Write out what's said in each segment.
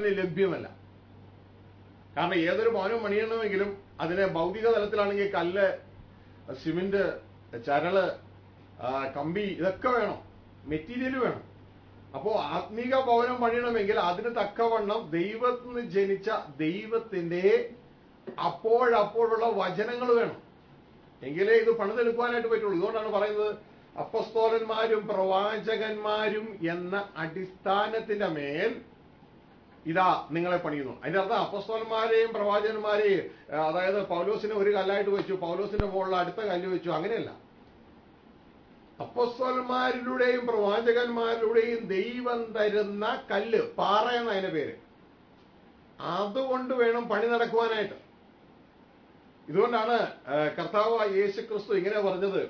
ലഭ്യമല്ല. കാരണം ഏതൊരു ഭവനം പണിയണമെങ്കിലും അതിനെ ഭൗതിക തലത്തിലാണെങ്കിൽ കല്ല്, സിമെന്റ്, ചരള്, കമ്പി, ഇതൊക്കെ വേണം, മെറ്റീരിയൽ വേണം. അപ്പോ ആത്മീക ഭവനം പണിയണമെങ്കിൽ അതിന് തക്കവണ്ണം ദൈവത്തിൽ നിന്ന് ജനിച്ച ദൈവത്തിന്റെ അപ്പോഴപ്പോഴുള്ള വചനങ്ങൾ വേണം, എങ്കിലേ ഇത് പണിതെടുക്കുവാനായിട്ട് പറ്റുള്ളൂ. ഇതുകൊണ്ടാണ് പറയുന്നത് അപ്പസ്തോലന്മാരും പ്രവാചകന്മാരും എന്ന അടിസ്ഥാനത്തിന്റെ മേൽ ഇതാ നിങ്ങളെ പണിയുന്നു. അതിന്റെ അർത്ഥം അപ്പസ്തോലന്മാരെയും പ്രവാചകന്മാരെയും, അതായത് പൗലോസിനെ ഒരു കല്ലായിട്ട് വെച്ചു, പൗലോസിന്റെ മുകളിൽ അടുത്ത കല്ല് വെച്ചു, അങ്ങനെയല്ല. അപ്പസ്തോലന്മാരിലൂടെയും പ്രവാചകന്മാരിലൂടെയും ദൈവം തരുന്ന കല്ല്, പാറ എന്ന അതിന്റെ പേര്, അതുകൊണ്ട് വേണം പണി നടക്കുവാനായിട്ട്. ഇതുകൊണ്ടാണ് കർത്താവ് യേശുക്രിസ്തു ഇങ്ങനെ പറഞ്ഞത്,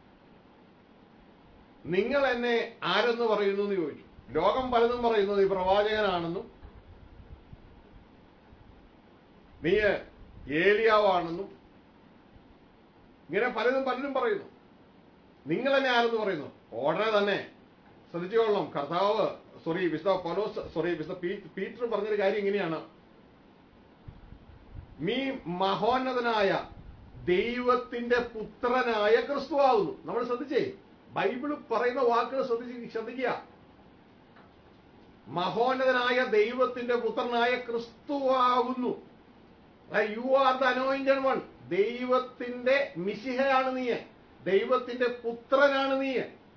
നിങ്ങൾ എന്നെ ആരെന്ന് പറയുന്നു എന്ന് ചോദിച്ചു. ലോകം പലതും പറയുന്നു, നീ പ്രവാചകനാണെന്നും നീ ഏലിയാവാണെന്നും ഇങ്ങനെ പലതും പറയുന്നു. നിങ്ങൾ എന്നെ ആരെന്ന് പറയുന്നു. ഉടനെ തന്നെ ശ്രദ്ധിച്ചോളണം, വിശുദ്ധ പീറ്റർ പറഞ്ഞൊരു കാര്യം ഇങ്ങനെയാണ്, നീ മഹോന്നതനായ ദൈവത്തിന്റെ പുത്രനായ ക്രിസ്തുവാകുന്നു. നമ്മൾ ശ്രദ്ധിച്ചേ, ബൈബിള് പറയുന്ന വാക്കുകൾ ശ്രദ്ധിക്കുക. മഹോന്നതനായ ദൈവത്തിന്റെ പുത്രനായ ക്രിസ്തുവാകുന്നു. You are the anointed one. ദൈവത്തിന്റെ മിശിഹയാണ് നീ, ദൈവത്തിന്റെ പുത്രനാണ് നീ.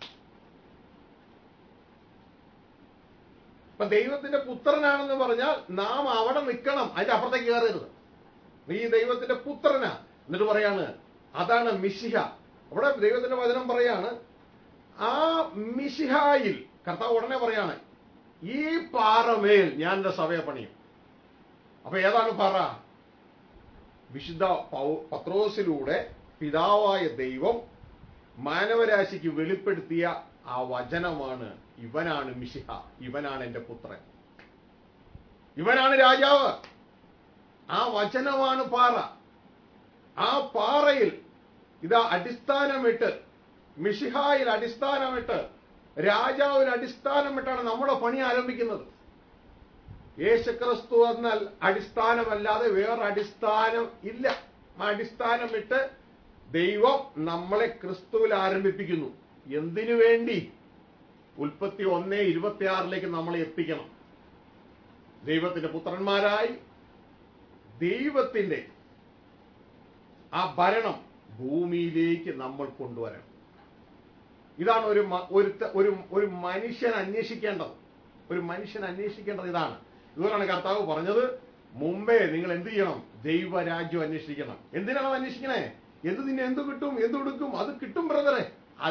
അപ്പൊ ദൈവത്തിന്റെ പുത്രനാണെന്ന് പറഞ്ഞാൽ നാം അവിടെ നിൽക്കണം, അതിന്റെ അപ്പുറത്തേക്ക് കയറരുത്. നീ ദൈവത്തിന്റെ പുത്രനാ. എന്നിട്ട് പറയാണ് അതാണ് മിശിഹ. അവിടെ ദൈവത്തിന്റെ വചനം പറയാണ്, ആ മിശിഹായിൽ കർത്താവ് ഉടനെ പറയാണ്, ഈ പാറമേൽ ഞാൻ എന്റെ സഭയെ പണിയും. അപ്പൊ ഏതാണ് പാറ? വിശുദ്ധ പത്രോസിലൂടെ പിതാവായ ദൈവം മാനവരാശിക്ക് വെളിപ്പെടുത്തിയ ആ വചനമാണ്, ഇവനാണ് മിശിഹ, ഇവനാണ് എന്റെ പുത്രൻ, ഇവനാണ് രാജാവ്. ആ വചനമാണ് പാറ. ആ പാറയിൽ ഇതാ അടിസ്ഥാനമിട്ട്, മിശിഹായിൽ അടിസ്ഥാനമിട്ട്, രാജാവിൽ അടിസ്ഥാനമിട്ടാണ് നമ്മുടെ പണി ആരംഭിക്കുന്നത്. യേശുക്രിസ്തു എന്നാൽ അടിസ്ഥാനമല്ലാതെ വേറെ അടിസ്ഥാനം ഇല്ല. അടിസ്ഥാനമിട്ട് ദൈവം നമ്മളെ ക്രിസ്തുവിൽ ആരംഭിപ്പിക്കുന്നു. എന്തിനു വേണ്ടി? ഉൽപ്പത്തി 1:26 നമ്മളെ എത്തിക്കണം. ദൈവത്തിന്റെ പുത്രന്മാരായി ദൈവത്തിന്റെ ആ ഭരണം ഭൂമിയിലേക്ക് നമ്മൾ കൊണ്ടുവരണം. ഇതാണ് ഒരു മനുഷ്യൻ അന്വേഷിക്കേണ്ടത്. ഒരു മനുഷ്യൻ അന്വേഷിക്കേണ്ടത് ഇതാണ്. ഇതുകൊണ്ടാണ് കർത്താവ് പറഞ്ഞത്, മുമ്പേ നിങ്ങൾ എന്ത് ചെയ്യണം? ദൈവരാജ്യം അന്വേഷിക്കണം. എന്തിനാണ് അത് അന്വേഷിക്കണേ? എന്ത് നിന്നെ എന്ത് കിട്ടും, എന്ത് കൊടുക്കും? അത് കിട്ടും ബ്രദറെ.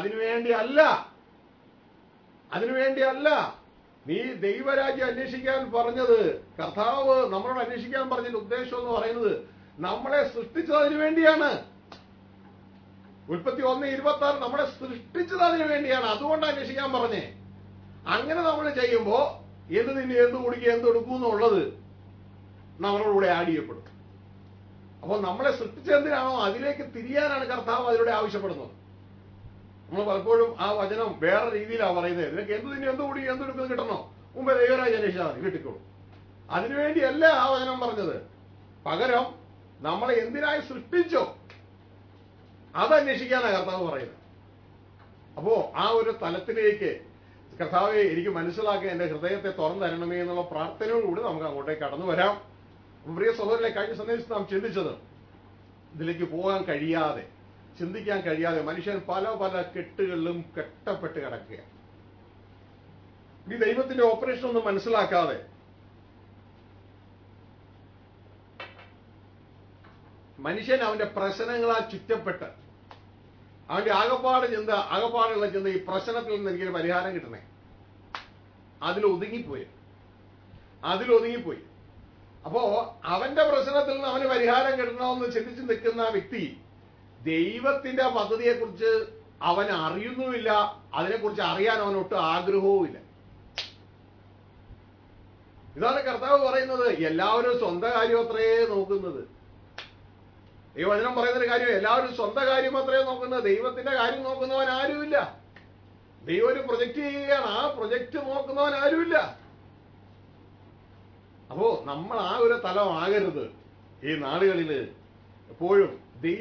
അതിനുവേണ്ടിയല്ല നീ ദൈവരാജ്യം അന്വേഷിക്കാൻ പറഞ്ഞത്. കർത്താവ് നമ്മളോട് അന്വേഷിക്കാൻ പറഞ്ഞതിന്റെ ഉദ്ദേശം എന്ന് പറയുന്നത്, നമ്മളെ സൃഷ്ടിച്ചത് അതിനു വേണ്ടിയാണ്. ഉൽപ്പത്തി 1:26 നമ്മളെ സൃഷ്ടിച്ചത് അതിനു വേണ്ടിയാണ്. അതുകൊണ്ട് അന്വേഷിക്കാൻ പറഞ്ഞേ. അങ്ങനെ നമ്മൾ ചെയ്യുമ്പോ എന്ത് നിന്നെ എന്ത് കുടിക്കുക എന്ത് കൊടുക്കും എന്നുള്ളത് നമ്മളോടുകൂടെ ആഡ് ചെയ്യപ്പെടും. അപ്പോൾ നമ്മളെ സൃഷ്ടിച്ചത് എന്തിനാണോ അതിലേക്ക് തിരിയാനാണ് കർത്താവ് അതിലൂടെ ആവശ്യപ്പെടുന്നത്. നമ്മൾ പലപ്പോഴും ആ വചനം വേറെ രീതിയിലാണ് പറയുന്നത്. നിനക്ക് എന്ത് നിന്നെ എന്ത് കുടിക്കുക എന്ത് കൊടുക്കുന്നത് കിട്ടണോ, മുമ്പേ ദൈവരാജ്യം അന്വേഷിച്ചാൽ മതി, കിട്ടിക്കോളും. അതിനുവേണ്ടിയല്ല ആ വചനം പറഞ്ഞത്. പകരം നമ്മളെ എന്തിനായി സൃഷ്ടിച്ചോ അതന്വേഷിക്കാനാണ് കർത്താവ് പറയുന്നത്. അപ്പോ ആ ഒരു തലത്തിലേക്ക് കർത്താവെ എനിക്ക് മനസ്സിലാക്കി എന്റെ ഹൃദയത്തെ തുറന്നു തരണമേ എന്നുള്ള പ്രാർത്ഥനയോടുകൂടി നമുക്ക് അങ്ങോട്ടേക്ക് കടന്നു വരാം. പ്രിയ സഹോദരനെ, കഴിഞ്ഞ സന്ദേശത്ത് നാം ചിന്തിച്ചത്, ഇതിലേക്ക് പോകാൻ കഴിയാതെ, ചിന്തിക്കാൻ കഴിയാതെ മനുഷ്യൻ പല പല കെട്ടുകളിലും കെട്ടപ്പെട്ട് കിടക്കുക. ഈ ദൈവത്തിന്റെ ഓപ്പറേഷൻ ഒന്നും മനസ്സിലാക്കാതെ മനുഷ്യൻ അവന്റെ പ്രശ്നങ്ങളാൽ ചുറ്റപ്പെട്ട് അവന്റെ ആകപ്പാടുള്ള ചിന്ത ഈ പ്രശ്നത്തിൽ നിന്ന് എനിക്കൊരു പരിഹാരം കിട്ടണേ, അതിലൊതുങ്ങിപ്പോയി. അപ്പോ അവന്റെ പ്രശ്നത്തിൽ നിന്ന് അവന് പരിഹാരം കിട്ടണമെന്ന് ചിന്തിച്ച് നിൽക്കുന്ന ആ വ്യക്തി ദൈവത്തിന്റെ പദ്ധതിയെക്കുറിച്ച് അവൻ അറിയുന്നുമില്ല, അതിനെക്കുറിച്ച് അറിയാൻ അവനൊട്ട് ആഗ്രഹവുമില്ല. ഇതാണ് കർത്താവ് പറയുന്നത്. എല്ലാവരും സ്വന്തം കാര്യം അത്രയേ നോക്കുന്നത്. ഈ വചനം പറയുന്നൊരു കാര്യം, എല്ലാവരും സ്വന്തം കാര്യം അത്രയേ നോക്കുന്നത്, ദൈവത്തിന്റെ കാര്യം നോക്കുന്നവൻ ആരുമില്ല. ദൈവം ഒരു പ്രൊജക്ട് ചെയ്യുകയാണ്, ആ പ്രൊജക്ട് നോക്കുന്നവൻ ആരുമില്ല. അപ്പോ നമ്മൾ ആ ഒരു തലം ആകരുത്. ഈ നാടുകളില് എപ്പോഴും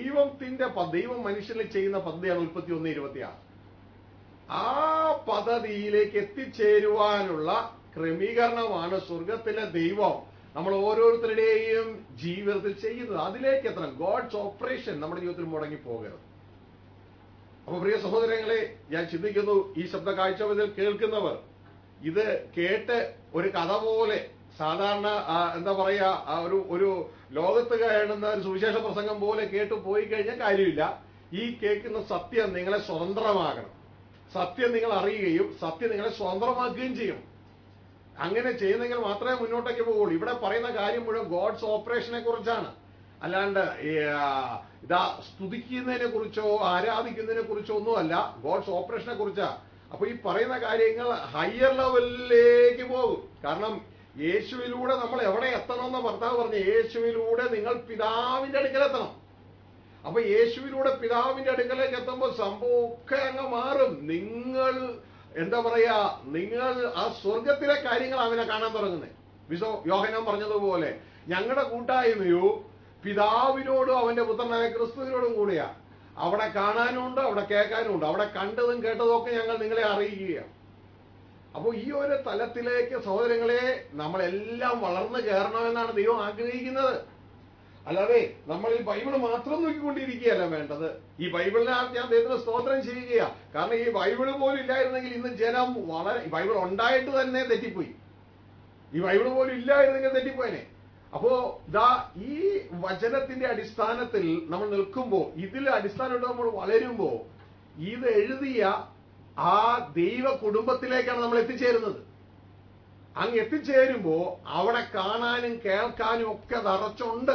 ദൈവം മനുഷ്യനിൽ ചെയ്യുന്ന പദ്ധതിയാണ് ഉൽപ്പത്തി 1:26. ആ പദ്ധതിയിലേക്ക് എത്തിച്ചേരുവാനുള്ള ക്രമീകരണമാണ് സ്വർഗത്തിലെ ദൈവം നമ്മൾ ഓരോരുത്തരുടെയും ജീവിതത്തിൽ ചെയ്യുന്നത്. അതിലേക്ക് എത്തണം. ഗോഡ്സ് ഓപ്പറേഷൻ നമ്മുടെ ജീവിതത്തിൽ മുടങ്ങി പോകരുത്. അപ്പൊ പ്രിയ സഹോദരങ്ങളെ, ഞാൻ ചിന്തിക്കുന്നു, ഈ ശബ്ദ കാഴ്ചവതിൽ കേൾക്കുന്നവർ ഇത് കേട്ട് ഒരു കഥ പോലെ, സാധാരണ എന്താ പറയാ, ഒരു ലോകത്ത് കാണുന്ന ഒരു സുവിശേഷ പ്രസംഗം പോലെ കേട്ടു പോയി കഴിഞ്ഞാൽ കാര്യമില്ല. ഈ കേൾക്കുന്ന സത്യം നിങ്ങളെ സ്വതന്ത്രമാകണം. സത്യം നിങ്ങൾ അറിയുകയും സത്യം നിങ്ങളെ സ്വതന്ത്രമാക്കുകയും ചെയ്യും. അങ്ങനെ ചെയ്യുന്നെങ്കിൽ മാത്രമേ മുന്നോട്ടേക്ക് പോകുള്ളൂ. ഇവിടെ പറയുന്ന കാര്യം മുഴുവൻ ഗോഡ്സ് ഓപ്പറേഷനെ കുറിച്ചാണ്. അല്ലാണ്ട് ഇതാ സ്തുതിക്കുന്നതിനെ കുറിച്ചോ ആരാധിക്കുന്നതിനെ കുറിച്ചോ ഒന്നുമല്ല, ഗോഡ്സ് ഓപ്പറേഷനെ കുറിച്ചാ. അപ്പൊ ഈ പറയുന്ന കാര്യങ്ങൾ ഹയർ ലെവലിലേക്ക് പോകും. കാരണം യേശുവിലൂടെ നമ്മൾ എവിടെ എത്തണമെന്ന് ഭർത്താവ് പറഞ്ഞു. യേശുവിലൂടെ നിങ്ങൾ പിതാവിന്റെ അടുക്കലെത്തണം. അപ്പൊ യേശുവിലൂടെ പിതാവിന്റെ അടുക്കലേക്ക് എത്തുമ്പോൾ സംഭവമൊക്കെ അങ്ങ് മാറും. നിങ്ങൾ എന്താ പറയാ, നിങ്ങൾ ആ സ്വർഗത്തിലെ കാര്യങ്ങൾ അവനെ കാണാൻ തുടങ്ങുന്നത്. യോഹന്നാൻ പറഞ്ഞതുപോലെ ഞങ്ങളുടെ കൂട്ടായ്മയോ പിതാവിനോടും അവന്റെ പുത്രനായ ക്രിസ്തുവിനോടും കൂടിയാ. അവിടെ കാണാനുമുണ്ട്, അവിടെ കേൾക്കാനുമുണ്ട്. അവിടെ കണ്ടതും കേട്ടതും ഒക്കെ ഞങ്ങൾ നിങ്ങളെ അറിയിക്കുകയാണ്. അപ്പോൾ ഈ ഒരു തലത്തിലേക്ക് സഹോദരങ്ങളെ നമ്മളെല്ലാം വളർന്നു കയറണമെന്നാണ് ദൈവം ആഗ്രഹിക്കുന്നത്. അല്ലാതെ നമ്മൾ ഈ ബൈബിള് മാത്രം നോക്കിക്കൊണ്ടിരിക്കുകയല്ല വേണ്ടത്. ഈ ബൈബിളിനകത്ത് ഞാൻ ദൈവത്തിന് സ്തോത്രം ചെയ്യുകയാ. കാരണം ഈ ബൈബിള് പോലും ഇല്ലായിരുന്നെങ്കിൽ ഇന്ന് ജനം ബൈബിൾ ഉണ്ടായിട്ട് തന്നെ തെറ്റിപ്പോയി. ഈ ബൈബിള് പോലും ഇല്ലായിരുന്നെങ്കിൽ തെറ്റിപ്പോയനെ. അപ്പോ ഈ വചനത്തിന്റെ അടിസ്ഥാനത്തിൽ നമ്മൾ നിൽക്കുമ്പോ, ഇതിൽ അടിസ്ഥാനമായിട്ട് നമ്മൾ വളരുമ്പോ, ഇത് എഴുതിയ ആ ദൈവ കുടുംബത്തിലേക്കാണ് നമ്മൾ എത്തിച്ചേരുന്നത്. അങ്ങ് എത്തിച്ചേരുമ്പോ അവിടെ കാണാനും കേൾക്കാനും ഒക്കെ നിറച്ചുണ്ട്.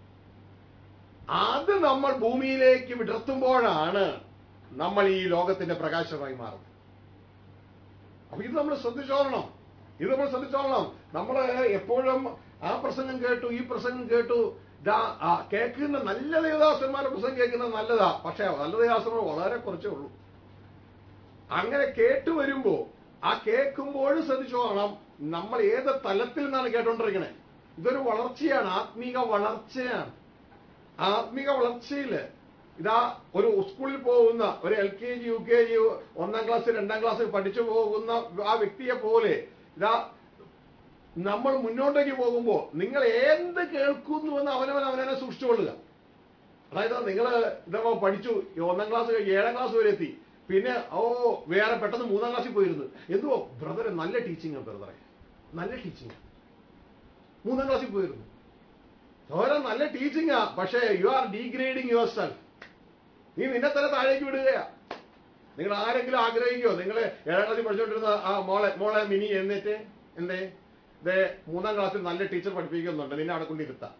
അത് നമ്മൾ ഭൂമിയിലേക്ക് വിടർത്തുമ്പോഴാണ് നമ്മൾ ഈ ലോകത്തിന്റെ പ്രകാശമായി മാറുന്നത്. അപ്പൊ ഇത് നമ്മൾ ശ്രദ്ധിച്ചോളണം. നമ്മള് എപ്പോഴും ആ പ്രസംഗം കേട്ടു, ഈ പ്രസംഗം കേട്ടു, കേൾക്കുന്ന നല്ല ദേവദാസന്മാരുടെ പ്രസംഗം കേൾക്കുന്നത് നല്ലതാ. പക്ഷെ നല്ല ദേവദാസന്മാർ വളരെ കുറച്ചേ ഉള്ളൂ. അങ്ങനെ കേട്ടു വരുമ്പോ ആ കേൾക്കുമ്പോഴും ശ്രദ്ധിച്ചോളണം നമ്മൾ ഏത് തലത്തിൽ നിന്നാണ് കേട്ടോണ്ടിരിക്കണേ. ഇതൊരു വളർച്ചയാണ്, ആത്മീക വളർച്ചയാണ്. ആത്മീക വളർച്ചയില് ഇതാ ഒരു സ്കൂളിൽ പോകുന്ന ഒരു LKG UKG 1ാം ക്ലാസ് 2ാം ക്ലാസ് പഠിച്ചു പോകുന്ന ആ വ്യക്തിയെ പോലെ ഇതാ നമ്മൾ മുന്നോട്ടേക്ക് പോകുമ്പോ നിങ്ങൾ എന്ത് കേൾക്കുന്നു എന്ന് അവനവനെ സൂക്ഷിച്ചുകൊള്ളുക. അതായത് നിങ്ങൾ ഇതാ പഠിച്ചു 1ാം ക്ലാസ് കഴിഞ്ഞ് 7ാം ക്ലാസ് വരെ എത്തി, പിന്നെ വേറെ പെട്ടെന്ന് 3ാം ക്ലാസ്സിൽ പോയിരുന്നു. എന്തോ ബ്രദറെ നല്ല ടീച്ചിങ്, ബ്രദറെ നല്ല ടീച്ചിങ്, 3ാം ക്ലാസ്സിൽ പോയിരുന്നു. ഓരോ നല്ല ടീച്ചിങ്ങാ, പക്ഷേ you are degrading yourself. നീ നിന്നെ തന്നെ താഴേക്ക് വിടുകയാ. നിങ്ങൾ ആരെങ്കിലും ആഗ്രഹിക്കോ നിങ്ങള് 7ാം ക്ലാസ്സിൽ പഠിച്ചുകൊണ്ടിരുന്ന ആ മോളെ മിനി എന്നിട്ട് എന്തേ 3ാം ക്ലാസ്സിൽ നല്ല ടീച്ചർ പഠിപ്പിക്കുന്നുണ്ട്, നിന്നെ അവിടെ കൊണ്ടിരുത്താം?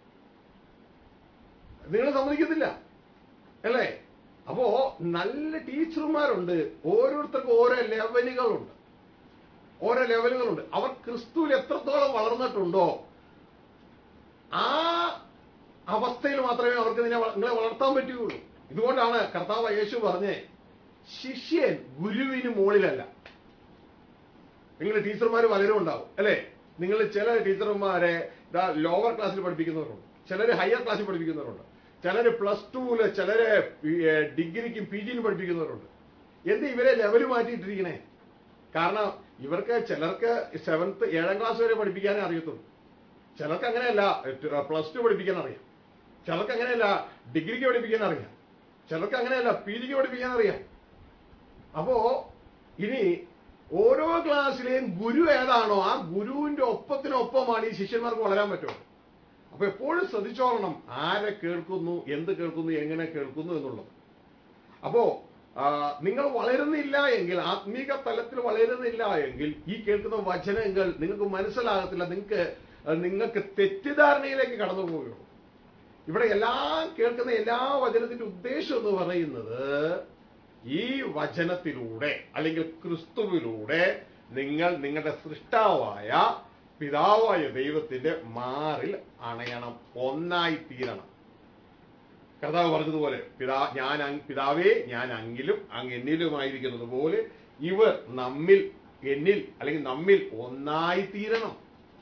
നിങ്ങൾ സമ്മതിക്കത്തില്ല അല്ലേ? അപ്പോ നല്ല ടീച്ചർമാരുണ്ട്. ഓരോരുത്തർക്കും ഓരോ ലെവലുകളുണ്ട്. അവർ ക്രിസ്തുവിൽ എത്രത്തോളം വളർന്നിട്ടുണ്ടോ ആ അവസ്ഥയിൽ മാത്രമേ അവർക്ക് നിങ്ങളെ വളർത്താൻ പറ്റുകയുള്ളൂ. ഇതുകൊണ്ടാണ് കർത്താവ് യേശു പറഞ്ഞേ, ശിഷ്യൻ ഗുരുവിന് മുകളിലല്ല. നിങ്ങൾ ടീച്ചർമാർ പലരും ഉണ്ടാവും അല്ലെ? നിങ്ങൾ ചില ടീച്ചർമാരെ ലോവർ ക്ലാസ്സിൽ പഠിപ്പിക്കുന്നവരുണ്ട്, ചിലര് ഹയർ ക്ലാസ്സിൽ പഠിപ്പിക്കുന്നവരുണ്ട്, ചിലര് +2, ചിലര് ഡിഗ്രിക്കും PGനും പഠിപ്പിക്കുന്നവരുണ്ട്. എന്ത് ഇവരെ ലെവല് മാറ്റിയിട്ടിരിക്കണേ? കാരണം ഇവർക്ക് ചിലർക്ക് 7ാം ക്ലാസ് വരെ പഠിപ്പിക്കാനേ അറിയത്തുള്ളൂ. ചിലർക്ക് അങ്ങനെയല്ല, +2 പഠിപ്പിക്കാൻ അറിയാം. ചിലർക്ക് അങ്ങനെയല്ല, ഡിഗ്രിക്ക് പഠിപ്പിക്കാൻ അറിയാം. ചിലർക്ക് അങ്ങനെയല്ല, PGക്ക് പഠിപ്പിക്കാൻ അറിയാം. അപ്പോ ഇനി ഓരോ ക്ലാസ്സിലെയും ഗുരു ഏതാണോ ആ ഗുരുവിന്റെ ഒപ്പത്തിനൊപ്പമാണ് ഈ ശിഷ്യന്മാർക്ക് വളരാൻ പറ്റുള്ളൂ. അപ്പൊ എപ്പോഴും ശ്രദ്ധിച്ചോളണം ആരെ കേൾക്കുന്നു, എന്ത് കേൾക്കുന്നു, എങ്ങനെ കേൾക്കുന്നു എന്നുള്ളത്. അപ്പോ നിങ്ങൾ വളരുന്നില്ല എങ്കിൽ, ആത്മീക തലത്തിൽ വളരുന്നില്ല എങ്കിൽ ഈ കേൾക്കുന്ന വചനങ്ങൾ നിങ്ങൾക്ക് മനസ്സിലാകത്തില്ല. നിങ്ങൾക്ക് തെറ്റിദ്ധാരണയിലേക്ക് കടന്നു പോവുകയുള്ളൂ. ഇവിടെ കേൾക്കുന്ന എല്ലാ വചനത്തിന്റെ ഉദ്ദേശം എന്ന് പറയുന്നത് ഈ വചനത്തിലൂടെ അല്ലെങ്കിൽ ക്രിസ്തുവിലൂടെ നിങ്ങൾ നിങ്ങളുടെ സൃഷ്ടാവായ പിതാവായ ദൈവത്തിന്റെ മാറിൽ അണയണം, ഒന്നായി തീരണം. കർത്താവ് പറഞ്ഞതുപോലെ പിതാവേ ഞാൻ അങ്ങിലും അങ്ങ് എന്നിലുമായിരിക്കുന്നത് പോലെ ഇവർ എന്നിൽ അല്ലെങ്കിൽ നമ്മിൽ ഒന്നായി തീരണം.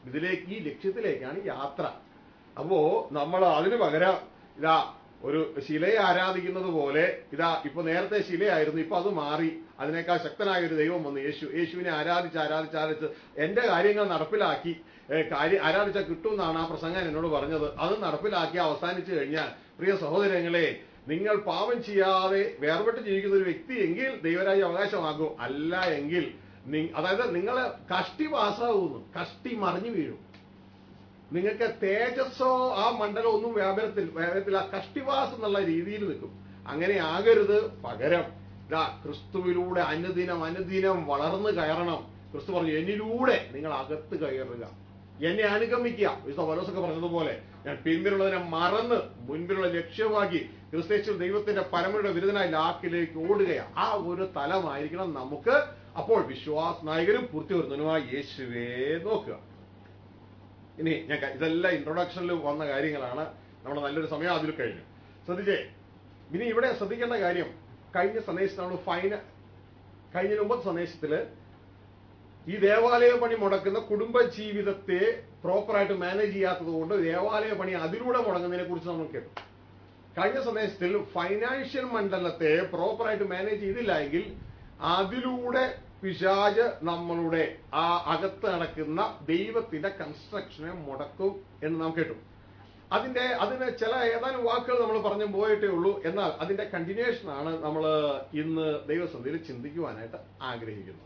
ഈ ലക്ഷ്യത്തിലേക്കാണ് യാത്ര. അപ്പോ നമ്മൾ അതിന് പകരം ഇതാ ഒരു ശിലയെ ആരാധിക്കുന്നത് പോലെ, ഇതാ ഇപ്പൊ നേരത്തെ ശിലയായിരുന്നു, ഇപ്പൊ അത് മാറി, അതിനേക്കാൾ ശക്തനായ ഒരു ദൈവം വന്നു, യേശുവിനെ ആരാധിച്ച് എന്റെ കാര്യങ്ങൾ നടപ്പിലാക്കി, ആരാധിച്ചാൽ കിട്ടുമെന്നാണ് ആ പ്രസംഗം എന്നോട് പറഞ്ഞത്. അത് നടപ്പിലാക്കി അവസാനിച്ചു കഴിഞ്ഞാൽ, പ്രിയ സഹോദരങ്ങളെ, നിങ്ങൾ പാപം ചെയ്യാതെ വേർപെട്ട് ജീവിക്കുന്ന ഒരു വ്യക്തി എങ്കിൽ ദൈവരാജ്യം അവകാശമാകും. അല്ല എങ്കിൽ അതായത് നിങ്ങളെ കഷ്ടി പാസ്സാകുന്നു, കഷ്ടി മറിഞ്ഞു വീഴും. നിങ്ങൾക്ക് തേജസ്സോ ആ മണ്ഡലം ഒന്നും വ്യാപരത്തിൽ കഷ്ടിവാസം എന്നുള്ള രീതിയിൽ നിൽക്കും. അങ്ങനെ ആകരുത്. പകരം ഇതാ ക്രിസ്തുവിലൂടെ അനുദിനം വളർന്നു കയറണം. ക്രിസ്തു പറഞ്ഞു, എന്നിലൂടെ നിങ്ങൾ അകത്ത് കയറുക, എന്നെ അനുഗമിക്കുക. വിശുദ്ധ പൗലോസൊക്കെ പറഞ്ഞതുപോലെ, ഞാൻ പിൻപിലുള്ളതിനെ മറന്ന് മുൻപിലുള്ള ലക്ഷ്യമാക്കി ക്രിസ്തേശു ദൈവത്തിന്റെ പരമയുടെ വിരുദ്ധനായി ലാക്കിലേക്ക് ഓടുകയാണ്. ആ ഒരു തലമായിരിക്കണം നമുക്ക്. അപ്പോൾ വിശ്വാസ നായകനും പൂർത്തിവരുന്നതിനുമായി യേശുവേ നോക്കുക. ഇനി ഞാൻ ഇതെല്ലാം ഇൻട്രൊഡക്ഷനിൽ വന്ന കാര്യങ്ങളാണ്. നമ്മുടെ നല്ലൊരു സമയം അതിൽ കഴിഞ്ഞു. ശ്രദ്ധിച്ചേ, ഇനി ഇവിടെ ശ്രദ്ധിക്കേണ്ട കാര്യം, കഴിഞ്ഞ സന്ദേശത്തിൽ നമ്മൾ കഴിഞ്ഞ മുമ്പത്തെ സന്ദേശത്തില് ഈ ദേവാലയ പണി മുടക്കുന്ന കുടുംബ ജീവിതത്തെ പ്രോപ്പറായിട്ട് മാനേജ് ചെയ്യാത്തത് കൊണ്ട് ദേവാലയ പണി അതിലൂടെ മുടങ്ങുന്നതിനെ കുറിച്ച് നമ്മൾ കേട്ടു. കഴിഞ്ഞ സന്ദേശത്തിൽ ഫൈനാൻഷ്യൽ മണ്ഡലത്തെ പ്രോപ്പറായിട്ട് മാനേജ് ചെയ്തില്ല എങ്കിൽ അതിലൂടെ പിശാച് നമ്മളുടെ ആ അകത്ത് നടക്കുന്ന ദൈവത്തിന്റെ കൺസ്ട്രക്ഷനെ മുടക്കും എന്ന് നാം കേട്ടു. അതിന് ചില ഏതാനും വാക്കുകൾ നമ്മൾ പറഞ്ഞു പോയിട്ടേ ഉള്ളൂ. എന്നാൽ അതിന്റെ കണ്ടിന്യൂഷൻ ആണ് നമ്മൾ ഇന്ന് ദൈവസന്നിധിയിൽ ചിന്തിക്കുവാനായിട്ട് ആഗ്രഹിക്കുന്നത്.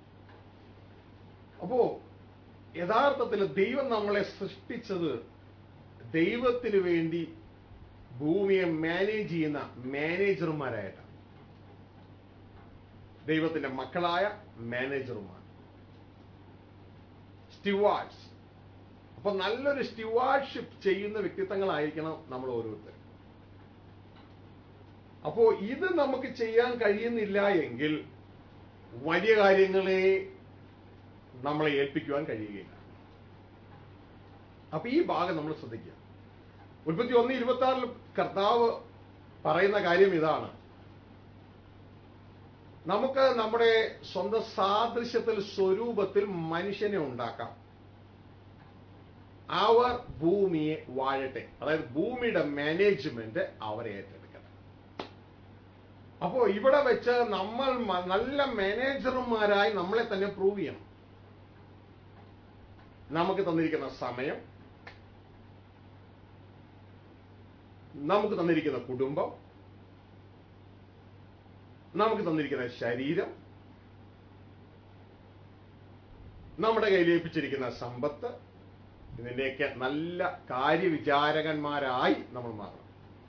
അപ്പോ യഥാർത്ഥത്തിൽ ദൈവം നമ്മളെ സൃഷ്ടിച്ചത് ദൈവത്തിന് വേണ്ടി ഭൂമിയെ മാനേജ് ചെയ്യുന്ന മാനേജർമാരായിട്ടാണ്, ദൈവത്തിന്റെ മക്കളായ മാനേജർമാർ, സ്റ്റിവാർഡ്സ്. അപ്പൊ നല്ലൊരു സ്റ്റിവാർഡ്ഷിപ്പ് ചെയ്യുന്ന വ്യക്തിത്വങ്ങളായിരിക്കണം നമ്മൾ ഓരോരുത്തരും. അപ്പോ ഇത് നമുക്ക് ചെയ്യാൻ കഴിയുന്നില്ല എങ്കിൽ വലിയ കാര്യങ്ങളെ നമ്മളെ ഏൽപ്പിക്കുവാൻ കഴിയുകയില്ല. അപ്പൊ ഈ ഭാഗം നമ്മൾ ശ്രദ്ധിക്കുക. ഉൽപ്പത്തി 1:26 കർത്താവ് പറയുന്ന കാര്യം ഇതാണ്: നമുക്ക് നമ്മുടെ സ്വന്തം സാദൃശ്യത്തിൽ സ്വരൂപത്തിൽ മനുഷ്യനെ ഉണ്ടാക്കാം, അവർ ഭൂമിയെ വാഴട്ടെ. അതായത് ഭൂമിയുടെ മാനേജ്മെന്റ് അവരെ ഏറ്റെടുക്കട്ടെ. അപ്പോ ഇവിടെ വെച്ച് നമ്മൾ നല്ല മാനേജർമാരായി നമ്മളെ തന്നെ പ്രൂവ് ചെയ്യണം. നമുക്ക് തന്നിരിക്കുന്ന സമയം, നമുക്ക് തന്നിരിക്കുന്ന കുടുംബം, നമുക്ക് തന്നിരിക്കുന്ന ശരീരം, നമ്മുടെ കയ്യിൽ ഏൽപ്പിച്ചിരിക്കുന്ന സമ്പത്ത്, ഇതിന്റെയൊക്കെ നല്ല കാര്യവിചാരകന്മാരായി നമ്മൾ മാറണം.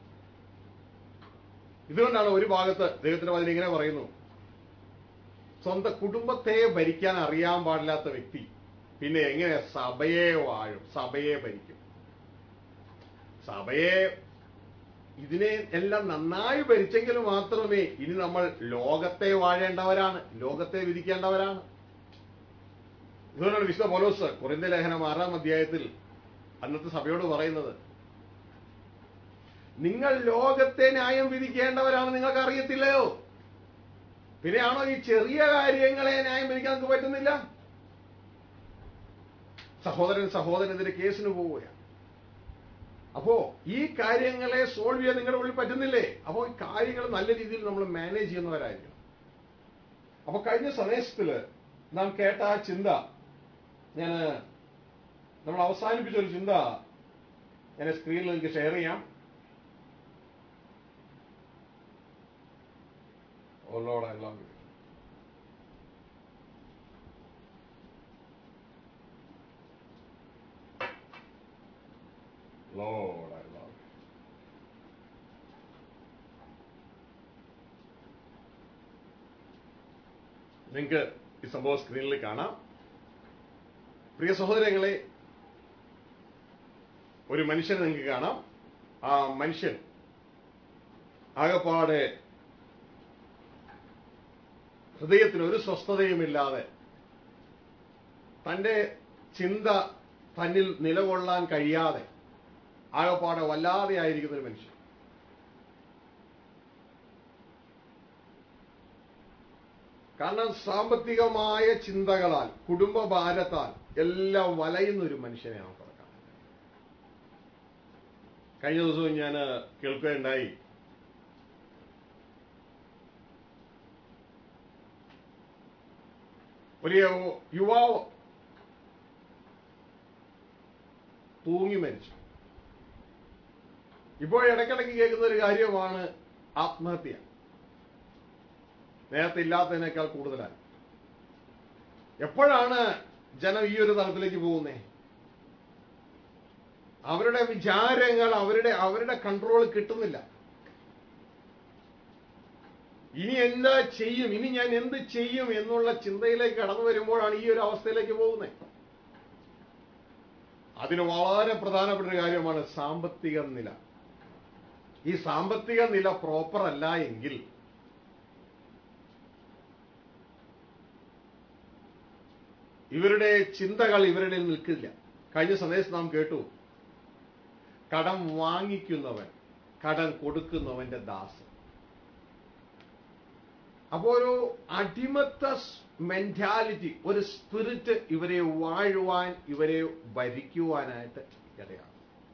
ഇതുകൊണ്ടാണ് ഒരു ഭാഗത്ത് ദൈവത്തിന്റെ വചനം ഇങ്ങനെ പറയുന്നു: സ്വന്തം കുടുംബത്തെ ഭരിക്കാൻ അറിയാൻ പാടില്ലാത്ത വ്യക്തി പിന്നെ എങ്ങനെ സഭയെ വാഴും, സഭയെ ഭരിക്കും? സഭയെ ഇതിനെ എല്ലാം നന്നായി ഭരിച്ചെങ്കിൽ മാത്രമേ ഇനി നമ്മൾ ലോകത്തെ വാഴേണ്ടവരാണ്, ലോകത്തെ വിധിക്കേണ്ടവരാണ്. ഇതുകൊണ്ടാണ് വിശുദ്ധ പൗലോസ് കൊരിന്ത്യർ ലേഖനം 6-ാം അധ്യായത്തിൽ അന്നത്തെ സഭയോട് പറയുന്നത്: നിങ്ങൾ ലോകത്തെ ന്യായം വിധിക്കേണ്ടവരാണ്, നിങ്ങൾക്ക് അറിയത്തില്ലയോ? പിന്നെയാണോ ഈ ചെറിയ കാര്യങ്ങളെ ന്യായം വിധിക്കാൻ നിങ്ങൾക്ക് പറ്റുന്നില്ല? സഹോദരനെതിരെ കേസിന് പോവുകയാണ്. അപ്പോ ഈ കാര്യങ്ങളെ സോൾവ് ചെയ്യാൻ നിങ്ങളുടെ ഉള്ളിൽ പറ്റുന്നില്ലേ? അപ്പോൾ ഈ കാര്യങ്ങൾ നല്ല രീതിയിൽ നമ്മൾ മാനേജ് ചെയ്യുന്നവരായിരിക്കണം. അപ്പൊ കഴിഞ്ഞ സന്ദേശത്തില് നാം കേട്ട ആ ചിന്ത, നമ്മൾ അവസാനിപ്പിച്ച ഒരു ചിന്ത ഞാൻ സ്ക്രീനിൽ നിങ്ങൾക്ക് ഷെയർ ചെയ്യാം. Oh Lord, I love you. Lord, I love you. നിങ്ങൾക്ക് ഈ സംഭവം സ്ക്രീനിൽ കാണാം. പ്രിയ സഹോദരങ്ങളെ, ഒരു മനുഷ്യനെ നിങ്ങൾക്ക് കാണാം. ആ മനുഷ്യൻ ആകപ്പാടെ ഹൃദയത്തിന് ഒരു സ്വസ്ഥതയുമില്ലാതെ, തന്റെ ചിന്ത തന്നിൽ നിലകൊള്ളാൻ കഴിയാതെ ആകപ്പാടെ വല്ലാതെ ആയിരിക്കുന്ന ഒരു മനുഷ്യൻ. കാരണം സാമ്പത്തികമായ ചിന്തകളാൽ, കുടുംബ ഭാരത്താൽ എല്ലാം വലയുന്ന ഒരു മനുഷ്യനെ നമുക്ക് കാണാം. കഴിഞ്ഞ ദിവസവും ഞാൻ കേൾക്കുകയുണ്ടായി, ഒരു യുവാവ് തൂങ്ങി മരിച്ചു. ഇപ്പോൾ ഇടയ്ക്കിടയ്ക്ക് കേൾക്കുന്ന ഒരു കാര്യമാണ് ആത്മഹത്യ. നേരത്തെ ഇല്ലാത്തതിനേക്കാൾ കൂടുതലായി. എപ്പോഴാണ് ജനം ഈ ഒരു തലത്തിലേക്ക് പോകുന്നത്? അവരുടെ വിചാരങ്ങൾ അവരുടെ കൺട്രോൾ കിട്ടുന്നില്ല. ഇനി എന്താ ചെയ്യും, ഇനി ഞാൻ എന്ത് ചെയ്യും എന്നുള്ള ചിന്തയിലേക്ക് കടന്നു വരുമ്പോഴാണ് ഈ ഒരു അവസ്ഥയിലേക്ക് പോകുന്നത്. അതിന് വളരെ പ്രധാനപ്പെട്ട ഒരു കാര്യമാണ് സാമ്പത്തിക നില. ഈ സാമ്പത്തിക നില പ്രോപ്പർ അല്ല എങ്കിൽ ഇവരുടെ ചിന്തകൾ ഇവരുടെ നിൽക്കില്ല. കഴിഞ്ഞ സന്ദേശം നാം കേട്ടു, കടം വാങ്ങിക്കുന്നവൻ കടം കൊടുക്കുന്നവന്റെ ദാസൻ. അപ്പോ ഒരു അടിമത്ത മെന്റാലിറ്റി, ഒരു സ്പിരിറ്റ് ഇവരെ വാഴുവാൻ, ഇവരെ ഭരിക്കുവാനായിട്ട് ഇടയാണ്.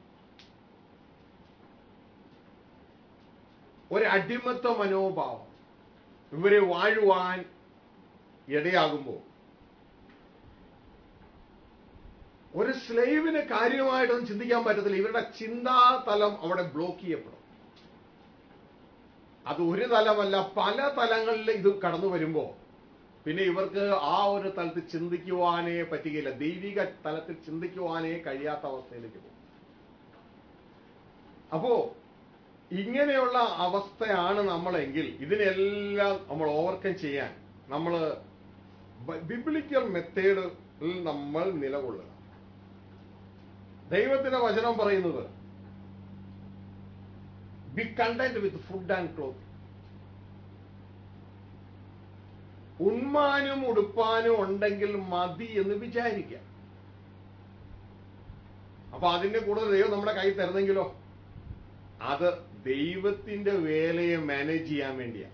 ഒരു അടിമത്ത മനോഭാവം ഇവരെ വാഴുവാൻ ഇടയാകുമ്പോൾ ഒരു സ്ലേവിന് കാര്യമായിട്ടൊന്നും ചിന്തിക്കാൻ പറ്റത്തില്ല. ഇവരുടെ ചിന്താതലം അവിടെ ബ്ലോക്ക് ചെയ്യപ്പെടും. അത് ഒരു തലമല്ല, പല തലങ്ങളിൽ ഇത് കടന്നു വരുമ്പോ പിന്നെ ഇവർക്ക് ആ ഒരു തലത്തിൽ ചിന്തിക്കുവാനേ പറ്റുകയില്ല. ദൈവിക തലത്തിൽ ചിന്തിക്കുവാനേ കഴിയാത്ത അവസ്ഥയിലേക്ക് പോകും. അപ്പോ ഇങ്ങനെയുള്ള അവസ്ഥയാണ് നമ്മളെങ്കിൽ ഇതിനെല്ലാം നമ്മൾ ഓവർകം ചെയ്യാൻ നമ്മൾ ബിബ്ലിക്കൽ മെത്തേഡിൽ നമ്മൾ നിലകൊള്ളുക. ദൈവത്തിന്റെ വചനം പറയുന്നത് be content with food and cloth. ഉണ്മാനും ഉടുപ്പാനും ഉണ്ടെങ്കിൽ മതി എന്ന് വിചാരിക്കാം. അപ്പൊ അതിന്റെ കൂടുതൽ ദൈവം നമ്മുടെ കൈ തരുന്നെങ്കിലോ, അത് ദൈവത്തിന്റെ വേലയെ മാനേജ് ചെയ്യാൻ വേണ്ടിയാ.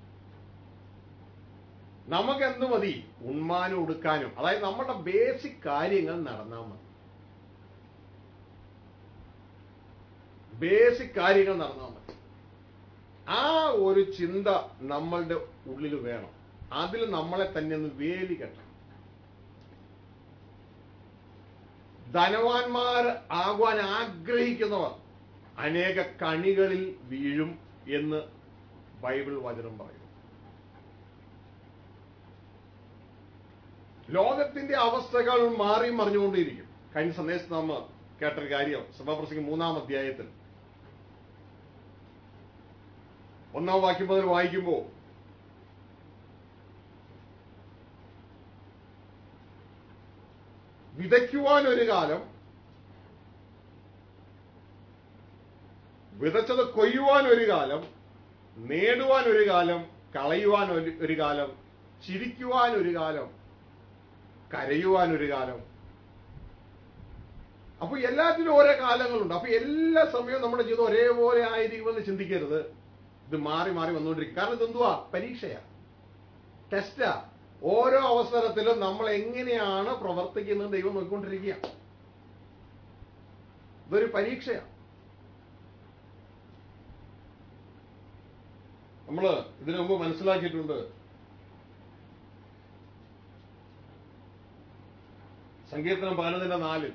നമുക്ക് എന്ത് മതി? ഉണ്മാനും ഉടുക്കാനും, അതായത് നമ്മുടെ ബേസിക് കാര്യങ്ങൾ നടന്നാൽ മതി. ബേസിക് കാര്യങ്ങൾ നടന്നാൽ മതി. ആ ഒരു ചിന്ത നമ്മളുടെ ഉള്ളിൽ വേണം. അതിൽ നമ്മളെ തന്നെ ഒന്ന് വേലി കെട്ടണം. ധനവാന്മാർ ആകുവാൻ ആഗ്രഹിക്കുന്നവർ അനേക കണികളിൽ വീഴും എന്ന് ബൈബിൾ വചനം പറയുന്നു. ലോകത്തിന്റെ അവസ്ഥകൾ മാറി മറിഞ്ഞുകൊണ്ടിരിക്കും. കഴിഞ്ഞ സന്ദേശത്ത് നാം കേട്ടൊരു കാര്യം, സഭാപ്രസംഗം 3-ാം അധ്യായത്തിൽ 1-ാം വാക്യം മുതൽ വായിക്കുമ്പോ വിതയ്ക്കുവാൻ ഒരു കാലം, വിതച്ചത് കൊയ്യുവാൻ ഒരു കാലം, നേടുവാൻ ഒരു കാലം, കളയുവാൻ ഒരു കാലം, ചിരിക്കുവാൻ ഒരു കാലം, കരയുവാൻ ഒരു കാലം. അപ്പൊ എല്ലാത്തിനും ഓരോ കാലങ്ങളുണ്ട്. അപ്പൊ എല്ലാ സമയവും നമ്മുടെ ജീവിതം ഒരേപോലെ ആയിരിക്കുമെന്ന് ചിന്തിക്കരുത്. ഇത് മാറി മാറി വന്നുകൊണ്ടിരിക്കും. കാരണം ഇതെന്തുവാ? പരീക്ഷയാ, ടെസ്റ്റാ. ഓരോ അവസരത്തിലും നമ്മൾ എങ്ങനെയാണ് പ്രവർത്തിക്കുന്നത് ദൈവം നോക്കിക്കൊണ്ടിരിക്കുക. ഇതൊരു പരീക്ഷയാണ്. നമ്മള് ഇതിനു മുമ്പ് മനസ്സിലാക്കിയിട്ടുണ്ട്, സങ്കീർത്തനം 11:4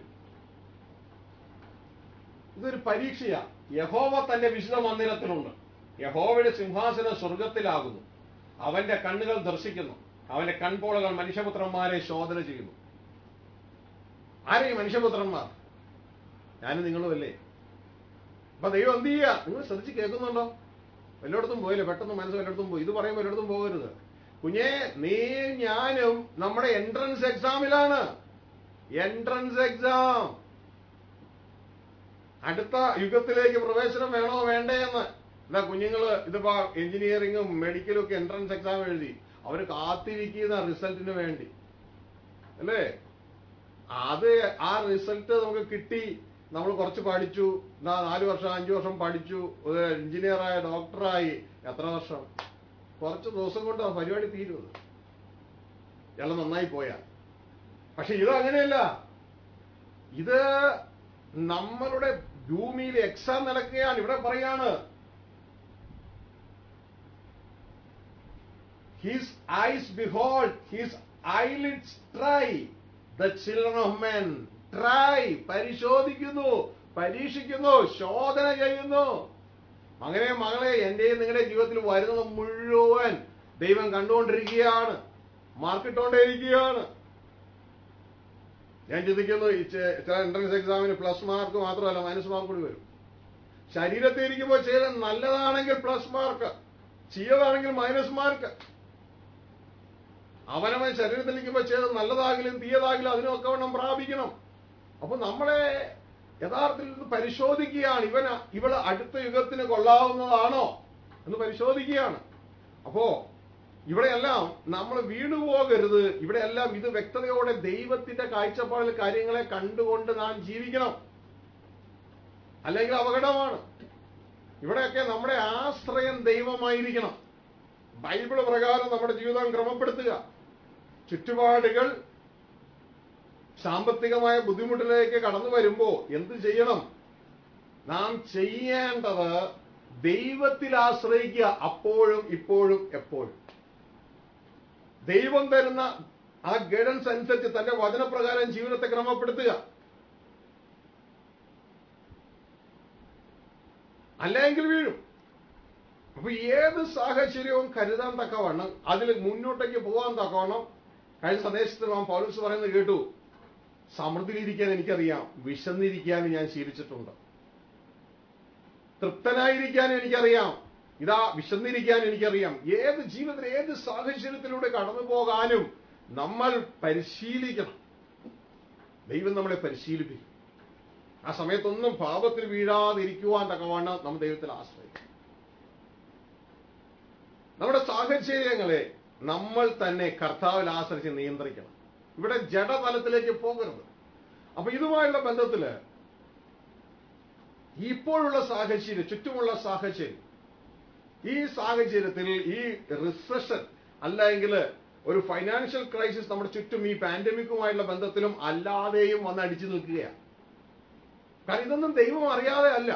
ഇതൊരു പരീക്ഷയാ. യഹോവ തന്റെ വിശുദ്ധ മന്ദിരത്തിലുണ്ട്. യഹോവയുടെ സിംഹാസനം സ്വർഗത്തിലാകുന്നു. അവന്റെ കണ്ണുകൾ ദർശിക്കുന്നു. അവന്റെ കൺപോളകൾ മനുഷ്യപുത്രന്മാരെ ശോധന ചെയ്യുന്നു. ആരെ മനുഷ്യപുത്രന്മാർ? ഞാനും നിങ്ങളും അല്ലേ? അപ്പൊ ദൈവം എന്ത് ചെയ്യുക? നിങ്ങൾ ശ്രദ്ധിച്ച് കേൾക്കുന്നുണ്ടോ? എല്ലായിടത്തും പോയില്ലേ? പെട്ടെന്ന് മനസ്സ് എല്ലായിടത്തും പോയി. ഇത് പറയുമ്പോൾ എല്ലായിടത്തും പോകരുത്. കുഞ്ഞേ, നീ ഞാനും നമ്മുടെ എൻട്രൻസ് എക്സാമിലാണ്. Entrance exam. അടുത്ത യുഗത്തിലേക്ക് പ്രവേശനം വേണോ വേണ്ടേ എന്ന്. എന്താ കുഞ്ഞുങ്ങള് ഇതിപ്പോ എഞ്ചിനീയറിംഗും മെഡിക്കലും ഒക്കെ എൻട്രൻസ് എക്സാം എഴുതി അവര് കാത്തിരിക്കുന്ന റിസൾട്ടിന് വേണ്ടി അല്ലേ? അത് ആ റിസൾട്ട് നമുക്ക് കിട്ടി. നമ്മൾ കുറച്ച് പഠിച്ചു, 4 വർഷം 5 വർഷം പഠിച്ചു, ഒരു എഞ്ചിനീയറായി, ഡോക്ടറായി. എത്ര വർഷം? കുറച്ച് ദിവസം കൊണ്ട് ആ പരിപാടി തീരുന്നത്. എല്ലാം നന്നായി പോയാൽ. പക്ഷെ ഇത് അങ്ങനെയല്ല. ഇത് നമ്മളുടെ ഭൂമിയിൽ എക്സാം നടക്കുകയാണ്. ഇവിടെ പറയാണ്, his eyes behold, his eyelids try the children of men. Try, പരിശോധിക്കുന്നു, പരീക്ഷിക്കുന്നു, ശോധന ചെയ്യുന്നു. മകനെ മകളെ, എന്റെയും നിങ്ങളുടെ ജീവിതത്തിൽ വരുന്നത് മുഴുവൻ ദൈവം കണ്ടുകൊണ്ടിരിക്കുകയാണ്, മാർക്കിട്ടുകൊണ്ടേയിരിക്കുകയാണ്. ഞാൻ ചിന്തിക്കുന്നു, ചില എൻട്രൻസ് എക്സാമിന് പ്ലസ് മാർക്ക് മാത്രമല്ല മൈനസ് മാർക്ക് കൂടി വരും. ശരീരത്തിൽ ഇരിക്കുമ്പോൾ ചെയ്ത നല്ലതാണെങ്കിൽ പ്ലസ് മാർക്ക്, ചെയ്തതാണെങ്കിൽ മൈനസ് മാർക്ക്. അവനവൻ ശരീരത്തിൽ ഇരിക്കുമ്പോൾ ചെയ്ത് നല്ലതാകിലും തീയതാകിലും അതിനൊക്കെ വണ്ണം പ്രാപിക്കണം. അപ്പൊ നമ്മളെ യഥാർത്ഥത്തിൽ പരിശോധിക്കുകയാണ്, ഇവള് അടുത്ത യുഗത്തിന് കൊള്ളാവുന്നതാണോ എന്ന് പരിശോധിക്കുകയാണ്. അപ്പോ ഇവിടെയെല്ലാം നമ്മൾ വീണുപോകരുത്. ഇവിടെയെല്ലാം ഇത് വ്യക്തതയോടെ ദൈവത്തിന്റെ കാഴ്ചപ്പാടിൽ കാര്യങ്ങളെ കണ്ടുകൊണ്ട് നാം ജീവിക്കണം, അല്ലെങ്കിൽ അപകടമാണ്. ഇവിടെയൊക്കെ നമ്മുടെ ആശ്രയം ദൈവമായിരിക്കണം. ബൈബിൾ പ്രകാരം നമ്മുടെ ജീവിതം ക്രമപ്പെടുത്തുക. ചുറ്റുപാടുകൾ സാമ്പത്തികമായ ബുദ്ധിമുട്ടിലേക്ക് കടന്നു വരുമ്പോ എന്ത് ചെയ്യണം? നാം ചെയ്യേണ്ടത് ദൈവത്തിൽ ആശ്രയിക്കുക, അപ്പോഴും ഇപ്പോഴും എപ്പോഴും. ദൈവം തരുന്ന ആ ഗൈഡൻസ് അനുസരിച്ച് തന്റെ വചനപ്രകാരം ജീവിതത്തെ ക്രമപ്പെടുത്തുക. അല്ലെങ്കിൽ വീഴും. അപ്പൊ ഏത് സാഹചര്യവും കരുതാൻ തക്കവണ്ണം, അതിൽ മുന്നോട്ടേക്ക് പോകാൻ തക്കവണ്ണം, കഴിഞ്ഞ സന്ദേശത്തിൽ നാം പൗലോസ് പറയുന്നത് കേട്ടു, സമൃദ്ധിയിലിരിക്കാൻ എനിക്കറിയാം, വിശന്നിരിക്കാനും ഞാൻ ശീലിച്ചിട്ടുണ്ട്. തൃപ്തനായിരിക്കാനും എനിക്കറിയാം, ഇതാ വിശന്നിരിക്കാനും എനിക്കറിയാം. ഏത് ജീവിതത്തിൽ ഏത് സാഹചര്യത്തിലൂടെ കടന്നു പോകാനും നമ്മൾ പരിശീലിക്കണം. ദൈവം നമ്മളെ പരിശീലിപ്പിക്കും. ആ സമയത്തൊന്നും പാപത്തിൽ വീഴാതിരിക്കുവാൻ തക്കവണ്ണം നമ്മൾ ദൈവത്തിൽ ആശ്രയിക്കും. നമ്മുടെ സാഹചര്യങ്ങളെ നമ്മൾ തന്നെ കർത്താവിൽ ആശ്രയിച്ച് നിയന്ത്രിക്കണം. ഇവിടെ ജഡതലത്തിലേക്ക് പോകരുത്. അപ്പൊ ഇതുമായുള്ള ബന്ധത്തില് ഇപ്പോഴുള്ള സാഹചര്യം, ചുറ്റുമുള്ള സാഹചര്യം, ഈ സാഹചര്യത്തിൽ ഈ റിസഷൻ അല്ലെങ്കിൽ ഒരു ഫൈനാൻഷ്യൽ ക്രൈസിസ് നമ്മുടെ ചുറ്റും ഈ പാൻഡമിക്കുമായുള്ള ബന്ധത്തിലും അല്ലാതെയും വന്ന് അടിച്ചു നിൽക്കുകയാണ്. കാരണം ഇതൊന്നും ദൈവം അറിയാതെ അല്ല.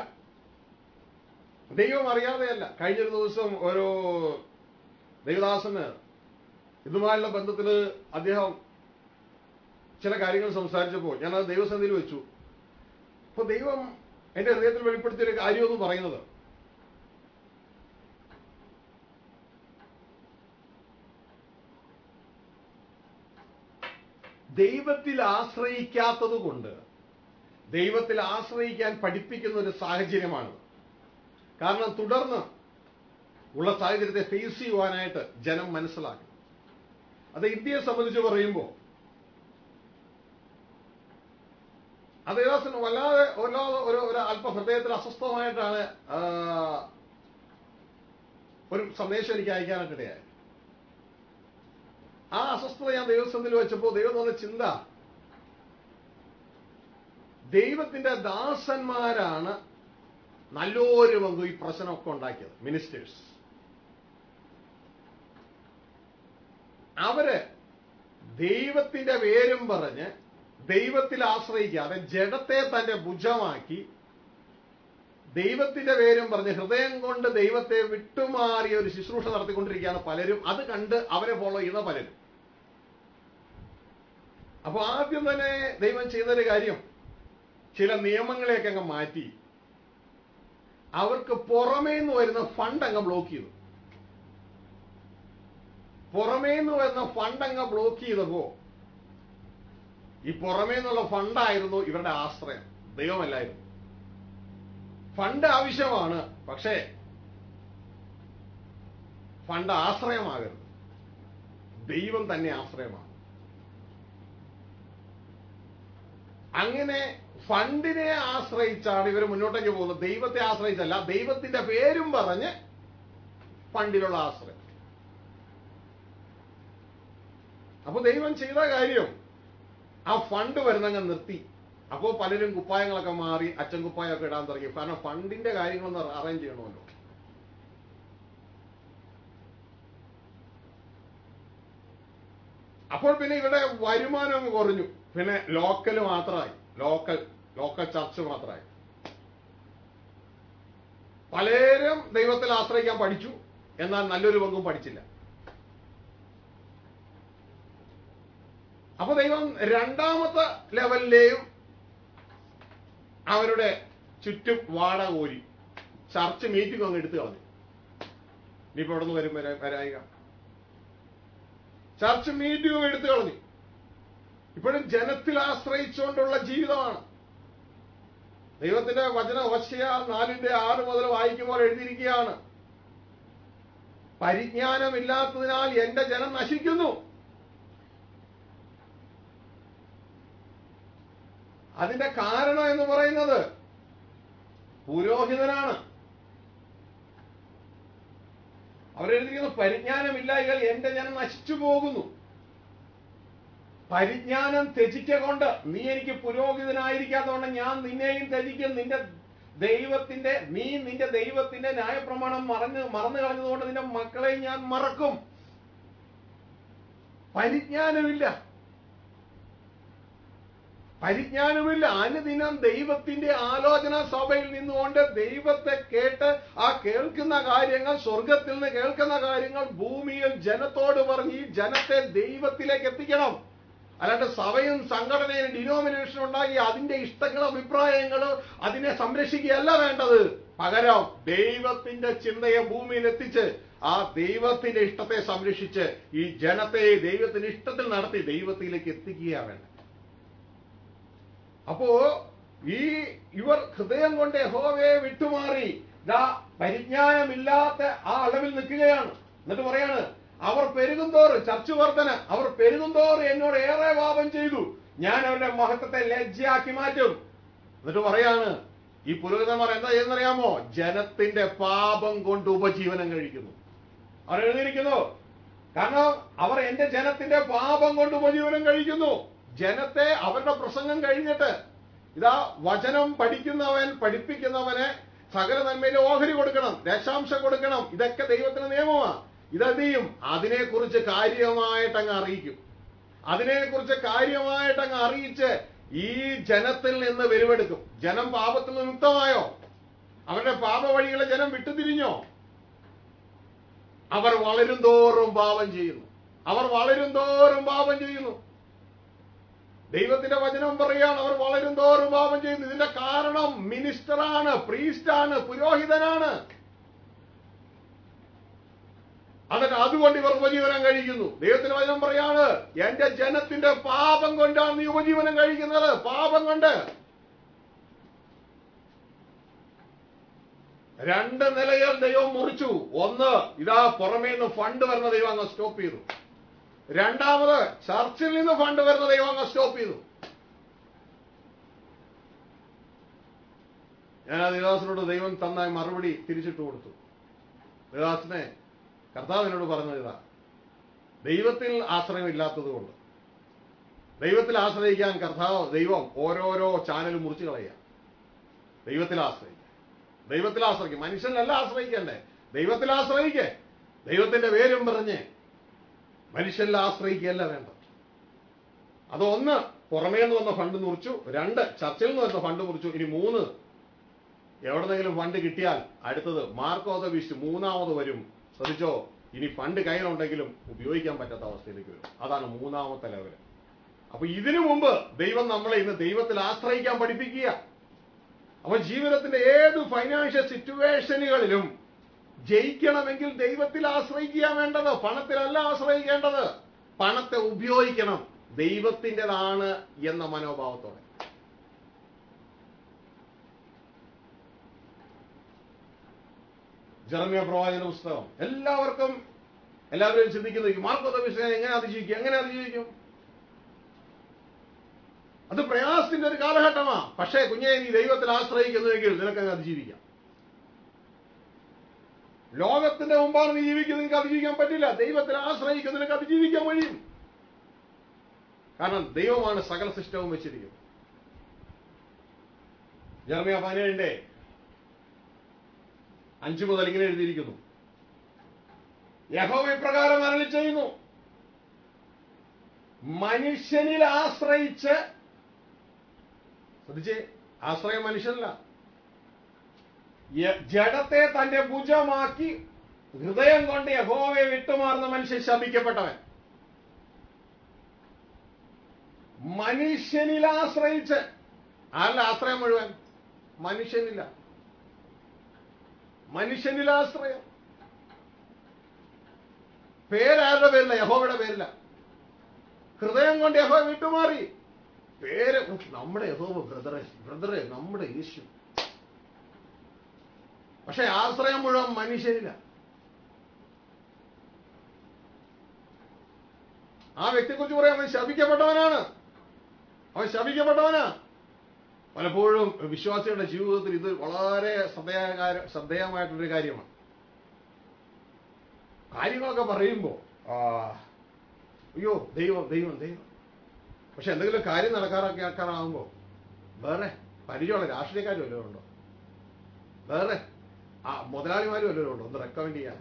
കഴിഞ്ഞൊരു ദിവസം ഒരു ദൈവദാസന് ഇതുമായുള്ള ബന്ധത്തില് അദ്ദേഹം ചില കാര്യങ്ങൾ സംസാരിച്ചപ്പോൾ ഞാനത് ദൈവസന്നിധിയിൽ വെച്ചു. അപ്പൊ ദൈവം എന്റെ ഹൃദയത്തിൽ വെളിപ്പെടുത്തിയൊരു കാര്യമെന്ന് പറയുന്നത്, ദൈവത്തിൽ ആശ്രയിക്കാത്തത് കൊണ്ട് ദൈവത്തിൽ ആശ്രയിക്കാൻ പഠിപ്പിക്കുന്ന ഒരു സാഹചര്യമാണ്. കാരണം തുടർന്ന് ഉള്ള സാഹചര്യത്തെ ഫേസ് ചെയ്യുവാനായിട്ട് ജനം മനസ്സിലാക്കണം. അത് ഇന്ത്യയെ സംബന്ധിച്ച് പറയുമ്പോൾ അത് വല്ലാതെ ഒരു അല്പ ഹൃദയത്തിൽ അസ്വസ്ഥമായിട്ടാണ് ഒരു സന്ദേശം എനിക്ക് അയക്കാനായിട്ടിടയായി. ആ അസ്വസ്ഥത ഞാൻ ദൈവസന്നിധിയിൽ വെച്ചപ്പോൾ ദൈവം തന്ന ചിന്ത, ദൈവത്തിന്റെ ദാസന്മാരാണ് നല്ലൊരു പങ്ക് ഈ പ്രശ്നമൊക്കെ ഉണ്ടാക്കിയത്. മിനിസ്റ്റേഴ്സ് അവര് ദൈവത്തിന്റെ പേരും പറഞ്ഞ് ദൈവത്തിൽ ആശ്രയിക്കാതെ ജഡത്തെ തന്റെ ഭുജമാക്കി ദൈവത്തിന്റെ പേരും പറഞ്ഞ് ഹൃദയം കൊണ്ട് ദൈവത്തെ വിട്ടുമാറിയ ഒരു ശുശ്രൂഷ നടത്തിക്കൊണ്ടിരിക്കുകയാണ് പലരും. അത് കണ്ട് അവരെ ഫോളോ ചെയ്യുന്ന പലരും. അപ്പൊ ആദ്യം തന്നെ ദൈവം ചെയ്തൊരു കാര്യം, ചില നിയമങ്ങളെയൊക്കെ അങ്ങ് മാറ്റി അവർക്ക് പുറമേ നിന്ന് വരുന്ന ഫണ്ട് അങ്ങ് ബ്ലോക്ക് ചെയ്തു. പുറമേ നിന്ന് വരുന്ന ഫണ്ട് അങ്ങ് ബ്ലോക്ക് ചെയ്തപ്പോ ഈ പുറമേ നിന്നുള്ള ഫണ്ടായിരുന്നു ഇവരുടെ ആശ്രയം, ദൈവമല്ലായിരുന്നു. ഫണ്ട് ആവശ്യമാണ്, പക്ഷേ ഫണ്ട് ആശ്രയമാകരുത്, ദൈവം തന്നെ ആശ്രയമാണ്. അങ്ങനെ ഫണ്ടിനെ ആശ്രയിച്ചാണ് ഇവർ മുന്നോട്ടേക്ക് പോകുന്നത്. ദൈവത്തെ ആശ്രയിച്ചല്ല, ദൈവത്തിന്റെ പേരും പറഞ്ഞ് ഫണ്ടിലുള്ള ആശ്രയം. അപ്പൊ ദൈവം ചെയ്ത കാര്യം, ആ ഫണ്ട് വരുന്നങ്ങ് നിർത്തി. അപ്പോ പലരും കുപ്പായങ്ങളൊക്കെ മാറി അച്ഛൻ കുപ്പായമൊക്കെ ഇടാൻ തുടങ്ങി. കാരണം ഫണ്ടിന്റെ കാര്യങ്ങളൊന്ന് അറേഞ്ച് ചെയ്യണമല്ലോ. അപ്പോൾ പിന്നെ ഇവരുടെ വരുമാനം അങ്ങ് കുറഞ്ഞു. പിന്നെ ലോക്കൽ മാത്രമായി, ലോക്കൽ ചർച്ച് മാത്രമായി. പലരും ദൈവത്തിൽ ആശ്രയിക്കാൻ പഠിച്ചു, എന്നാൽ നല്ലൊരു പങ്കും പഠിച്ചില്ല. അപ്പൊ ദൈവം രണ്ടാമത്തെ ലെവലിലെയും അവരുടെ ചുറ്റും വാട കോരി ചർച്ച് മീറ്റിംഗ് അങ്ങ് എടുത്തു കളഞ്ഞു. ഇനിയിപ്പോ അവിടെ നിന്ന് വരായിക ചർച്ച് മീറ്റിംഗ് എടുത്തു കളഞ്ഞു. ഇപ്പോഴും ജനത്തിൽ ആശ്രയിച്ചുകൊണ്ടുള്ള ജീവിതമാണ്. ദൈവത്തിന്റെ വചന ഹോശേയ 4:6 മുതൽ വായിക്കുമ്പോൾ എഴുതിയിരിക്കുകയാണ്, പരിജ്ഞാനമില്ലാത്തതിനാൽ എന്റെ ജനം നശിക്കുന്നു. അതിന്റെ കാരണം എന്ന് പറയുന്നത് പുരോഹിതനാണ്. അവരെഴുതിയിരിക്കുന്നത് പരിജ്ഞാനമില്ലായകൾ എന്റെ ജനം നശിച്ചു പോകുന്നു. പരിജ്ഞാനം ത്യജിക്കൊണ്ട് നീ എനിക്ക് പുരോഹിതനായിരിക്കാത്തതുകൊണ്ട് ഞാൻ നിന്നെയും ത്യജിക്കും. നിന്റെ ദൈവത്തിന്റെ ന്യായപ്രമാണം മറന്നു കളഞ്ഞതുകൊണ്ട് നിന്റെ മക്കളെ ഞാൻ മറക്കും. പരിജ്ഞാനമില്ല. അനുദിനം ദൈവത്തിന്റെ ആലോചന സഭയിൽ നിന്നുകൊണ്ട് ദൈവത്തെ കേട്ട് ആ കേൾക്കുന്ന കാര്യങ്ങൾ, സ്വർഗത്തിൽ നിന്ന് കേൾക്കുന്ന കാര്യങ്ങൾ ഭൂമിയിൽ ജനത്തോട് പറഞ്ഞ് ഈ ജനത്തെ ദൈവത്തിലേക്ക് എത്തിക്കണം. അല്ലാണ്ട് സഭയും സംഘടനയും ഡിനോമിനേഷൻ ഉണ്ടാക്കി അതിന്റെ ഇഷ്ടങ്ങളും അഭിപ്രായങ്ങളും അതിനെ സംരക്ഷിക്കുകയല്ല വേണ്ടത്. പകരം ദൈവത്തിന്റെ ചിന്തയെ ഭൂമിയിൽ എത്തിച്ച് ആ ദൈവത്തിന്റെ ഇഷ്ടത്തെ സംരക്ഷിച്ച് ഈ ജനത്തെ ദൈവത്തിന്റെ ഇഷ്ടത്തിൽ നടത്തി ദൈവത്തിലേക്ക് എത്തിക്കുകയാണ് വേണ്ടത്. അപ്പോ ഇവർ ഹൃദയം കൊണ്ട് യഹോവയെ വിട്ടുമാറി പരിജ്ഞാനമില്ലാത്ത ആ അളവിൽ നിൽക്കുകയാണ്. എന്നിട്ട് പറയാണ്, അവർ പെരുകുന്തോറും, ചർച്ച് വർധന, അവർ പെരുകുന്തോറും എന്നോട് ഏറെ പാപം ചെയ്തു, ഞാൻ അവരുടെ മഹത്വത്തെ ലജ്ജയാക്കി മാറ്റും. എന്നിട്ട് പറയാണ്, ഈ പുരോഹിതന്മാർ എന്താ ചെയ്യുന്നറിയാമോ? ജനത്തിന്റെ പാപം കൊണ്ട് ഉപജീവനം കഴിക്കുന്നു. അവർ എഴുതിയിരിക്കുന്നു, കാരണം അവർ എന്റെ ജനത്തിന്റെ പാപം കൊണ്ട് ഉപജീവനം കഴിക്കുന്നു. ജനത്തെ അവരുടെ പ്രസംഗം കഴിഞ്ഞിട്ട് ഇതാ വചനം പഠിപ്പിക്കുന്നവന് സകല നന്മയിലെ ഓഹരി കൊടുക്കണം, ദശാംശം കൊടുക്കണം. ഇതൊക്കെ ദൈവത്തിന്റെ നിയമമാണ്. ഇതെന്ത് ചെയ്യും? അതിനെക്കുറിച്ച് കാര്യമായിട്ടങ്ങ് അറിയിക്കും. അതിനെക്കുറിച്ച് അറിയിച്ച് ഈ ജനത്തിൽ നിന്ന് വെരുവെടുക്കും. ജനം പാപത്തിൽ നിന്ന് മുക്തമായോ? അവരുടെ പാപ വഴികളെ ജനം വിട്ടുതിരിഞ്ഞോ? അവർ വളരും തോറും പാപം ചെയ്യുന്നു. ദൈവത്തിന്റെ വചനം പറയാണ്, അവർ വളരും തോറും പാപം ചെയ്യുന്നു. ഇതിന്റെ കാരണം മിനിസ്റ്ററാണ്, പ്രീസ്റ്റാണ്, പുരോഹിതനാണ്. എന്നിട്ട് അതുകൊണ്ട് ഇവർ ഉപജീവനം കഴിക്കുന്നു. ദൈവത്തിന്റെ വചനം പറയാണ്, എന്റെ ജനത്തിന്റെ പാപം കൊണ്ടാണ് നീ ഉപജീവനം കഴിക്കുന്നത്. പാപം കൊണ്ട് 2 നിലകൾ ദൈവം മുറിച്ചു. ഒന്ന്, ഇതാ പുറമേ നിന്ന് ഫണ്ട് വരുന്ന ദൈവം അങ്ങ് സ്റ്റോപ്പ് ചെയ്തു. രണ്ടാമത്, ചർച്ചിൽ നിന്ന് ഫണ്ട് വരുന്ന ദൈവം അങ്ങ് സ്റ്റോപ്പ് ചെയ്തു. ഞാൻ ആ ദേവദാസനോട് ദൈവം തന്ന മറുപടി തിരിച്ചിട്ട് കൊടുത്തു. ദേവദാസനെ, കർത്താവിനോട് പറഞ്ഞത് ഇതാ, ദൈവത്തിൽ ആശ്രയമില്ലാത്തത് കൊണ്ട്, ദൈവത്തിൽ ആശ്രയിക്കാൻ ദൈവം ഓരോരോ ചാനലും മുറിച്ചു കളയുക. ദൈവത്തിൽ ആശ്രയിക്കുക. മനുഷ്യനല്ല ആശ്രയിക്കണ്ടേ, ദൈവത്തിൽ ആശ്രയിക്കേ. ദൈവത്തിന്റെ പേരും പറഞ്ഞ് മനുഷ്യനിൽ ആശ്രയിക്കുകയല്ല വേണ്ടത്. അതൊന്ന്, പുറമേ നിന്ന് വന്ന ഫണ്ട് മുറിച്ചു. 2, ചർച്ചിൽ നിന്ന് വരുന്ന ഫണ്ട് മുറിച്ചു. ഇനി 3, എവിടെന്നെങ്കിലും ഫണ്ട് കിട്ടിയാൽ അടുത്തത് മാർക്ക് ഓഫ് ദ ബീസ്റ്റ്, 3ാമത് വരും. ശ്രദ്ധിച്ചോ, ഇനി ഫണ്ട് കയ്യിലുണ്ടെങ്കിലും ഉപയോഗിക്കാൻ പറ്റാത്ത അവസ്ഥയിലേക്ക് വരും. അതാണ് 3ാമത്തെ ലെവല്. അപ്പൊ ഇതിനു മുമ്പ് ദൈവം നമ്മളെ ഇന്ന് ദൈവത്തിൽ ആശ്രയിക്കാൻ പഠിപ്പിക്കുക. അപ്പൊ ജീവിതത്തിന്റെ ഏത് ഫൈനാൻഷ്യൽ സിറ്റുവേഷനുകളിലും ജയിക്കണമെങ്കിൽ ദൈവത്തിൽ ആശ്രയിക്കുക വേണ്ടത്. പണത്തിലല്ല ആശ്രയിക്കേണ്ടത്. പണത്തെ ഉപയോഗിക്കണം ദൈവത്തിൻ്റെതാണ് എന്ന മനോഭാവത്തോടെ. ജെറമ്യാ പ്രവാചകന്റെ പുസ്തകം എല്ലാവരും ചിന്തിക്കുന്നു, മാർക്ക് ഓഫ് ദ ബീസ്റ്റ് എങ്ങനെ അതിജീവിക്കും? അത് പ്രയാസത്തിന്റെ ഒരു കാലഘട്ടമാണ്. പക്ഷേ കുഞ്ഞെ, നീ ദൈവത്തിൽ ആശ്രയിക്കുന്നുവെങ്കിൽ നിനക്കങ്ങ് അതിജീവിക്കാം. ലോകത്തിന്റെ മുമ്പാണ് നീ ജീവിക്കുന്നത്, നിനക്ക് അതിജീവിക്കാൻ പറ്റില്ല. ദൈവത്തിൽ ആശ്രയിക്കുന്ന നിനക്ക് അതിജീവിക്കാൻ കഴിയും. കാരണം ദൈവമാണ് സകല സിസ്റ്റവും വെച്ചിരിക്കുന്നത്. ജെറമ്യാ 17:5 മുതൽ ഇങ്ങനെ എഴുതിയിരിക്കുന്നു, യഹോവ ഇപ്രകാരം അരുളിച്ചെയ്യുന്നു, മനുഷ്യനിൽ ആശ്രയിച്ച്, ശ്രദ്ധിച്ചേ, ആശ്രയം മനുഷ്യനല്ല, ജഡത്തെ തന്റെ ഭുജമാക്കി ഹൃദയം കൊണ്ട് യഹോവയെ വിട്ടുമാറുന്ന മനുഷ്യൻ ശപിക്കപ്പെട്ടവൻ. മനുഷ്യനിൽ ആശ്രയിച്ച്, ആരുടെ ആശ്രയം മുഴുവൻ? മനുഷ്യനില്ല. മനുഷ്യനിൽ ആശ്രയം. പേരാരുടെ പേരില്ല, യഹോവയുടെ പേരില്ല. ഹൃദയം കൊണ്ട് യഹോവ വിട്ടുമാറി. പേര് നമ്മുടെ യഹോവ, ബ്രദറെ നമ്മുടെ യേശു. പക്ഷെ ആശ്രയം മുഴുവൻ മനുഷ്യനില്ല. ആ വ്യക്തിയെ കുറിച്ച് പറയാം, അവൻ ശപിക്കപ്പെട്ടവനാണ്. അവൻ ശപിക്കപ്പെട്ടവനാ. പലപ്പോഴും വിശ്വാസികളുടെ ജീവിതത്തിൽ ഇത് വളരെ ശ്രദ്ധേയമായിട്ടുള്ളൊരു കാര്യമാണ്. കാര്യങ്ങളൊക്കെ പറയുമ്പോൾ അയ്യോ ദൈവം ദൈവം ദൈവം, പക്ഷെ എന്തെങ്കിലും കാര്യം നടക്കാറാകുമ്പോൾ വേറെ പരിചയമുള്ള രാഷ്ട്രീയക്കാരും വല്ലവരും ഉണ്ടോ? വേറെ മുതലാളിമാരും വല്ലവരും ഉണ്ടോ ഒന്ന് റെക്കമെൻഡ് ചെയ്യാൻ?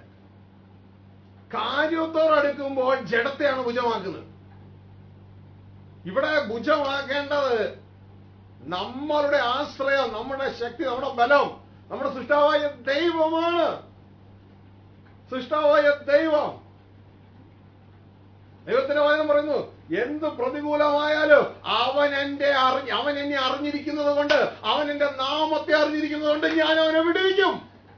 കാര്യത്തോടടുക്കുമ്പോൾ ജഡത്തെയാണ് ഭുജമാക്കുന്നത്. ഇവിടെ ഭുജമാക്കേണ്ടത് നമ്മളുടെ ആശ്രയം, നമ്മുടെ ശക്തി, നമ്മുടെ ബലം, നമ്മുടെ സൃഷ്ടാവായ ദൈവമാണ്. സൃഷ്ടാവായ ദൈവം. ദൈവത്തിന്റെ വചനം പറയുന്നു, എന്ത് പ്രതികൂലമായാലും അവൻ എന്നെ അറിഞ്ഞിരിക്കുന്നത് കൊണ്ട്, അവൻ എന്റെ നാമത്തെ അറിഞ്ഞിരിക്കുന്നത് കൊണ്ട് ഞാൻ അവനെ വിടുവിക്കും.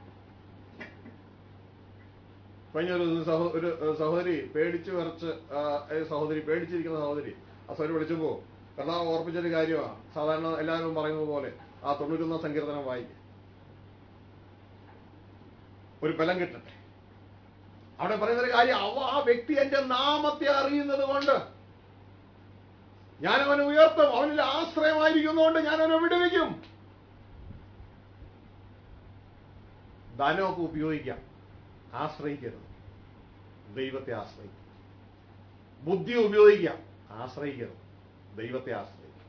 കഴിഞ്ഞൊരു ഒരു സഹോദരി പേടിച്ചിരിക്കുന്ന സഹോദരി ആ സഹോദരി വിളിച്ചപ്പോ കർത്താവ് ഓർപ്പിച്ചൊരു കാര്യമാണ്. സാധാരണ എല്ലാവരും പറയുന്നത് പോലെ ആ 91 സങ്കീർത്തനം വായിക്കും, ഒരു ബലം കിട്ടട്ടെ. അവിടെ പറയുന്നൊരു കാര്യം, ആ വ്യക്തി എന്റെ നാമത്തെ അറിയുന്നത് കൊണ്ട് ഞാൻ അവനെ ഉയർത്തും, അവനിൽ ആശ്രയമായിരിക്കുന്നതുകൊണ്ട് ഞാൻ അവനെ വിടുവിക്കും. ധനമൊക്കെ ഉപയോഗിക്കാം, ആശ്രയിക്കരുത്. ദൈവത്തെ ആശ്രയിക്കും. ബുദ്ധി ഉപയോഗിക്കാം, ആശ്രയിക്കരുത്. ദൈവത്തെ ആശ്രയിക്കും.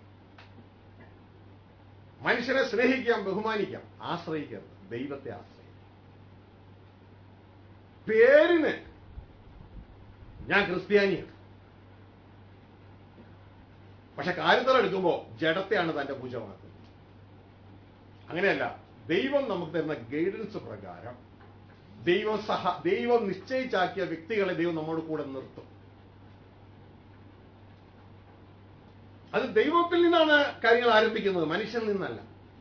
മനുഷ്യനെ സ്നേഹിക്കാം, ബഹുമാനിക്കാം, ആശ്രയിക്കരുത്. ദൈവത്തെ ആശ്രയിക്കും. പേരിന് ഞാൻ ക്രിസ്ത്യാനിയാണ്, പക്ഷെ കാര്യത്തിലെടുക്കുമ്പോൾ ജഡത്തെയാണ് തന്റെ ഭുജമാക്കുന്നത്. അങ്ങനെയല്ല. ദൈവം നമുക്ക് തരുന്ന ഗൈഡൻസ് പ്രകാരം ദൈവം നിശ്ചയിച്ചാക്കിയ വ്യക്തികളെ ദൈവം നമ്മോട് കൂടെ നിർത്തും. അത് ദൈവത്തിൽ നിന്നാണ് കാര്യങ്ങൾ ആരംഭിക്കുന്നത്, മനുഷ്യനിൽ നിന്നല്ല.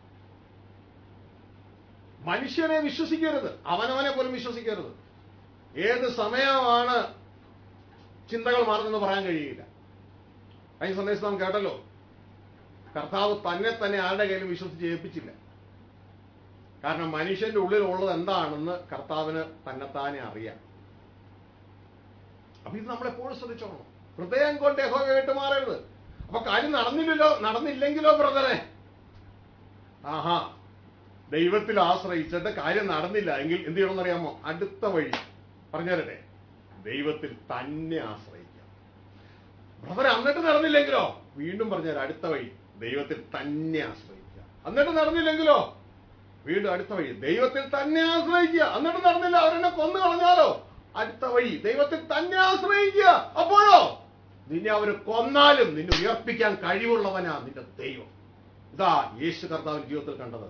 മനുഷ്യനെ വിശ്വസിക്കരുത്, അവനവനെ പോലും വിശ്വസിക്കരുത്. ഏത് സമയമാണ് ചിന്തകൾ മാറുന്നതെന്ന് പറയാൻ കഴിയില്ല. കഴിഞ്ഞ സന്ദേശം നാം കേട്ടല്ലോ, കർത്താവ് തന്നെ ആരുടെ കയ്യിലും വിശ്വസിച്ച് ഏൽപ്പിച്ചില്ല. കാരണം മനുഷ്യന്റെ ഉള്ളിലുള്ളത് എന്താണെന്ന് കർത്താവിന് തന്നെത്താനെ അറിയാം. അപ്പൊ ഇത് നമ്മളെപ്പോഴും ശ്രദ്ധിച്ചോളണം. ഹൃദയം കൊണ്ട് യഹോവയെ വിട്ടുമാറരുത്. അപ്പൊ കാര്യം നടന്നില്ലെങ്കിലോ ബ്രദറെ, ആഹാ, ദൈവത്തിൽ ആശ്രയിച്ചിട്ട് കാര്യം നടന്നില്ല എങ്കിൽ എന്ത് ചെയ്യണമെന്ന് അറിയാമോ? അടുത്ത വഴി പറഞ്ഞു തരട്ടെ, ദൈവത്തിൽ തന്നെ ആശ്രയിക്കാം. ബ്രദറെ എന്നിട്ട് നടന്നില്ലെങ്കിലോ? വീണ്ടും പറഞ്ഞുതരാം, അടുത്ത വഴി ദൈവത്തിൽ തന്നെ ആശ്രയിക്കുക. എന്നിട്ട് നടന്നില്ലെങ്കിലോ? വീണ്ടും അടുത്ത വഴി ദൈവത്തിൽ തന്നെ ആശ്രയിക്കുക. എന്നിട്ട് നടന്നില്ല, അവരെന്നെ കൊന്നു കളഞ്ഞാലോ? അടുത്ത വഴി ദൈവത്തിൽ തന്നെ ആശ്രയിക്കുക. അപ്പോഴോ നിന്നെ അവര് കൊന്നാലും നിന്നെ ഉയർപ്പിക്കാൻ കഴിവുള്ളവനാ നിന്റെ ദൈവം. ഇതാ യേശു കർത്താവിന്റെ ജീവിതത്തിൽ കണ്ടത്.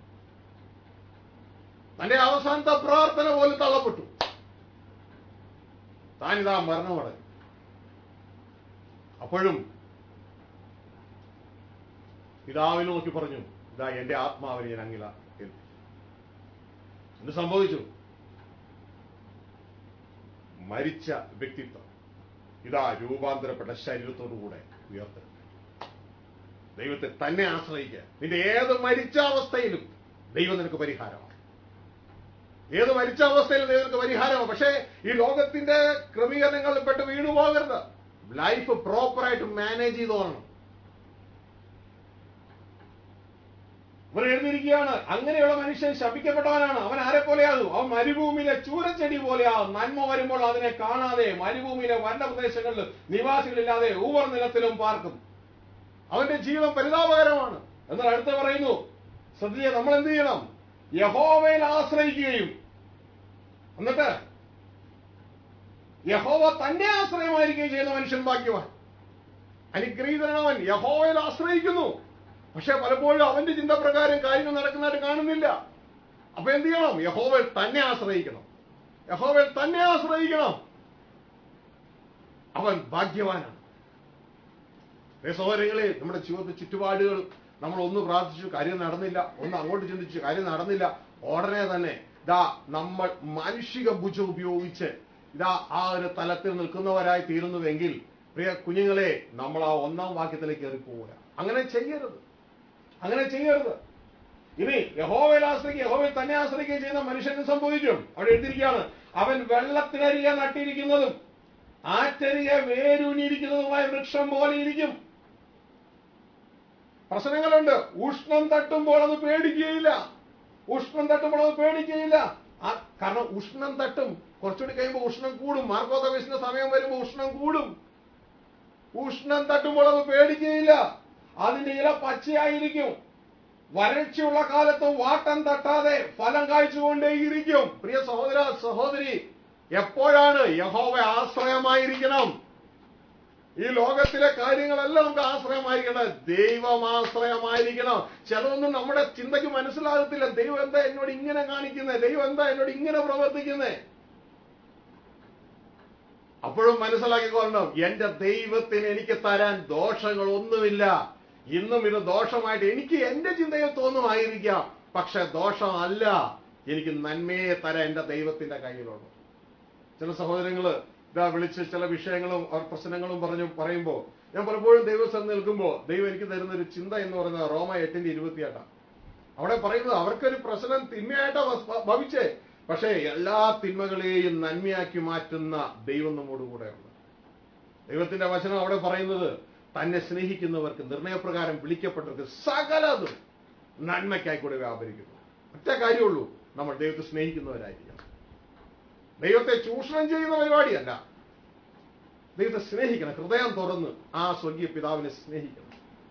തന്റെ അവസാനത്തെ പ്രാർത്ഥന പോലും തള്ളപ്പെട്ടു. താനിതാ മരണമടഞ്ഞു. അപ്പോഴും പിതാവിനെ നോക്കി പറഞ്ഞു, ഇതാ എന്റെ ആത്മാവിനെ ഞാൻ അങ്ങില ഏൽപ്പിച്ചു. എന്ത് സംഭവിച്ചു? മരിച്ച വ്യക്തിത്വം ഇതാ രൂപാന്തരപ്പെട്ട ശരീരത്തോടുകൂടെ ഉയർത്തെടുത്തു. ദൈവത്തെ തന്നെ ആശ്രയിക്കുക. നിന്റെ ഏത് മരിച്ച അവസ്ഥയിലും ദൈവം നിനക്ക് പരിഹാരമാണ്. ഏത് മരിച്ച അവസ്ഥയിലും ദൈവം നിനക്ക് പരിഹാരമാണ്. പക്ഷേ ഈ ലോകത്തിന്റെ ക്രമീകരണങ്ങളിൽ പെട്ട് വീണു പോകരുത്. ലൈഫ് പ്രോപ്പറായിട്ട് മാനേജ് ചെയ്തോളണം. ഇവർ എഴുതിയിരിക്കുകയാണ്, അങ്ങനെയുള്ള മനുഷ്യൻ ശപിക്കപ്പെട്ടവനാണ്. അവൻ ആരെ പോലെയാകും? അവൻ മരുഭൂമിയിലെ ചൂരച്ചെടി പോലെയാകും. നന്മ വരുമ്പോൾ അതിനെ കാണാതെ മരുഭൂമിയിലെ വരണ്ട പ്രദേശങ്ങളിൽ നിവാസികളില്ലാതെ ഊവർ നിലത്തിലും പാർക്കും. അവന്റെ ജീവിതം പരിതാപകരമാണ്. എന്നാൽ അടുത്ത് പറയുന്നു, ശ്രദ്ധിക്കുക, നമ്മൾ എന്ത് ചെയ്യണം? യഹോവയിൽ ആശ്രയിക്കുകയും എന്നിട്ട് യഹോവ തന്നെ ആശ്രയമായിരിക്കുകയും ചെയ്യുന്ന മനുഷ്യൻ ഭാഗ്യവാൻ. അനുഗ്രഹീതനാവൻ യഹോവയിൽ ആശ്രയിക്കുന്നു. പക്ഷെ പലപ്പോഴും അവന്റെ ചിന്ത പ്രകാരം കാര്യങ്ങൾ നടക്കുന്നതായിട്ട് കാണുന്നില്ല. അപ്പൊ എന്ത് ചെയ്യണം? യഹോവയിൽ തന്നെ ആശ്രയിക്കണം. യഹോവയിൽ തന്നെ ആശ്രയിക്കണം. അവൻ ഭാഗ്യവാനാണ്. സഹോദരങ്ങളെ, നമ്മുടെ ജീവിതത്തിൽ ചുറ്റുപാടുകൾ നമ്മൾ ഒന്ന് പ്രാർത്ഥിച്ചു, കാര്യം നടന്നില്ല, ഒന്ന് അങ്ങോട്ട് ചിന്തിച്ചു, കാര്യം നടന്നില്ല, ഉടനെ തന്നെ നമ്മൾ മാനുഷിക ഭുജം ഉപയോഗിച്ച് ആ ഒരു തലത്തിൽ നിൽക്കുന്നവരായി തീരുന്നുവെങ്കിൽ പ്രിയ കുഞ്ഞുങ്ങളെ, നമ്മൾ ആ ഒന്നാം വാക്യത്തിലേക്ക് കയറി പോവുക. അങ്ങനെ ചെയ്യരുത്, അങ്ങനെ ചെയ്യരുത്. ഇനി യഹോവയിൽ ആശ്രയിക്കുക, യഹോവയിൽ തന്നെ ആശ്രയിക്കുകയും ചെയ്യുന്ന മനുഷ്യന് സംഭവിക്കും. അവിടെ എഴുതിയിരിക്കുകയാണ്, അവൻ വെള്ളത്തിനരികെ നട്ടിരിക്കുന്നതും ആറ്റരികെ വേരൂന്നിയിരിക്കുന്നതുമായ വൃക്ഷം പോലെ ഇരിക്കും. പ്രശ്നങ്ങളുണ്ട്. ഉഷ്ണം തട്ടുമ്പോൾ അത് പേടിക്കുകയില്ല. ഉഷ്ണം തട്ടുമ്പോൾ അത് പേടിക്കുകയില്ല. കാരണം ഉഷ്ണം തട്ടും. കുറച്ചുകൂടി കഴിയുമ്പോൾ ഉഷ്ണം കൂടും. മാർക്കോത്തവസിന്റെ സമയം വരുമ്പോൾ ഉഷ്ണം കൂടും. ഉഷ്ണം തട്ടുമ്പോൾ അത് പേടിക്കുകയില്ല. അതിന്റെ ഇല പച്ചയായിരിക്കും. വരൾച്ചയുള്ള കാലത്ത് വാട്ടം തട്ടാതെ ഫലം കായ്ച്ചുകൊണ്ടേയിരിക്കും. പ്രിയ സഹോദര സഹോദരി, എപ്പോഴാണ് യഹോവ ആശ്രയമായിരിക്കണം? ഈ ലോകത്തിലെ കാര്യങ്ങളെല്ലാം നമുക്ക് ആശ്രയമായിരിക്കണം. ദൈവം ആശ്രയമായിരിക്കണം. ചിലതൊന്നും നമ്മുടെ ചിന്തയ്ക്ക് മനസ്സിലാകത്തില്ല. ദൈവം എന്താ എന്നോട് ഇങ്ങനെ കാണിക്കുന്നത്? ദൈവം എന്താ എന്നോട് ഇങ്ങനെ പ്രവർത്തിക്കുന്നത്? അപ്പോഴും മനസ്സിലാക്കിക്കൊള്ളണം, എന്റെ ദൈവത്തിന് എനിക്ക് തരാൻ ദോഷങ്ങളൊന്നുമില്ല. ഇന്നും ഇത് ദോഷമായിട്ട് എനിക്ക് എന്റെ ചിന്തയിൽ തോന്നുമായിരിക്കാം, പക്ഷെ ദോഷമല്ല. എനിക്ക് നന്മയെ തരാൻ എന്റെ ദൈവത്തിന്റെ കയ്യിലുണ്ട്. ചില സഹോദരങ്ങള് വിളിച്ച് ചില വിഷയങ്ങളും പ്രശ്നങ്ങളും പറയുമ്പോൾ ഞാൻ പലപ്പോഴും ദൈവസ്ഥ നിൽക്കുമ്പോൾ ദൈവം എനിക്ക് തരുന്ന ഒരു ചിന്ത എന്ന് പറയുന്നത് റോമ 8:28. അവിടെ പറയുന്നത് അവർക്കൊരു പ്രശ്നം തിന്മയായിട്ടാ ഭവിച്ചേ, പക്ഷേ എല്ലാ തിന്മകളെയും നന്മയാക്കി മാറ്റുന്ന ദൈവം നമ്മോട് കൂടെയുണ്ട്. ദൈവത്തിന്റെ വചനം അവിടെ പറയുന്നത്, തന്നെ സ്നേഹിക്കുന്നവർക്ക്, നിർണയപ്രകാരം വിളിക്കപ്പെട്ടവർക്ക് സകലതും നന്മയ്ക്കായി കൂടെ വ്യാപരിക്കുന്നു. ഒറ്റ കാര്യമുള്ളൂ, നമ്മൾ ദൈവത്തെ സ്നേഹിക്കുന്നവരായിരിക്കണം. ദൈവത്തെ ചൂഷണം ചെയ്യുന്ന പരിപാടിയല്ല. ദൈവത്തെ സ്നേഹിക്കണം. ഹൃദയം തുറന്ന് ആ സ്വർഗീയ പിതാവിനെ സ്നേഹിക്കണം.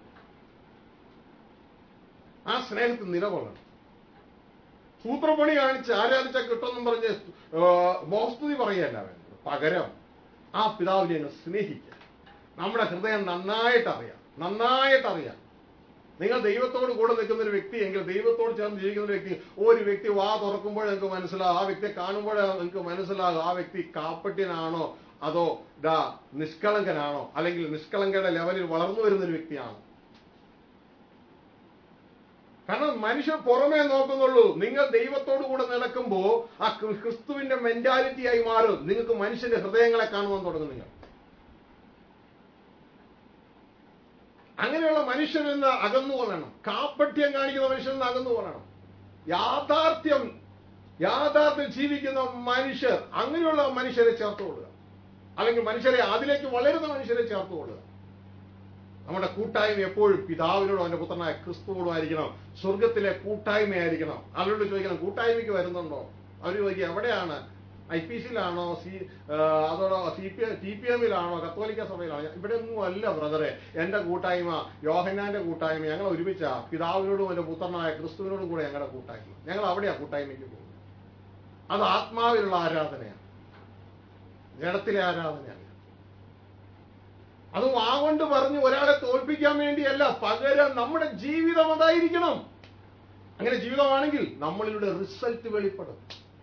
ആ സ്നേഹത്തിൽ നിലകൊള്ളണം. സൂത്രപ്പണി കാണിച്ച് ആരാധിച്ച കിട്ടുമെന്നും പറഞ്ഞ് മോസ്തുതി പറയല്ല വേണ്ടത്. പകരം ആ പിതാവിനെ അങ്ങ് സ്നേഹിക്കുക. നമ്മുടെ ഹൃദയം നന്നായിട്ടറിയാം. നിങ്ങൾ ദൈവത്തോട് കൂടെ നിൽക്കുന്ന ഒരു വ്യക്തി എങ്കിൽ, ദൈവത്തോട് ചേർന്ന് ജീവിക്കുന്ന ഒരു വ്യക്തി വാ തുറക്കുമ്പോൾ നിങ്ങൾക്ക് മനസ്സിലാകും, ആ വ്യക്തിയെ കാണുമ്പോൾ നിങ്ങൾക്ക് മനസ്സിലാകും ആ വ്യക്തി കാപ്പട്യനാണോ അതോ നിഷ്കളങ്കനാണോ, അല്ലെങ്കിൽ നിഷ്കളങ്കയുടെ ലെവലിൽ വളർന്നു വരുന്ന ഒരു വ്യക്തിയാണോ. കാരണം മനുഷ്യർ പുറമേ നോക്കുന്നുള്ളൂ. നിങ്ങൾ ദൈവത്തോടു കൂടെ നടക്കുമ്പോൾ ആ ക്രിസ്തുവിന്റെ മെന്റാലിറ്റിയായി മാറും. നിങ്ങൾക്ക് മനുഷ്യന്റെ ഹൃദയങ്ങളെ കാണുവാൻ തുടങ്ങും. നിങ്ങൾ അങ്ങനെയുള്ള മനുഷ്യരിൽ നിന്ന് അകന്നുകൊള്ളണം. കാപ്പട്യം കാണിക്കുന്ന മനുഷ്യരിൽ നിന്ന് അകന്നുകൊള്ളണം. യാഥാർത്ഥ്യം ജീവിക്കുന്ന മനുഷ്യർ, അങ്ങനെയുള്ള മനുഷ്യരെ ചേർത്തുകൊള്ളുക. അല്ലെങ്കിൽ അതിലേക്ക് വളരുന്ന മനുഷ്യരെ ചേർത്തുകൊള്ളുക. നമ്മുടെ കൂട്ടായ്മ എപ്പോഴും പിതാവിനോടും അവന്റെ പുത്രനായ ക്രിസ്തുവോടും ആയിരിക്കണം. സ്വർഗത്തിലെ കൂട്ടായ്മയായിരിക്കണം. അവരോട് ചോദിക്കണം, കൂട്ടായ്മയ്ക്ക് വരുന്നുണ്ടോ? അവർ ചോദിക്കുക, എവിടെയാണ്? IPC-ലാണോ, അതോടോ TPM-ലാണോ, കത്തോലിക്ക സഭയിലാണോ? ഇവിടെ ഒന്നും അല്ല ബ്രദറെ. എന്റെ കൂട്ടായ്മ യോഹന്നാന്റെ കൂട്ടായ്മ. ഞങ്ങൾ ഒരുമിച്ചാ പിതാവിനോടും എന്റെ പുത്രനായ ക്രിസ്തുവിനോടും കൂടെ ഞങ്ങളുടെ കൂട്ടായ്മ. ഞങ്ങൾ അവിടെയാ കൂട്ടായ്മയ്ക്ക് പോകുന്നത്. അത് ആത്മാവിലുള്ള ആരാധനയാണ്, ജഡത്തിലെ ആരാധനയല്ല. അത് വാഗൊണ്ട് പറഞ്ഞ് ഒരാളെ തോൽപ്പിക്കാൻ വേണ്ടിയല്ല, പകരം നമ്മുടെ ജീവിതം അതായിരിക്കണം. അങ്ങനെ ജീവിതമാണെങ്കിൽ നമ്മളിലൂടെ റിസൾട്ട് വെളിപ്പെടും.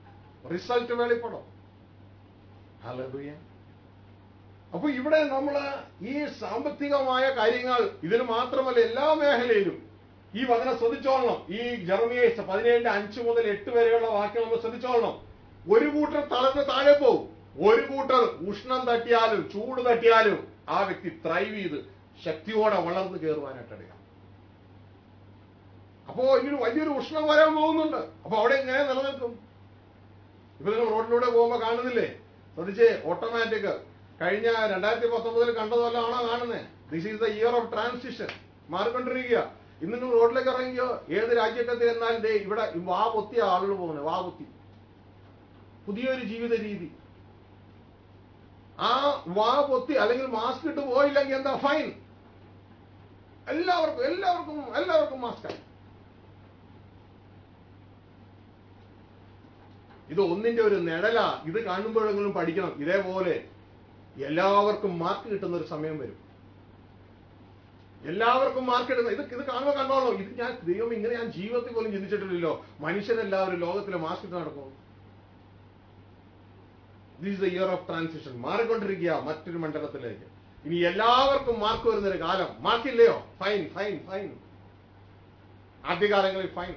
ഹല്ലേലൂയ. അപ്പൊ ഇവിടെ നമ്മള് ഈ സാമ്പത്തികമായ കാര്യങ്ങൾ, ഇതിന് മാത്രമല്ല എല്ലാ മേഖലയിലും ഈ വചനം ശ്രദ്ധിച്ചോളണം. ഈ ജെറമിയ 17:5 മുതൽ 8 വരെയുള്ള വാക്യം നമ്മൾ ശ്രദ്ധിച്ചോളണം. ഒരു കൂട്ടർ തളർന്ന് താഴെ പോകും, ഒരു കൂട്ടർ ഉഷ്ണം തട്ടിയാലും ചൂട് തട്ടിയാലും ആ വ്യക്തി ത്രൈവ് ചെയ്ത് ശക്തിയോടെ വളർന്നു കയറുവാനായിട്ടിടയാം. അപ്പോ ഇനിയൊരു വലിയൊരു ഉഷ്ണം വരാൻ പോകുന്നുണ്ട്. അപ്പൊ അവിടെ എങ്ങനെ നിലനിൽക്കും? ഇപ്പൊ നിങ്ങൾ റോഡിലൂടെ പോകുമ്പോ കാണുന്നില്ലേ? ശ്രദ്ധിച്ചേ, ഓട്ടോമാറ്റിക് കഴിഞ്ഞ 2019 കണ്ടതല്ലാണോ കാണുന്നത്? This is the year of transition. മാറിക്കൊണ്ടിരിക്കുക. ഇന്ന് നിങ്ങൾ റോഡിലേക്ക് ഇറങ്ങിയോ, ഏത് രാജ്യത്തെത്തി എന്നാലും ഇവിടെ വാ പൊത്തിയ ആളുകൾ പോകുന്നത്. വാ പൊത്തി പുതിയൊരു ജീവിത രീതി. ആ വാ പൊത്തി അല്ലെങ്കിൽ മാസ്ക് ഇട്ട് പോയില്ലെങ്കിൽ എന്താ ഫൈൻ? എല്ലാവർക്കും മാസ്കായി. ഇത് ഒന്നിന്റെ ഒരു നിഴല. ഇത് കാണുമ്പോഴെങ്കിലും പഠിക്കണം. ഇതേപോലെ എല്ലാവർക്കും മാർക്ക് കിട്ടുന്ന ഒരു സമയം വരും. എല്ലാവർക്കും മാർക്ക് എടുക്കുന്നത്. ഇത് കാണുമ്പോൾ കണ്ടോളൂ, ഇത് ദൈവം ഇങ്ങനെ ഞാൻ ജീവിതത്തിൽ പോലും ചിന്തിച്ചിട്ടില്ലല്ലോ. മനുഷ്യരെല്ലാവരും ലോകത്തിലെ മാസ്ക് ഇട്ട് നടക്കും. This is the year of transition. മാറിക്കൊണ്ടിരിക്കുക മറ്റൊരു മണ്ഡലത്തിലേക്ക്. ഇനി എല്ലാവർക്കും മാർക്ക് വരുന്നൊരു കാലം. മാർക്കില്ലയോ? Fine fine fine. ആദ്യകാലങ്ങളിൽ ഫൈൻ.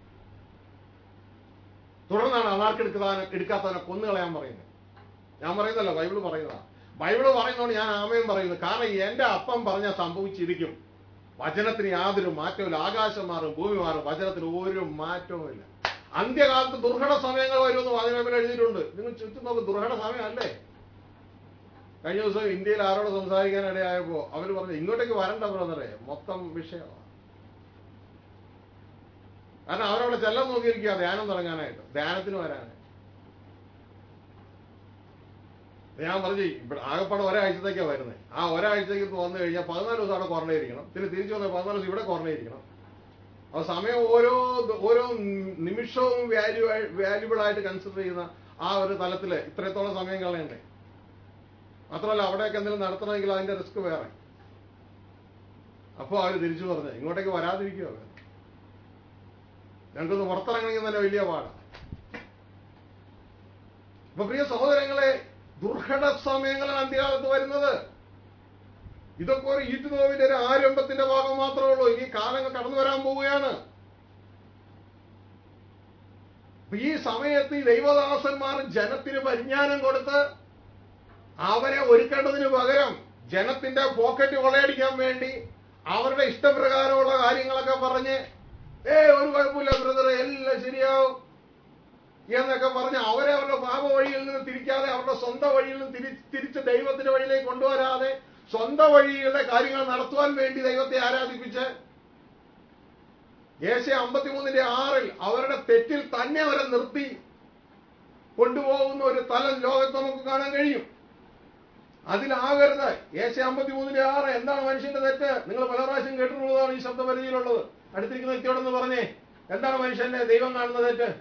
തുടർന്നാണ് മാർക്ക് എടുക്കാത്തവനെ കൊന്നുകളയാൻ പറയുന്നത്. ഞാൻ പറയുന്നല്ലോ, ബൈബിള് പറയുന്നതാ. ബൈബിള് പറയുന്നതുകൊണ്ട് ഞാൻ ആമയും പറയുന്നത്. കാരണം എന്റെ അപ്പം പറഞ്ഞാൽ സംഭവിച്ചിരിക്കും. വചനത്തിന് യാതൊരു മാറ്റവും ഇല്ല. ആകാശം മാറും, ഭൂമി മാറും, വചനത്തിന് ഒരു മാറ്റവും ഇല്ല. അന്ത്യകാലത്ത് ദുർഘട സമയങ്ങൾ വരുമെന്ന് ബൈബിൾ എഴുതിയിട്ടുണ്ട്. നിങ്ങൾ ചുറ്റും നോക്ക്, ദുർഘട സമയമല്ലേ? കഴിഞ്ഞ ദിവസം ഇന്ത്യയിൽ ആരോട് സംസാരിക്കാൻ ഇടയായപ്പോ അവര് പറഞ്ഞു, ഇങ്ങോട്ടേക്ക് വരണ്ട ബ്രദറെ, മൊത്തം വിഷയമാണ്. കാരണം അവരവിടെ ചെല്ലാൻ നോക്കിയിരിക്കുക ധ്യാനം തുടങ്ങാനായിട്ട്, ധ്യാനത്തിന് വരാനായിട്ട്. ഞാൻ പറഞ്ഞു, ഇവിടെ ആകെപ്പാടെ ഒരാഴ്ചത്തേക്കാണ് വരുന്നത്. ആ ഒരാഴ്ചത്തേക്ക് വന്നു കഴിഞ്ഞാൽ 14 ദിവസം അവിടെ ക്വാറന്റൈൻ ഇരിക്കണം. പിന്നെ തിരിച്ചു വന്നാൽ 14 ദിവസം ഇവിടെ ക്വാറന്റൈൻ ഇരിക്കണം. അപ്പൊ സമയം ഓരോ നിമിഷവും വാല്യുബിൾ ആയിട്ട് കൺസിഡർ ചെയ്യുന്ന ആ ഒരു തലത്തില് ഇത്രത്തോളം സമയം കളയണ്ടേ? മാത്രമല്ല അവിടെയൊക്കെ എന്തെങ്കിലും നടത്തണമെങ്കിൽ അതിന്റെ റിസ്ക് വേറെ. അപ്പൊ അവര് തിരിച്ചു പറഞ്ഞു, ഇങ്ങോട്ടേക്ക് വരാതിരിക്കുക, ഞങ്ങൾക്കൊന്ന് പുറത്തിറങ്ങണമെങ്കിൽ തന്നെ വലിയ പാടാണ്. അപ്പൊ പ്രിയ സഹോദരങ്ങളെ, ദുർഘട സമയങ്ങളാണ് അന്ത്യകാലത്ത് വരുന്നത്. ഇതൊക്കെ ഒരു ഈറ്റുനോവിന്റെ ഒരു ആരംഭത്തിന്റെ ഭാഗം മാത്രമേ ഉള്ളൂ. ഇനി കാലങ്ങൾ കടന്നു വരാൻ പോവുകയാണ്. ഈ സമയത്ത് ഈ ദൈവദാസന്മാർ ജനത്തിന് പരിജ്ഞാനം കൊടുത്ത് അവരെ ഒരുക്കേണ്ടതിന് പകരം ജനത്തിന്റെ പോക്കറ്റ് കൊള്ളയടിക്കാൻ വേണ്ടി അവരുടെ ഇഷ്ടപ്രകാരമുള്ള കാര്യങ്ങളൊക്കെ പറഞ്ഞ് ഒരു കുഴപ്പമില്ല ബ്രദറെ, എല്ലാം ശരിയാവും എന്നൊക്കെ പറഞ്ഞ് അവരെ അവരുടെ പാപ വഴിയിൽ നിന്ന് തിരിക്കാതെ അവരുടെ സ്വന്തം വഴിയിൽ നിന്ന് തിരിച്ച് ദൈവത്തിന്റെ വഴിയിലേക്ക് കൊണ്ടുവരാതെ സ്വന്തം വഴിയുടെ കാര്യങ്ങൾ നടത്തുവാൻ വേണ്ടി ദൈവത്തെ ആരാധിപ്പിച്ച് യേശയ്യാ 53:6 അവരുടെ തെറ്റിൽ തന്നെ അവരെ നിർത്തി കൊണ്ടുപോകുന്ന ഒരു തലം ലോകത്ത് നമുക്ക് കാണാൻ കഴിയും. അതിലാകരുത്. യേശയ്യാ 53:6 എന്താണ് മനുഷ്യന്റെ തെറ്റ്? നിങ്ങൾ പല പ്രാവശ്യം കേട്ടിട്ടുള്ളതാണ് ഈ ശബ്ദപരിധിയിലുള്ളത്. അടുത്തിരിക്കുന്ന വ്യക്തിയോടൊന്ന് പറഞ്ഞേ, എന്താണ് മനുഷ്യന്റെ ദൈവം കാണുന്ന തെറ്റ്?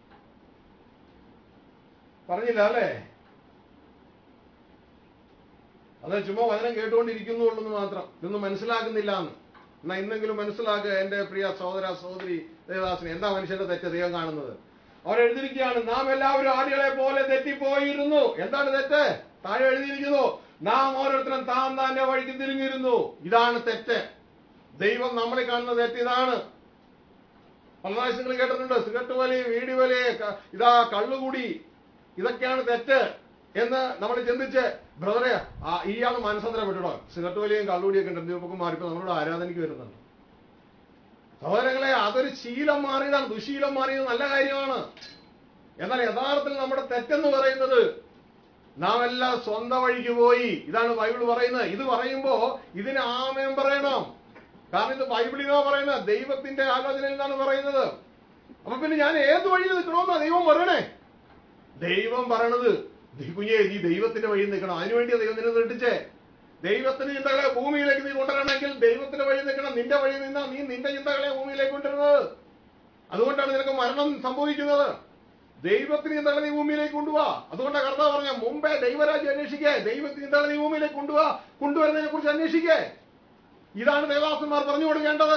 പറഞ്ഞില്ല അല്ലേ? അത് ചുമ്മാ വചനം കേട്ടുകൊണ്ടിരിക്കുന്നുള്ളൂ മാത്രം. ഇതൊന്നും മനസ്സിലാക്കുന്നില്ല എന്ന്. എന്നാ ഇന്നെങ്കിലും മനസ്സിലാക്കുക എന്റെ പ്രിയ സഹോദര സഹോദരി ദേവദാസനെ, എന്താ മനുഷ്യന്റെ തെറ്റ് ദൈവം കാണുന്നത്? അവരെഴുതിയിരിക്കുകയാണ്, നാം എല്ലാവരും ആടുകളെ പോലെ തെറ്റിപ്പോയിരുന്നു. എന്താണ് തെറ്റ്? താഴെ എഴുതിയിരിക്കുന്നു, നാം ഓരോരുത്തരും താന്റെ വഴിക്ക് തിരിഞ്ഞിരുന്നു. ഇതാണ് തെറ്റ്. ദൈവം നമ്മളെ കാണുന്ന തെറ്റ് ഇതാണ്. പല പ്രാവശ്യം നിങ്ങൾ കേട്ടിട്ടുണ്ട്, സിഗരറ്റ് വലി, വീടി വലി, ഇതാ കള്ളുകൂടി, ഇതൊക്കെയാണ് തെറ്റ് എന്ന് നമ്മൾ ചിന്തിച്ച്, ബ്രദറെ ഇയാൾ മനസ്സന്തരപ്പെട്ടോ, സിഗരറ്റ് വലിയും കള്ളുകൂടിയൊക്കെ ഉണ്ട്, എന്തൊക്കെ മാറിപ്പോ നമ്മളോട് ആരാധനയ്ക്ക് വരുന്നുണ്ട്. സഹോദരങ്ങളെ, അതൊരു ശീലം മാറിയതാണ്, ദുശീലം മാറിയത് നല്ല കാര്യമാണ്. എന്നാൽ യഥാർത്ഥത്തിൽ നമ്മുടെ തെറ്റെന്ന് പറയുന്നത് നാം എല്ലാം സ്വന്തം വഴിക്ക് പോയി. ഇതാണ് ബൈബിൾ പറയുന്നത്. ഇത് പറയുമ്പോ ഇതിന് ആമേൻ പറയണം. കാരണം ഇത് ബൈബിളിനാ പറയുന്നത്, ദൈവത്തിന്റെ ആലോചനയിൽ നിന്നാണ് പറയുന്നത്. അപ്പൊ പിന്നെ ഞാൻ ഏത് വഴിയിൽ നിൽക്കണമെന്നാ ദൈവം പറയണേ? ദൈവം പറയണത്, കുഞ്ഞേ നീ ദൈവത്തിന്റെ വഴിയിൽ നിൽക്കണം. അതിനുവേണ്ടിയാ ദൈവം നിന്നെ നിർട്ടിച്ചേ. ദൈവത്തിന്റെ ചിന്തകളെ ഭൂമിയിലേക്ക് നീ കൊണ്ടുവരണമെങ്കിൽ ദൈവത്തിന്റെ വഴി നിൽക്കണം. നിന്റെ വഴി നിന്നാ നീ നിന്റെ ചിന്തകളെ ഭൂമിയിലേക്ക് കൊണ്ടുവരുന്നത്. അതുകൊണ്ടാണ് നിനക്ക് മരണം സംഭവിക്കുന്നത്. ദൈവത്തിന് ചിന്തകളെ നീ ഭൂമിയിലേക്ക് കൊണ്ടുപോവാ. അതുകൊണ്ടാണ് കർത്താവ് പറഞ്ഞ, മുമ്പേ ദൈവരാജ്യം അന്വേഷിക്കേ, ദൈവത്തിന് ചിന്തകളെ നീ ഭൂമിയിലേക്ക് കൊണ്ടുവരുന്നതിനെ കുറിച്ച് അന്വേഷിക്കേ. ഇതാണ് ദേവദാസന്മാർ പറഞ്ഞു കൊടുക്കേണ്ടത്.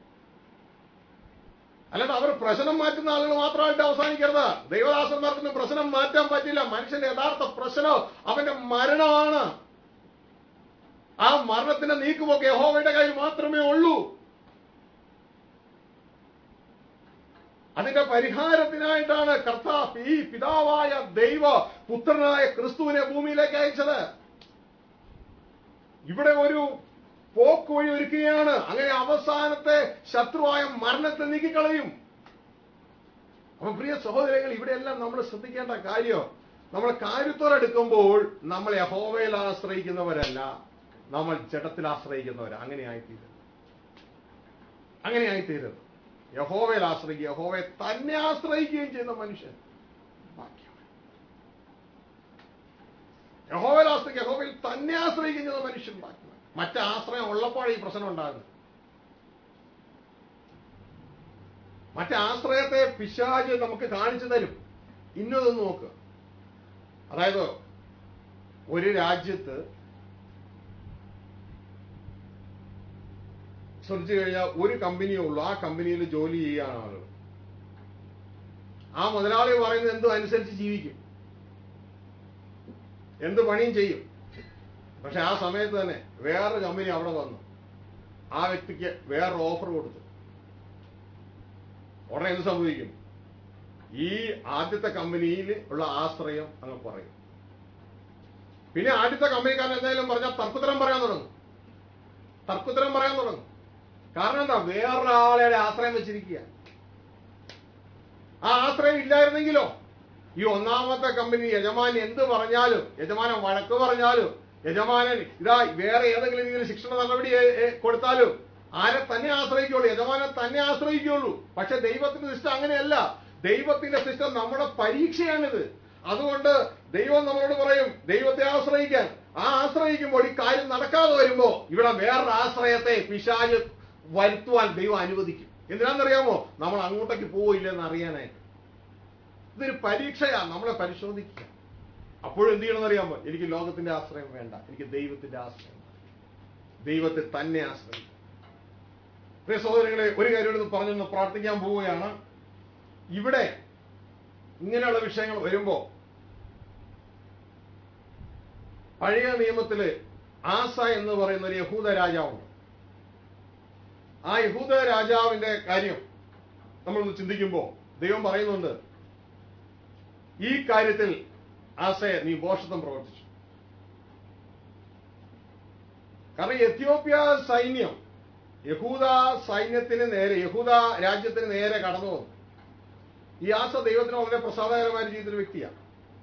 അല്ലാതെ അവർ പ്രശ്നം മാറ്റുന്ന ആളുകൾ മാത്രമായിട്ട് അവസാനിക്കരുത്. ദൈവദാസന്മാർക്കൊന്നും പ്രശ്നം മാറ്റാൻ പറ്റില്ല. മനുഷ്യന്റെ യഥാർത്ഥ പ്രശ്നം അവന്റെ മരണമാണ്. ആ മരണത്തിന്റെ നീക്കുമൊക്കെ യഹോവയുടെ കയ്യിൽ മാത്രമേ ഉള്ളൂ. അതിന്റെ പരിഹാരത്തിനായിട്ടാണ് കർത്താവ് ഈ പിതാവായ ദൈവ പുത്രനായ ക്രിസ്തുവിനെ ഭൂമിയിലേക്ക് അയച്ചത്. ഇവിടെ ഒരു പോക്ക് വഴി ഒരുക്കുകയാണ്. അങ്ങനെ അവസാനത്തെ ശത്രുവായ മരണത്തെ നീക്കിക്കളയും. അപ്പൊ പ്രിയ സഹോദരങ്ങൾ, ഇവിടെയെല്ലാം നമ്മൾ ശ്രദ്ധിക്കേണ്ട കാര്യം, നമ്മൾ കാര്യത്തോടെടുക്കുമ്പോൾ നമ്മൾ യഹോവയിൽ ആശ്രയിക്കുന്നവരല്ല, നമ്മൾ ജഡത്തിൽ ആശ്രയിക്കുന്നവരാ. അങ്ങനെയായിത്തീരുന്നത്. യഹോവയിൽ ആശ്രയിക്കുക, യഹോവയെ തന്നെ ആശ്രയിക്കുകയും ചെയ്യുന്ന മനുഷ്യൻ ഭാഗ്യവാൻ. യഹോവയിൽ ആശ്രയിക്കുക, യഹോവയിൽ തന്നെ ആശ്രയിക്കുകയും ചെയ്യുന്ന മനുഷ്യൻ ഭാഗ്യവാൻ. മറ്റാശ്രയം ഉള്ളപ്പോഴേ ഈ പ്രശ്നം ഉണ്ടാകുന്നത്. മറ്റാശ്രയത്തെ പിശാച് നമുക്ക് കാണിച്ചു തരും. ഇന്നതൊന്ന് നോക്കുക. അതായത് ഒരു രാജ്യത്ത് ശ്രദ്ധിച്ചു കഴിഞ്ഞാൽ ഒരു കമ്പനിയേ ഉള്ളൂ. ആ കമ്പനിയിൽ ജോലി ചെയ്യാണ് ആളുകൾ. ആ മുതലാളി പറയുന്നത് എന്തും അനുസരിച്ച് ജീവിക്കും, എന്ത് പണിയും ചെയ്യും. പക്ഷെ ആ സമയത്ത് തന്നെ വേറൊരു കമ്പനി അവിടെ വന്നു ആ വ്യക്തിക്ക് വേറൊരു ഓഫർ കൊടുത്തു. ഉടനെ എന്ത് സംഭവിക്കും? ഈ ആദ്യത്തെ കമ്പനിയിൽ ഉള്ള ആശ്രയം അങ്ങ് പറയും. പിന്നെ ആദ്യത്തെ കമ്പനിക്കാരൻ എന്തായാലും പറഞ്ഞാൽ തർക്കുത്തരം പറയാൻ തുടങ്ങും. കാരണം എന്താ? വേറൊരാളെ ആശ്രയം വെച്ചിരിക്കുക. ആ ആശ്രയം ഇല്ലായിരുന്നെങ്കിലോ ഈ ഒന്നാമത്തെ കമ്പനി യജമാൻ എന്ത് പറഞ്ഞാലും, യജമാനൻ വഴക്ക് പറഞ്ഞാലും, യജമാനൻ ഇതാ വേറെ ഏതെങ്കിലും രീതിയിൽ ശിക്ഷണ നടപടി കൊടുത്താലും ആരെ തന്നെ ആശ്രയിക്കുള്ളൂ? യജമാനെ തന്നെ ആശ്രയിക്കുള്ളൂ. പക്ഷെ ദൈവത്തിന്റെ സിസ്റ്റം അങ്ങനെയല്ല. ദൈവത്തിന്റെ സിസ്റ്റം നമ്മുടെ പരീക്ഷയാണിത്. അതുകൊണ്ട് ദൈവം നമ്മളോട് പറയും ദൈവത്തെ ആശ്രയിക്കാൻ. ആ ആശ്രയിക്കുമ്പോൾ ഈ കാര്യം നടക്കാതെ വരുമ്പോ ഇവിടെ വേറൊരു ആശ്രയത്തെ പിശാച് വരുത്തുവാൻ ദൈവം അനുവദിക്കും. എന്തിനാണെന്നറിയാമോ? നമ്മൾ അങ്ങോട്ടേക്ക് പോയില്ലെന്ന് അറിയാനായിട്ട്. ഇതൊരു പരീക്ഷയാണ്, നമ്മളെ പരിശോധിക്കുക. അപ്പോഴും എന്ത് ചെയ്യണമെന്ന് അറിയാമോ? എനിക്ക് ലോകത്തിന്റെ ആശ്രയം വേണ്ട, എനിക്ക് ദൈവത്തിന്റെ ആശ്രയം, ദൈവത്തെ തന്നെ ആശ്രയിക്കും. പ്രിയ സഹോദരങ്ങളെ, ഒരു കാര്യം പറഞ്ഞൊന്ന് പ്രാർത്ഥിക്കാൻ പോവുകയാണ്. ഇവിടെ ഇങ്ങനെയുള്ള വിഷയങ്ങൾ വരുമ്പോ പഴയ നിയമത്തില് ആസ എന്ന് പറയുന്ന ഒരു യഹൂദ രാജാവുണ്ട്. ആ യഹൂദ രാജാവിന്റെ കാര്യം നമ്മളൊന്ന് ചിന്തിക്കുമ്പോ ദൈവം പറയുന്നുണ്ട്, ഈ കാര്യത്തിൽ ആസയെ നീ ഭോഷത്വം പ്രവർത്തിച്ചു. കാരണം എത്യോപ്യ സൈന്യം യഹൂദ സൈന്യത്തിന് നേരെ, യഹൂദ രാജ്യത്തിന് നേരെ കടന്നു വന്നു. ഈ ആസ ദൈവത്തിന് വളരെ പ്രസാദകരമായ ജീവിതത്തിലെ വ്യക്തിയാണ്.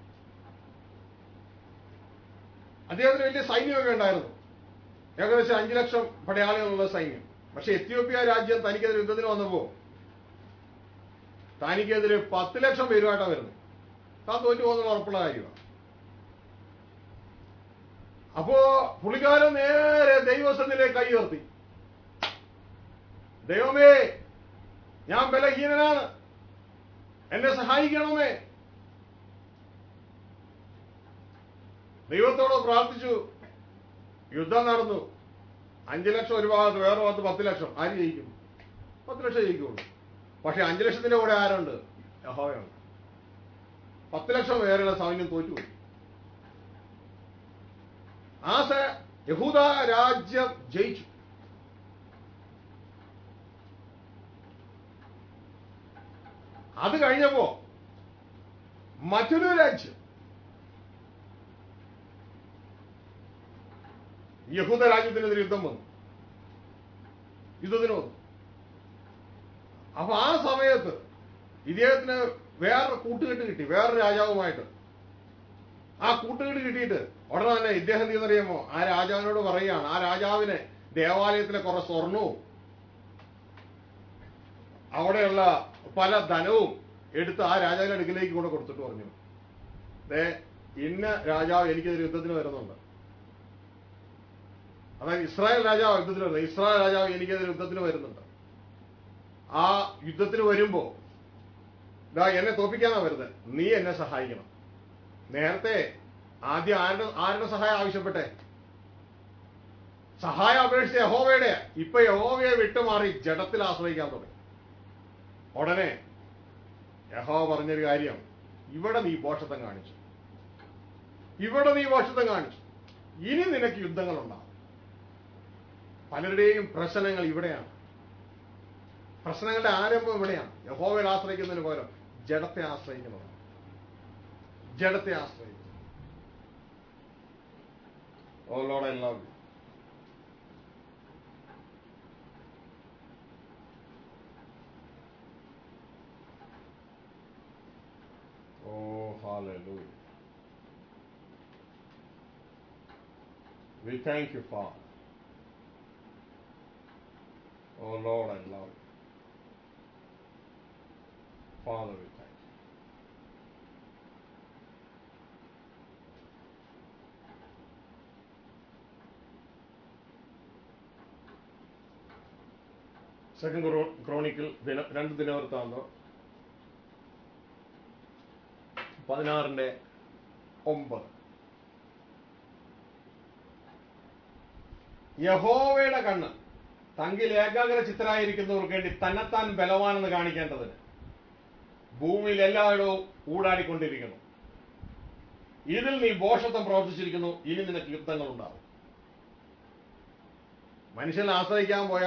അദ്ദേഹത്തിന് വലിയ സൈന്യമൊക്കെ ഉണ്ടായിരുന്നു, ഏകദേശം 5 ലക്ഷം പടയാളികളുള്ള സൈന്യം. പക്ഷെ എത്യോപ്യ രാജ്യം തനിക്കെതിരെ യുദ്ധത്തിന് വന്നപ്പോ തനിക്കെതിരെ 10 ലക്ഷം പേരുമായിട്ടാണ് വരുന്നത്. താൻ തോറ്റു പോകുന്ന ഉറപ്പുള്ള കാര്യമാണ്. അപ്പോ പുള്ളിക്കാരൻ നേരെ ദൈവസന്നിധിയിലേക്ക് കൈ ഉയർത്തി, ദൈവമേ, ഞാൻ ബലഹീനനാണ്, എന്നെ സഹായിക്കണമേ. ദൈവത്തോട് പ്രാർത്ഥിച്ചു. യുദ്ധം നടന്നു. 5 ലക്ഷം ഒരു ഭാഗത്ത്, വേറെ ഭാഗത്ത് 10 ലക്ഷം. ആര് ജയിക്കും? 10 ലക്ഷം ജയിക്കുള്ളൂ. പക്ഷെ 5 ലക്ഷത്തിന്റെ കൂടെ ആരുണ്ട്? യഹോവയുണ്ട്. 10 ലക്ഷം പേരുടെ സൈന്യം തോറ്റുപോയി. ആസ യഹൂദ രാജ്യം ജയിച്ചു. അത് കഴിഞ്ഞപ്പോ മറ്റൊരു രാജ്യം യഹൂദ രാജ്യത്തിനെതിരെ യുദ്ധത്തിന് വന്നു. അപ്പൊ ആ സമയത്ത് ഇദ്ദേഹത്തിന് വേറൊരു കൂട്ടുകെട്ട് കിട്ടി, വേറൊരു രാജാവുമായിട്ട്. ആ കൂട്ടുകെട്ട് കിട്ടിയിട്ട് ഉടനെ തന്നെ ഇദ്ദേഹം എന്തെന്നറിയാമോ? ആ രാജാവിനോട് പറയുകയാണ്, ആ രാജാവിനെ ദേവാലയത്തിലെ കുറെ സ്വർണവും അവിടെയുള്ള പല ധനവും എടുത്ത് ആ രാജാവിന്റെ അടുക്കിലേക്ക് കൊണ്ട് കൊടുത്തിട്ട് പറഞ്ഞു, ഇന്ന രാജാവ് എനിക്കെതിരെ യുദ്ധത്തിന് വരുന്നുണ്ട്. അതായത് ഇസ്രായേൽ രാജാവ് യുദ്ധത്തിന് വരുന്നത്, ഇസ്രായേൽ രാജാവ് എനിക്കെതിരെ യുദ്ധത്തിന് വരുന്നുണ്ട്. ആ യുദ്ധത്തിന് വരുമ്പോ എന്നെ തോപ്പിക്കാനാ വരുന്നത്, നീ എന്നെ സഹായിക്കണം. നേരത്തെ ആദ്യം ആരുടെ സഹായം ആവശ്യപ്പെട്ടെ? സഹായം അപേക്ഷിച്ച് യഹോവയുടെ. ഇപ്പൊ യഹോവയെ വിട്ടുമാറി ജഡത്തിൽ ആശ്രയിക്കാൻ തുടങ്ങി. ഉടനെ യഹോവ പറഞ്ഞൊരു കാര്യം, ഇവിടെ നീ ഭോഷത്വം കാണിച്ചു, ഇനി നിനക്ക് യുദ്ധങ്ങൾ ഉണ്ടാവും. പലരുടെയും പ്രശ്നങ്ങൾ ഇവിടെയാണ്. പ്രശ്നങ്ങളുടെ ആരംഭം ഇവിടെയാണ്. യഹോവയെ ആശ്രയിക്കുന്നതിന് പകരം ജഡത്തെ ആശ്രയിക്കുന്നതാണ്. Oh Lord, I love you. Oh, hallelujah. We thank you, Father. Oh Lord, I love you. Father, we thank you. Second chronicle 2 ദിനവൃത്താന്തം 16:9. യഹോവയുടെ കണ്ണ് തങ്കിൽ ഏകാഗ്ര ചിത്തരായിരിക്കുന്നവർക്ക് വേണ്ടി തന്നെത്താൻ ബലവാനെന്ന് കാണിക്കേണ്ടതിന് ഭൂമിയിൽ എല്ലായിടവും ഊടാടിക്കൊണ്ടിരിക്കുന്നു. ഇതിൽ നീ ഭോഷത്വം പ്രവർത്തിച്ചിരിക്കുന്നു, ഇനി നിനക്ക് യുദ്ധങ്ങൾ ഉണ്ടാവും. മനുഷ്യനെ ആശ്രയിക്കാൻ പോയ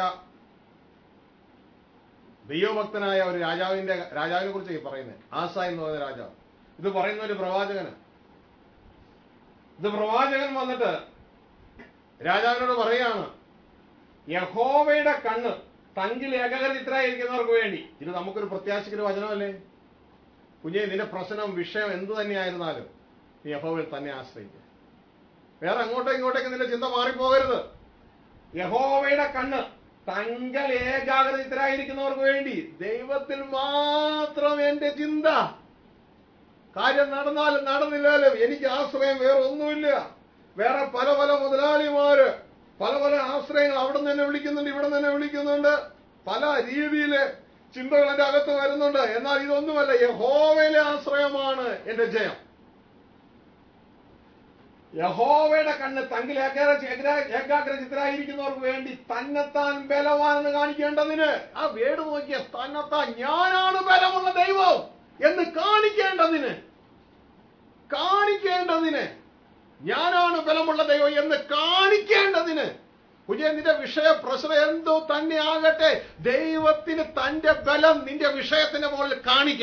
ദൈവഭക്തനായ ഒരു രാജാവിനെ കുറിച്ച് പറയുന്നത്. ആസ എന്ന് പറയുന്ന രാജാവ്. ഇത് പറയുന്ന ഒരു പ്രവാചകന്. ഇത് പ്രവാചകൻ വന്നിട്ട് രാജാവിനോട് പറയാണ്, യഹോവയുടെ കണ്ണ് തങ്കിൽ ഏകാഗ്രചിത്തരായിരിക്കുന്നവർക്ക് വേണ്ടി. ഇത് നമുക്കൊരു പ്രത്യാശിക്കൊരു വചനമല്ലേ? കുഞ്ഞെ, നിന്റെ പ്രശ്നം വിഷയം എന്തു തന്നെയായിരുന്നാലും നീ യഹോവയിൽ തന്നെ ആശ്രയിക്കുക. വേറെ അങ്ങോട്ടോ ഇങ്ങോട്ടേക്ക് നിന്റെ ചിന്ത മാറിപ്പോകരുത്. യഹോവയുടെ കണ്ണ് തങ്ങൾ ഏകാഗ്രചിത്തരായിരിക്കുന്നവർക്ക് വേണ്ടി. ദൈവത്തിൽ മാത്രം എന്റെ ചിന്ത. കാര്യം നടന്നാലും നടന്നില്ലാലും എനിക്ക് ആശ്രയം വേറെ ഒന്നുമില്ല. വേറെ പല പല മുതലാളിമാര് പല പല ആശ്രയങ്ങൾ അവിടെ നിന്ന് തന്നെ വിളിക്കുന്നുണ്ട്, ഇവിടെ നിന്ന് തന്നെ വിളിക്കുന്നുണ്ട്. പല രീതിയില് ചിന്തകൾ എന്റെ അകത്ത് വരുന്നുണ്ട്. എന്നാൽ ഇതൊന്നുമല്ല, യഹോവയിലെ ആശ്രയമാണ് എന്റെ ജയം. യഹോവയുടെ കണ്ണ് തങ്കിൽ ഏകാഗ്രചിത്തരായിരിക്കുന്നവർക്ക് വേണ്ടി തന്നെത്താൻ ബലവാനെന്ന് കാണിക്കേണ്ടതിന്. ആ വേട് നോക്കിയ തന്നെത്താൻ ഞാനാണ് ബലമുള്ള ദൈവം എന്ന് കാണിക്കേണ്ടതിന് ഞാനാണ് ബലമുള്ള ദൈവം എന്ന് കാണിക്കേണ്ടതിന്. നിന്റെ വിഷയ പ്രശ്നം എന്തോ തന്നെ ആകട്ടെ, ദൈവത്തിന് തന്റെ ബലം നിന്റെ വിഷയത്തിന്റെ മുകളിൽ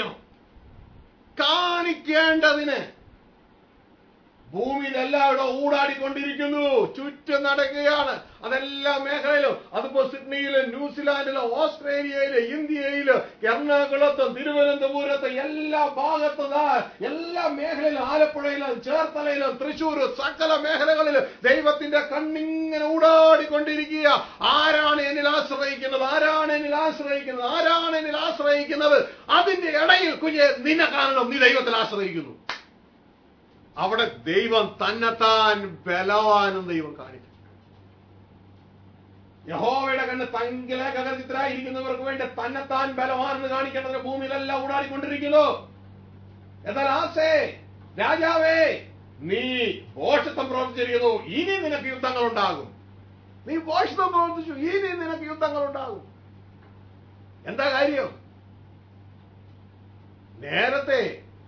കാണിക്കേണ്ടതിന്. ഭൂമിയിൽ എല്ലായിടവും ഊടാടിക്കൊണ്ടിരിക്കുന്നു, ചുറ്റും നടക്കുകയാണ്. അതെല്ലാ മേഖലയിലും. അതിപ്പോ സിഡ്നിയില്, ന്യൂസിലാൻഡില്, ഓസ്ട്രേലിയയില്, ഇന്ത്യയില്, എറണാകുളത്തും തിരുവനന്തപുരത്തും എല്ലാ ഭാഗത്തും, എല്ലാ മേഖലയിലും, ആലപ്പുഴയിലും ചേർത്തലയിലും തൃശ്ശൂർ സകല മേഖലകളിലും ദൈവത്തിന്റെ കണ്ണിങ്ങനെ ഊടാടിക്കൊണ്ടിരിക്കുക. ആരാണ് എന്നിൽ ആശ്രയിക്കുന്നത്? അതിന്റെ ഇടയിൽ കുഞ്ഞെ നിന്നെ കാണണം, നീ ദൈവത്തിൽ ആശ്രയിക്കുന്നു. അവിടെ ദൈവം തന്നെത്താൻ ബലവാനും ദൈവം കാണിക്കും. യഹോവയുടെ കണ്ണ് തങ്കിൽ ഏകാഗ്രചിത്തരായിരിക്കുന്നവർക്ക് വേണ്ടി തന്നെത്താൻ ബലവാനെന്ന് കാണിക്കേണ്ടതിന് ഭൂമിയിലെല്ലാം ഊടാടിക്കൊണ്ടിരിക്കുന്നു. എന്നാൽ ആസേ, രാജാവേ, നീ ഭോഷത്വം പ്രവർത്തിച്ചിരിക്കുന്നു, ഇനി നിനക്ക് യുദ്ധങ്ങൾ ഉണ്ടാകും. നീ ഭോഷത്വം പ്രവർത്തിച്ചു, ഇനി നിനക്ക് യുദ്ധങ്ങൾ ഉണ്ടാകും. എന്താ കാര്യം? നേരത്തെ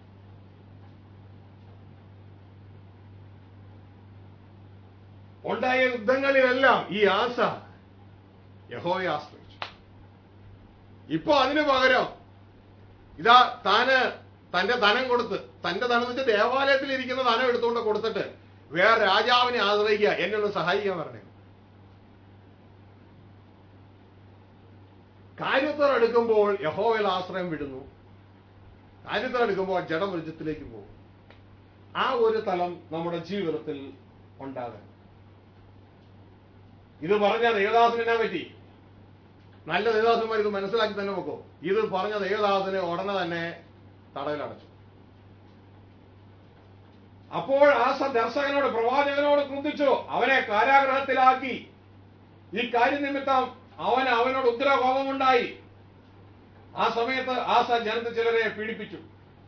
ഉണ്ടായ യുദ്ധങ്ങളിലെല്ലാം ഈ ആസ യഹോവയെ ആശ്രയിച്ചു. ഇപ്പൊ അതിനു പകരം ഇതാ തന്റെ ധനം കൊടുത്ത്, തന്റെ ധനം വെച്ച് ദേവാലയത്തിൽ ഇരിക്കുന്ന ധനം എടുത്തുകൊണ്ട് കൊടുത്തിട്ട് വേറെ രാജാവിനെ ആശ്രയിക്കുക, എന്നെ ഒന്ന് സഹായിക്കാൻ പറഞ്ഞേ. കാര്യത്തോടെടുക്കുമ്പോൾ യഹോവയിൽ ആശ്രയം വിടുന്നു, കാര്യത്തോടെടുക്കുമ്പോൾ ജഡവൃജത്തിലേക്ക് പോകും. ആ ഒരു തലം നമ്മുടെ ജീവിതത്തിൽ ഉണ്ടാകാൻ. ഇത് പറഞ്ഞ ദേവദാസന് എന്നാ പറ്റി? നല്ല ദേവദാസന്മാർ ഇത് മനസ്സിലാക്കി തന്നെ വെക്കോ. ഇത് പറഞ്ഞ ദേവദാസന് ഉടനെ തന്നെ തടവിലടച്ചു. അപ്പോൾ ആസ ദർശകനോട്, പ്രവാചകനോട് ക്രുദ്ധിച്ചു, അവനെ കാരാഗ്രഹത്തിലാക്കി. ഈ കാര്യനിമിത്തം അവനോട് ഉഗ്രകോപമുണ്ടായി. ആ സമയത്ത് ആസ ജനത്തിൽ ചിലരെ പീഡിപ്പിച്ചു.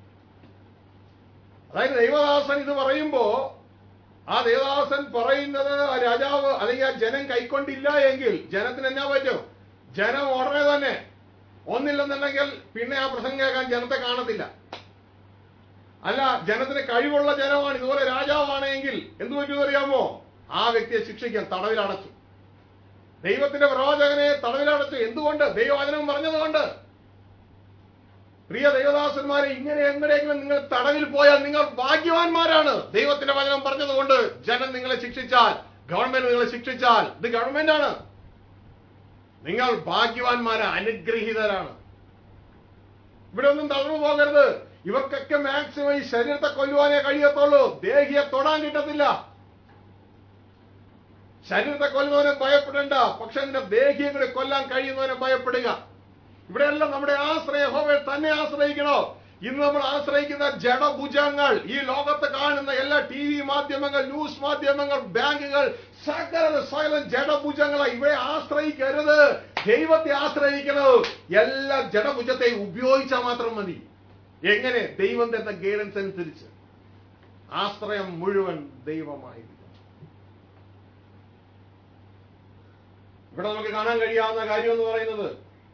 അതായത് ദൈവദാസൻ ഇത് പറയുമ്പോ ആ ദേവദാസൻ പറയുന്നത് ആ രാജാവ് അല്ലെങ്കിൽ ആ ജനം കൈക്കൊണ്ടില്ല എങ്കിൽ ജനത്തിന് എന്നാ പറ്റും? ജനം ഉടനെ തന്നെ ഒന്നില്ലെന്നുണ്ടെങ്കിൽ പിന്നെ ആ പ്രസംഗം കേൾക്കാൻ ജനത്തെ കാണത്തില്ല. അല്ല, ജനത്തിന് കഴിവുള്ള ജനമാണ്, ഇതുപോലെ രാജാവാണെങ്കിൽ എന്തു പറ്റുമെന്ന് അറിയാമോ? ആ വ്യക്തിയെ ശിക്ഷിക്കാൻ തടവിലടച്ചു. ദൈവത്തിന്റെ പ്രവാചകനെ തടവിലടച്ചു. എന്തുകൊണ്ട്? ദൈവവചനം പറഞ്ഞതുകൊണ്ട്. പ്രിയ ദൈവദാസന്മാരെ, ഇങ്ങനെ എങ്ങനെയെങ്കിലും നിങ്ങൾ തടവിൽ പോയാൽ നിങ്ങൾ ഭാഗ്യവാന്മാരാണ്. ദൈവത്തിന്റെ വചനം പറഞ്ഞതുകൊണ്ട്. ജനം നിങ്ങളെ ശിക്ഷിച്ചാൽ, ഗവൺമെന്റ് നിങ്ങളെ ശിക്ഷിച്ചാൽ, ഇത് ഗവൺമെന്റ് ആണ്, നിങ്ങൾ ഭാഗ്യവാന്മാരാ, അനുഗ്രഹീതരാണ്. ഇവിടെ ഒന്നും തളർന്നു പോകരുത്. ഇവർക്കൊക്കെ മാക്സിമം ഈ ശരീരത്തെ കൊല്ലുവാനേ കഴിയത്തുള്ളൂ, ദേഹിയെ തൊടാൻ കിട്ടത്തില്ല. ശരീരത്തെ കൊല്ലുന്നവനെ ഭയപ്പെടേണ്ട, പക്ഷെ നിന്റെ ദേഹിയെ കൂടെ കൊല്ലാൻ കഴിയുന്നവനെ ഭയപ്പെടുക. ഇവിടെയെല്ലാം നമ്മുടെ ആശ്രയം യഹോവയെ തന്നെ ആശ്രയിക്കണോ? ഇന്ന് നമ്മൾ ആശ്രയിക്കുന്ന ജഡഭുജങ്ങൾ, ഈ ലോകത്ത് കാണുന്ന എല്ലാ TV മാധ്യമങ്ങൾ, ന്യൂസ് മാധ്യമങ്ങൾ, ബാങ്കുകൾ, സകലം ജഡഭുജങ്ങളെ. ഇവിടെ ആശ്രയിക്കരുത്, ദൈവത്തെ ആശ്രയിക്കണോ. എല്ലാ ജഡഭുജത്തെയും ഉപയോഗിച്ചാൽ മാത്രം മതി. എങ്ങനെ? ദൈവം തരുന്ന ഗൈഡൻസ് അനുസരിച്ച്. ആശ്രയം മുഴുവൻ ദൈവമായിരിക്കും. ഇവിടെ നമുക്ക് കാണാൻ കഴിയാവുന്ന കാര്യം എന്ന് പറയുന്നത്,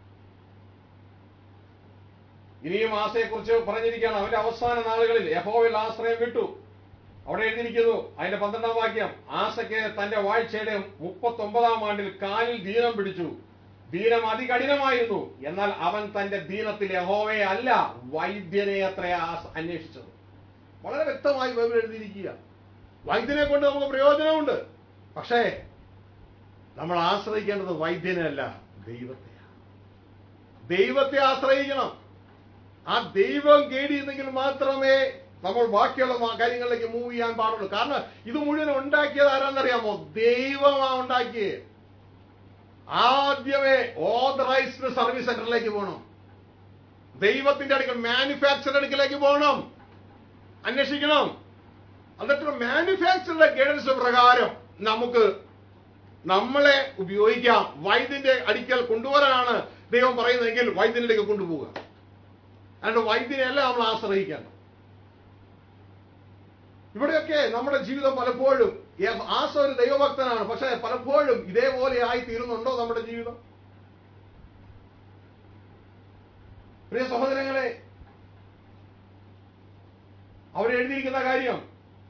ഇനിയും ആസയെക്കുറിച്ച് പറഞ്ഞിരിക്കുകയാണ്. അവന്റെ അവസാന നാളുകളിൽ യഹോവയിൽ ആശ്രയം വിട്ടു. അവിടെ എഴുതിയിരിക്കുന്നു, അതിന്റെ 12-ാം വാക്യം, ആസയ്ക്ക് തന്റെ വാഴ്ചയുടെ 39-ാം ആണ്ടിൽ കാലിൽ ദീനം പിടിച്ചു. ദീനം അതികഠിനമായിരുന്നു. എന്നാൽ അവൻ തന്റെ ദീനത്തിൽ യഹോവയെ അല്ല, വൈദ്യനെ അത്രേ അന്വേഷിച്ചത്. വളരെ വ്യക്തമായി ബൈബിൾ എഴുതിയിരിക്കുക. വൈദ്യനെ കൊണ്ട് നമുക്ക് പ്രയോജനമുണ്ട്. പക്ഷേ നമ്മൾ ആശ്രയിക്കേണ്ടത് വൈദ്യനെ അല്ല, ദൈവത്തെയാണ്. ദൈവത്തെ ആശ്രയിക്കണം. ആ ദൈവം കേടിയെന്നെങ്കിൽ മാത്രമേ നമ്മൾ ബാക്കിയുള്ള കാര്യങ്ങളിലേക്ക് മൂവ് ചെയ്യാൻ പാടുള്ളൂ. കാരണം ഇത് മുഴുവൻ ഉണ്ടാക്കിയത് ആരാന്നറിയാമോ? ദൈവമാ ഉണ്ടാക്കിയത്. ആദ്യമേ ഓതറൈസ്ഡ് സർവീസ് സെന്ററിലേക്ക് പോകണം. ദൈവത്തിന്റെ അടുക്കൽ, മാനുഫാക്ചർ അടുക്കലേക്ക് പോകണം, അന്വേഷിക്കണം. എന്നിട്ട് മാനുഫാക്ചറുടെ ഗൈഡൻസ് പ്രകാരം നമുക്ക് നമ്മളെ ഉപയോഗിക്കാം. വൈദ്യന്റെ അടുക്കൽ കൊണ്ടുവരാനാണ് ദൈവം പറയുന്നതെങ്കിൽ വൈദ്യന്റെ അടുക്കൽ കൊണ്ടുപോവുക. അതുകൊണ്ട് വൈദ്യനെയല്ല നമ്മൾ ആശ്രയിക്കണം. ഇവിടെയൊക്കെ നമ്മുടെ ജീവിതം പലപ്പോഴും, ആസ ഒരു ദൈവഭക്തനാണ്, പക്ഷെ പലപ്പോഴും ഇതേപോലെ ആയി തീരുന്നുണ്ടോ നമ്മുടെ ജീവിതം? പ്രിയ സഹോദരങ്ങളെ, അവിടെ എഴുതിയിരിക്കുന്ന കാര്യം,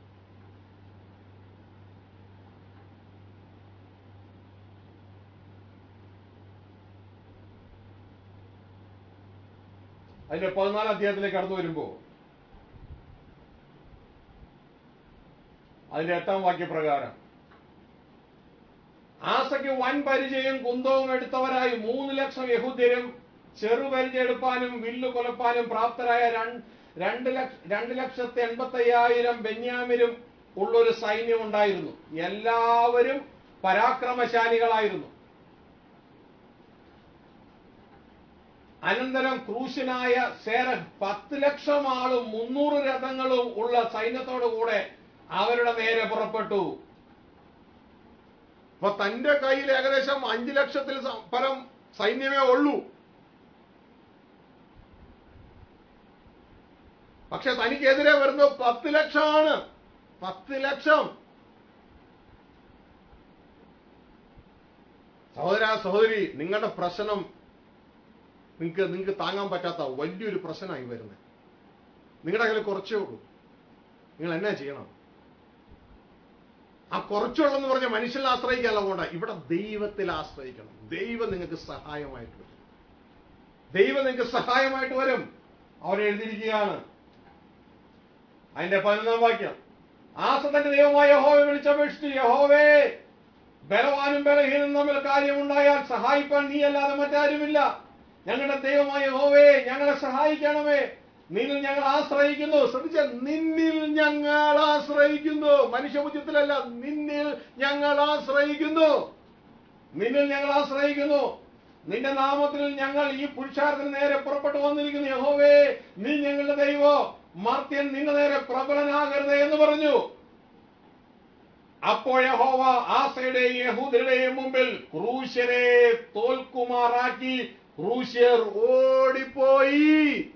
അതിന്റെ 14-ാം അധ്യായത്തിലേക്ക് കടന്നു വരുമ്പോ അതിന്റെ 8-ാം വാക്യപ്രകാരം, ആസയ്ക്ക് വൻ പരിചയം കുന്തവും എടുത്തവരായി 3 ലക്ഷം യഹൂദ്യരും ചെറുപരിചയെടുപ്പാനും വില്ലു കൊലപ്പാനും പ്രാപ്തരായ 2,85,000 ബെന്യാമിനും ഉള്ളൊരു സൈന്യം ഉണ്ടായിരുന്നു. എല്ലാവരും പരാക്രമശാലികളായിരുന്നു. അനന്തരം ക്രൂശനായ സേരഹ് 10 ലക്ഷം ആളും 300 രഥങ്ങളും ഉള്ള സൈന്യത്തോടു കൂടെ അവരുടെ നേരെ പുറപ്പെട്ടു. അപ്പൊ തന്റെ കയ്യിൽ ഏകദേശം 5 ലക്ഷത്തിൽ പരം സൈന്യമേ ഉള്ളൂ. പക്ഷെ തനിക്കെതിരെ വരുന്നത് 10 ലക്ഷമാണ്. 10 ലക്ഷം. സഹോദര സഹോദരി, നിങ്ങളുടെ പ്രശ്നം നിങ്ങൾക്ക് താങ്ങാൻ പറ്റാത്ത വലിയൊരു പ്രശ്നമായി വരുന്നത്. നിങ്ങളുടെ കയ്യിൽ കുറച്ചേ ഉള്ളൂ. നിങ്ങൾ എന്നാ ചെയ്യണം? ആ കുറച്ചുള്ളെന്ന് പറഞ്ഞ മനുഷ്യനെ ആശ്രയിക്കാനല്ല പോകണ്ട, ഇവിടെ ദൈവത്തിൽ ആശ്രയിക്കണം. ദൈവം നിങ്ങൾക്ക് സഹായമായിട്ട് വരും. ദൈവം നിങ്ങൾക്ക് സഹായമായിട്ട് വരും. അവിടെ എഴുതിയിരിക്കുകയാണ് അതിന്റെ 11-ാം വാക്യം, ആസ തന്റെ ദൈവമായ യഹോവയെ വിളിച്ചപേക്ഷിച്ചു, യഹോവേ, ബലവാനും ബലഹീനും തമ്മിൽ കാര്യമുണ്ടായാൽ സഹായിപ്പാൻ നീ അല്ലാതെ മറ്റാരുമില്ല. ഞങ്ങളുടെ ദൈവമായ യഹോവേ, ഞങ്ങളെ സഹായിക്കണമേ. നിന്നിൽ ഞങ്ങൾ ആശ്രയിക്കുന്നു. ശ്രദ്ധിച്ച, നിന്നിൽ ഞങ്ങൾ ആശ്രയിക്കുന്നു. മനുഷ്യബുദ്ധിത്തിലല്ല, നിന്നിൽ ഞങ്ങൾ ആശ്രയിക്കുന്നു. നിന്നിൽ ഞങ്ങൾ ആശ്രയിക്കുന്നു. നിന്റെ നാമത്തിൽ ഞങ്ങൾ ഈ പുരുഷാരത്തിന് നേരെ പുറപ്പെട്ടു വന്നിരിക്കുന്നു. യഹോവേ, നീ ഞങ്ങളുടെ ദൈവം. മർത്യൻ നിന്റെ നേരെ പ്രബലനാകരുത് എന്ന് പറഞ്ഞു. അപ്പോൾ യഹോവ ആസയുടെയും യഹൂദരുടെയും മുമ്പിൽ ക്രൂശ്യരെ തോൽക്കുമാറാക്കി ക്രൂശ്യർ ഓടിപ്പോയി.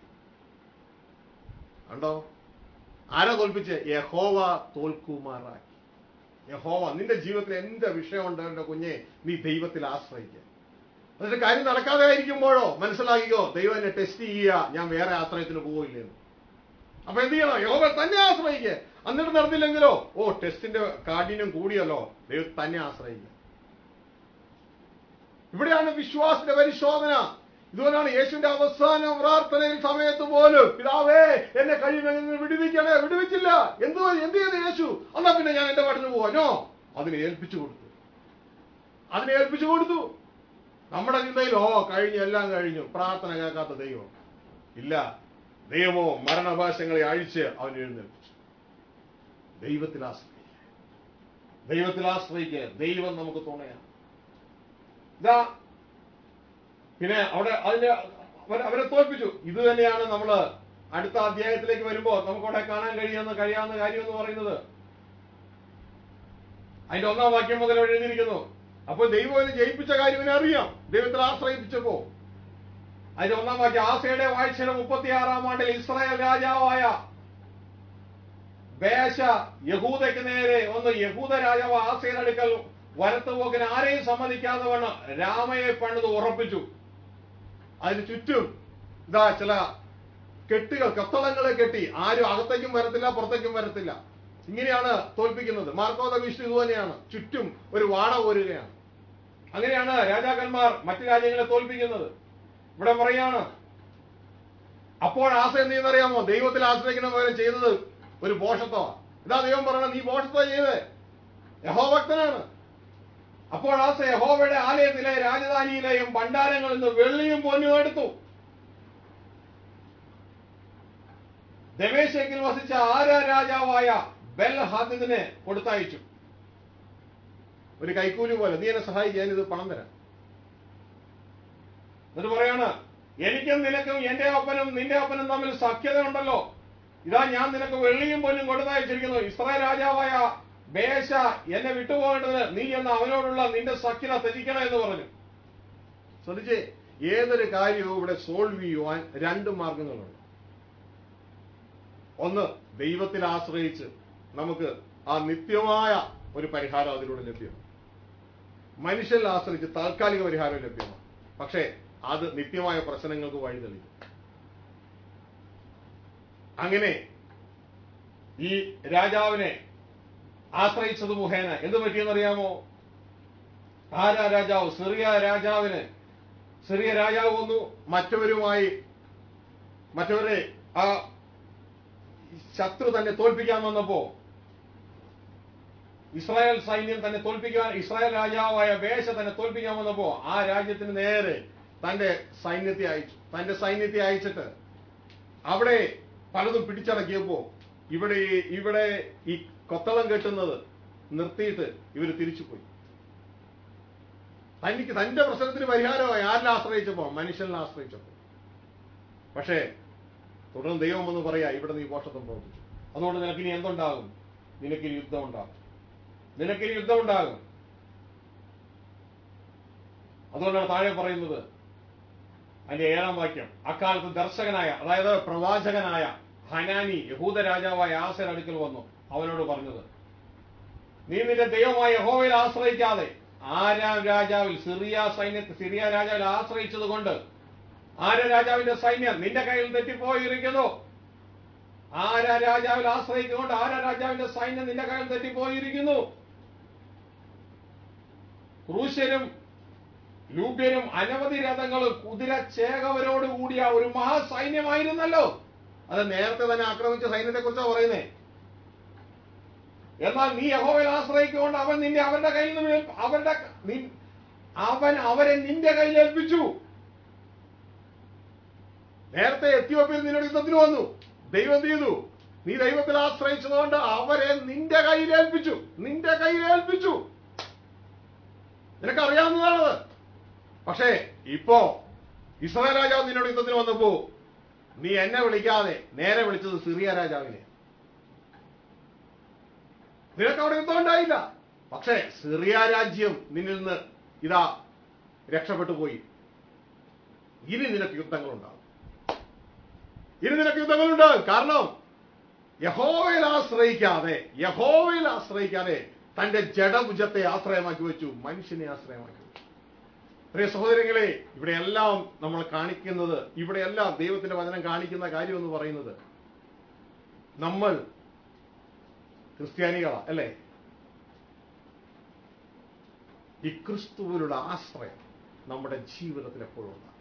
കണ്ടോ? ആരാ തോൽപ്പിച്ച്? യഹോവ തോൽക്കുമാറാക്കി. യഹോവ. നിന്റെ ജീവിതത്തിൽ എന്ത് വിഷയമുണ്ട് എന്റെ കുഞ്ഞെ, നീ ദൈവത്തിൽ ആശ്രയിക്കുക. എന്നിട്ട് കാര്യം നടക്കാതെ ആയിരിക്കുമ്പോഴോ മനസ്സിലാക്കിക്കോ, ദൈവം എന്നെ ടെസ്റ്റ് ചെയ്യുക, ഞാൻ വേറെ ആശ്രയത്തിന് പോവില്ലെന്ന്. അപ്പൊ എന്ത് ചെയ്യണം? യഹോവ തന്നെ ആശ്രയിക്കുക. എന്നിട്ട് നടന്നില്ലെങ്കിലോ, ടെസ്റ്റിന്റെ കാഠിന്യം കൂടിയല്ലോ, ദൈവം തന്നെ ആശ്രയിക്കുക. ഇവിടെയാണ് വിശ്വാസത്തിന്റെ പരിശോധന. ഇതുകൊണ്ടാണ് യേശുവിന്റെ അവസാന പ്രാർത്ഥനയിൽ സമയത്ത് പോലും, പിതാവേ എന്നെ കഴിയുമെന്ന് വിടുവിക്കണേ. വിടുവിച്ചില്ല. എന്ത് ചെയ്തു യേശു? എന്നാ പിന്നെ ഞാൻ എന്റെ പാട്ടിന് പോവാനോ? അതിനെ ഏൽപ്പിച്ചു കൊടുത്തു. നമ്മുടെ ചിന്തയിൽ എല്ലാം കഴിഞ്ഞു, പ്രാർത്ഥന കേൾക്കാത്ത ദൈവം ഇല്ല. ദൈവമോ മരണഭാഷങ്ങളെ അഴിച്ച് അവൻ എഴുന്നേൽപ്പിച്ചു. ദൈവത്തിൽ ആശ്രയിക്കുക. ദൈവം നമുക്ക് തുണയാണ്. ഇതാ പിന്നെ അവിടെ അവരെ തോൽപ്പിച്ചു. ഇത് തന്നെയാണ് നമ്മൾ അടുത്ത അധ്യായത്തിലേക്ക് വരുമ്പോ നമുക്കവിടെ കാണാൻ കഴിയാവുന്ന കാര്യം എന്ന് പറയുന്നത്. അതിന്റെ 1-ാം വാക്യം മുതൽ എഴുതിയിരിക്കുന്നു. അപ്പോൾ ദൈവം എന്നെ ജയിപ്പിച്ച കാര്യം ഇവനെ അറിയാം, ദൈവത്തിൽ ആശ്രയിപ്പിച്ചപ്പോ. അതിന്റെ 1-ാം വാക്യം, ആസയുടെ വാഴ്ചയുടെ 36-ാം ആണ്ടിൽ ഇസ്രായേൽ രാജാവായ ബേശ യഹൂദയ്ക്ക് നേരെ യഹൂദ രാജാവ് ആസയുടെ അടുക്കൽ വലത്തുപോക്കിന് ആരെയും സമ്മതിക്കാതെ വണ്ണം രാമയെ പണിത് ഉറപ്പിച്ചു. അതിന് ചുറ്റും ഇതാ ചില കെട്ടുകൾ, കൊത്തളങ്ങളെ കെട്ടി. ആരും അകത്തേക്കും വരത്തില്ല, പുറത്തേക്കും വരത്തില്ല. ഇങ്ങനെയാണ് തോൽപ്പിക്കുന്നത്. മാർക്കോദ വിഷ്ണു ഇതുതന്നെയാണ്. ചുറ്റും ഒരു വാട പോരുകയാണ്. അങ്ങനെയാണ് രാജാക്കന്മാർ മറ്റു രാജ്യങ്ങളെ തോൽപ്പിക്കുന്നത്. ഇവിടെ പറയാണ്, അപ്പോൾ ആസ എന്ത് ചെയ്യുന്നറിയാമോ? ദൈവത്തിൽ ആശ്രയിക്കണം പകരം ചെയ്തത് ഒരു ഭോഷത്വമാണ്. ഇതാ ദൈവം പറയണം, നീ ഭോഷത്വം ചെയ്തേ. യഹോഭക്തനാണ്. അപ്പോൾ ആസ യഹോവയുടെ ആലയത്തിലെ രാജധാനിയിലെയും ഭണ്ഡാരങ്ങളിൽ നിന്ന് വെള്ളിയും പൊന്നും എടുത്തു. ദമേശക്കിൽ വസിച്ച ആരാ രാജാവായ ബെൽഹദദിനെ കൊടുത്തയച്ചു. ഒരു കൈക്കൂലി പോലെ, നീ എന്നെ സഹായിക്കാൻ ഇത് പണം തരാം. എന്നിട്ട് പറയാണ്, എനിക്കും നിനക്കും എന്റെ അപ്പനും നിന്റെ അപ്പനും തമ്മിൽ സഖ്യത ഉണ്ടല്ലോ. ഇതാ ഞാൻ നിനക്ക് വെള്ളിയും പൊന്നും കൊടുത്തയച്ചിരിക്കുന്നു. ഇസ്രായേൽ രാജാവായ ബേശ എന്നെ വിട്ടുപോകേണ്ടതിന് നീ എന്ന് അവനോടുള്ള നിന്റെ സഖ്യത ത്യജിക്കണം എന്ന് പറഞ്ഞു. ശ്രദ്ധിച്ചേ, ഏതൊരു കാര്യവും ഇവിടെ സോൾവ് ചെയ്യുവാൻ രണ്ട് മാർഗങ്ങളുണ്ട്. ഒന്ന്, ദൈവത്തിൽ ആശ്രയിച്ച് നമുക്ക് ആ നിത്യമായ ഒരു പരിഹാരം അതിലൂടെ ലഭ്യമാണ്. മനുഷ്യരിൽ ആശ്രയിച്ച് താൽക്കാലിക പരിഹാരം ലഭ്യമാണ്. പക്ഷേ അത് നിത്യമായ പ്രശ്നങ്ങൾക്ക് വഴിതെളിക്കും. അങ്ങനെ ഈ രാജാവിനെ ആശ്രയിച്ചത് മുഖേന എന്ത് പറ്റിയെന്നറിയാമോ? ആരാ രാജാവ്, സിറിയ രാജാവ് വന്നു. മറ്റവരെ ആ ശത്രു തന്നെ തോൽപ്പിക്കാൻ വന്നപ്പോ, ഇസ്രായേൽ സൈന്യം തന്നെ തോൽപ്പിക്കാൻ, ഇസ്രായേൽ രാജാവായ ബേശ തന്നെ തോൽപ്പിക്കാൻ വന്നപ്പോ ആ രാജ്യത്തിന് നേരെ തന്റെ സൈന്യത്തെ അയച്ചിട്ട് അവിടെ പലതും പിടിച്ചടക്കിയപ്പോ ഇവിടെ ഈ കൊത്തളം കെട്ടുന്നത് നിർത്തിയിട്ട് ഇവര് തിരിച്ചുപോയി. തന്റെ പ്രശ്നത്തിന് പരിഹാരമായി ആരിൽ ആശ്രയിച്ചപ്പോ? മനുഷ്യനെ ആശ്രയിച്ചപ്പോ. പക്ഷേ തുടർന്ന് ദൈവം എന്ന് പറയാ, ഇവിടെ നീ ഭോഷത്വം പ്രവർത്തിച്ചു, അതുകൊണ്ട് നിനക്കിനി എന്തുണ്ടാകും? നിനക്കിനി യുദ്ധം ഉണ്ടാകും. അതുകൊണ്ടാണ് താഴെ പറയുന്നത്, അതിന്റെ 7-ാം വാക്യം, അക്കാലത്ത് ദർശകനായ, അതായത് പ്രവാചകനായ ഹനാനി യഹൂദ രാജാവായ ആസയുടെ അടുക്കൽ വന്നു. അവനോട് പറഞ്ഞത്, നീ നിന്റെ ദൈവമായ യഹോവയിൽ ആശ്രയിക്കാതെ ആരാം രാജാവിൽ സിറിയ രാജാവിൽ ആശ്രയിച്ചത് കൊണ്ട് ആരാ രാജാവിന്റെ സൈന്യം നിന്റെ കയ്യിൽ തെറ്റിപ്പോയിരിക്കുന്നു. ആരാ രാജാവിൽ ആശ്രയിച്ചുകൊണ്ട് ആരാ രാജാവിന്റെ സൈന്യം നിന്റെ കയ്യിൽ തെറ്റിപ്പോയിരിക്കുന്നു. ക്രൂശരും ലൂബ്യരും അനവധി രഥങ്ങളും കുതിര ചേകവരോട് കൂടിയ ഒരു മഹാസൈന്യമായിരുന്നല്ലോ. അത് നേരത്തെ തന്നെ ആക്രമിച്ച സൈന്യത്തെ കുറിച്ചാണ് പറയുന്നേ. എന്നാൽ നീ യഹോവയിൽ ആശ്രയിക്കൊണ്ട് അവൻ അവരെ നിന്റെ കയ്യിൽ ഏൽപ്പിച്ചു. നേരത്തെ എത്യോപ്യയിൽ നിന്നോട് യുദ്ധത്തിന് വന്നു. ദൈവം എന്ത് ചെയ്തു? നീ ദൈവത്തിൽ ആശ്രയിച്ചതുകൊണ്ട് അവരെ നിന്റെ കയ്യിൽ ഏൽപ്പിച്ചു. നിനക്കറിയാവുന്നതാണത്. പക്ഷേ ഇപ്പോ ഇസ്രായേൽ രാജാവ് നിന്നോട് യുദ്ധത്തിന് വന്നപ്പോ നീ എന്നെ വിളിക്കാതെ നേരെ വിളിച്ചത് സിറിയ രാജാവിനെ. നിനക്ക് അവിടെ യുദ്ധം ഉണ്ടായില്ല. പക്ഷേ സിറിയ രാജ്യം നിന്നിൽ നിന്ന് ഇതാ രക്ഷപ്പെട്ടു പോയി. ഇനി നിനക്ക് യുദ്ധങ്ങളുണ്ടാകും. കാരണം യഹോവയിൽ ആശ്രയിക്കാതെ തന്റെ ജഡഭുജത്തെ ആശ്രയമാക്കി വെച്ചു, മനുഷ്യനെ ആശ്രയമാക്കി വെച്ചു. പ്രിയ സഹോദരങ്ങളെ, ഇവിടെയെല്ലാം നമ്മൾ കാണിക്കുന്നത്, ഇവിടെയെല്ലാം ദൈവത്തിന്റെ വചനം കാണിക്കുന്ന കാര്യം എന്ന് പറയുന്നത്, നമ്മൾ ക്രിസ്ത്യാനികളാ അല്ലേ? ഈ ക്രിസ്തുവിലുള്ള ആശ്രയം നമ്മുടെ ജീവിതത്തിൽ എപ്പോഴും ഉണ്ടാകും.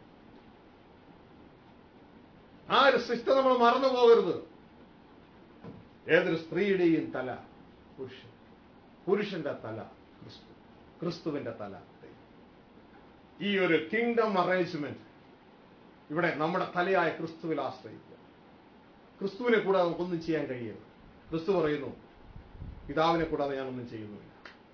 ആ ഒരു സിസ്റ്റം നമ്മൾ മറന്നു പോകരുത്. ഏതൊരു സ്ത്രീയുടെയും തല പുരുഷന്റെ തല ക്രിസ്തുവിന്റെ തല. ഈ ഒരു കിങ്ഡം അറേഞ്ച്മെന്റ് ഇവിടെ നമ്മുടെ തലയായ ക്രിസ്തുവിൽ ആശ്രയിക്കുക. ക്രിസ്തുവിനെ കൂടാതെ നമുക്കൊന്നും ചെയ്യാൻ കഴിയരുത്. ക്രിസ്തു പറയുന്നു, പിതാവിനെ കൂടാതെ ഞാൻ ഒന്നും ചെയ്യുന്നില്ല.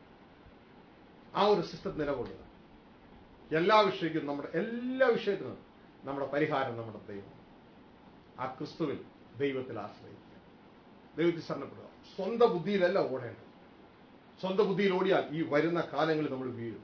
ആ ഒരു സിസ്റ്റം നിലകൊള്ളുക. എല്ലാ വിഷയത്തിനും നമ്മുടെ പരിഹാരം നമ്മുടെ ദൈവം. ആ ക്രിസ്തുവിൽ ദൈവത്തിൽ ആശ്രയിക്കുക, ദൈവത്തിൽ ശരണപ്പെടുക. സ്വന്തം ബുദ്ധിയിലല്ല ഓടേണ്ടത്. സ്വന്തം ബുദ്ധിയിൽ ഓടിയാൽ ഈ വരുന്ന കാലങ്ങളിൽ നമ്മൾ വീഴും.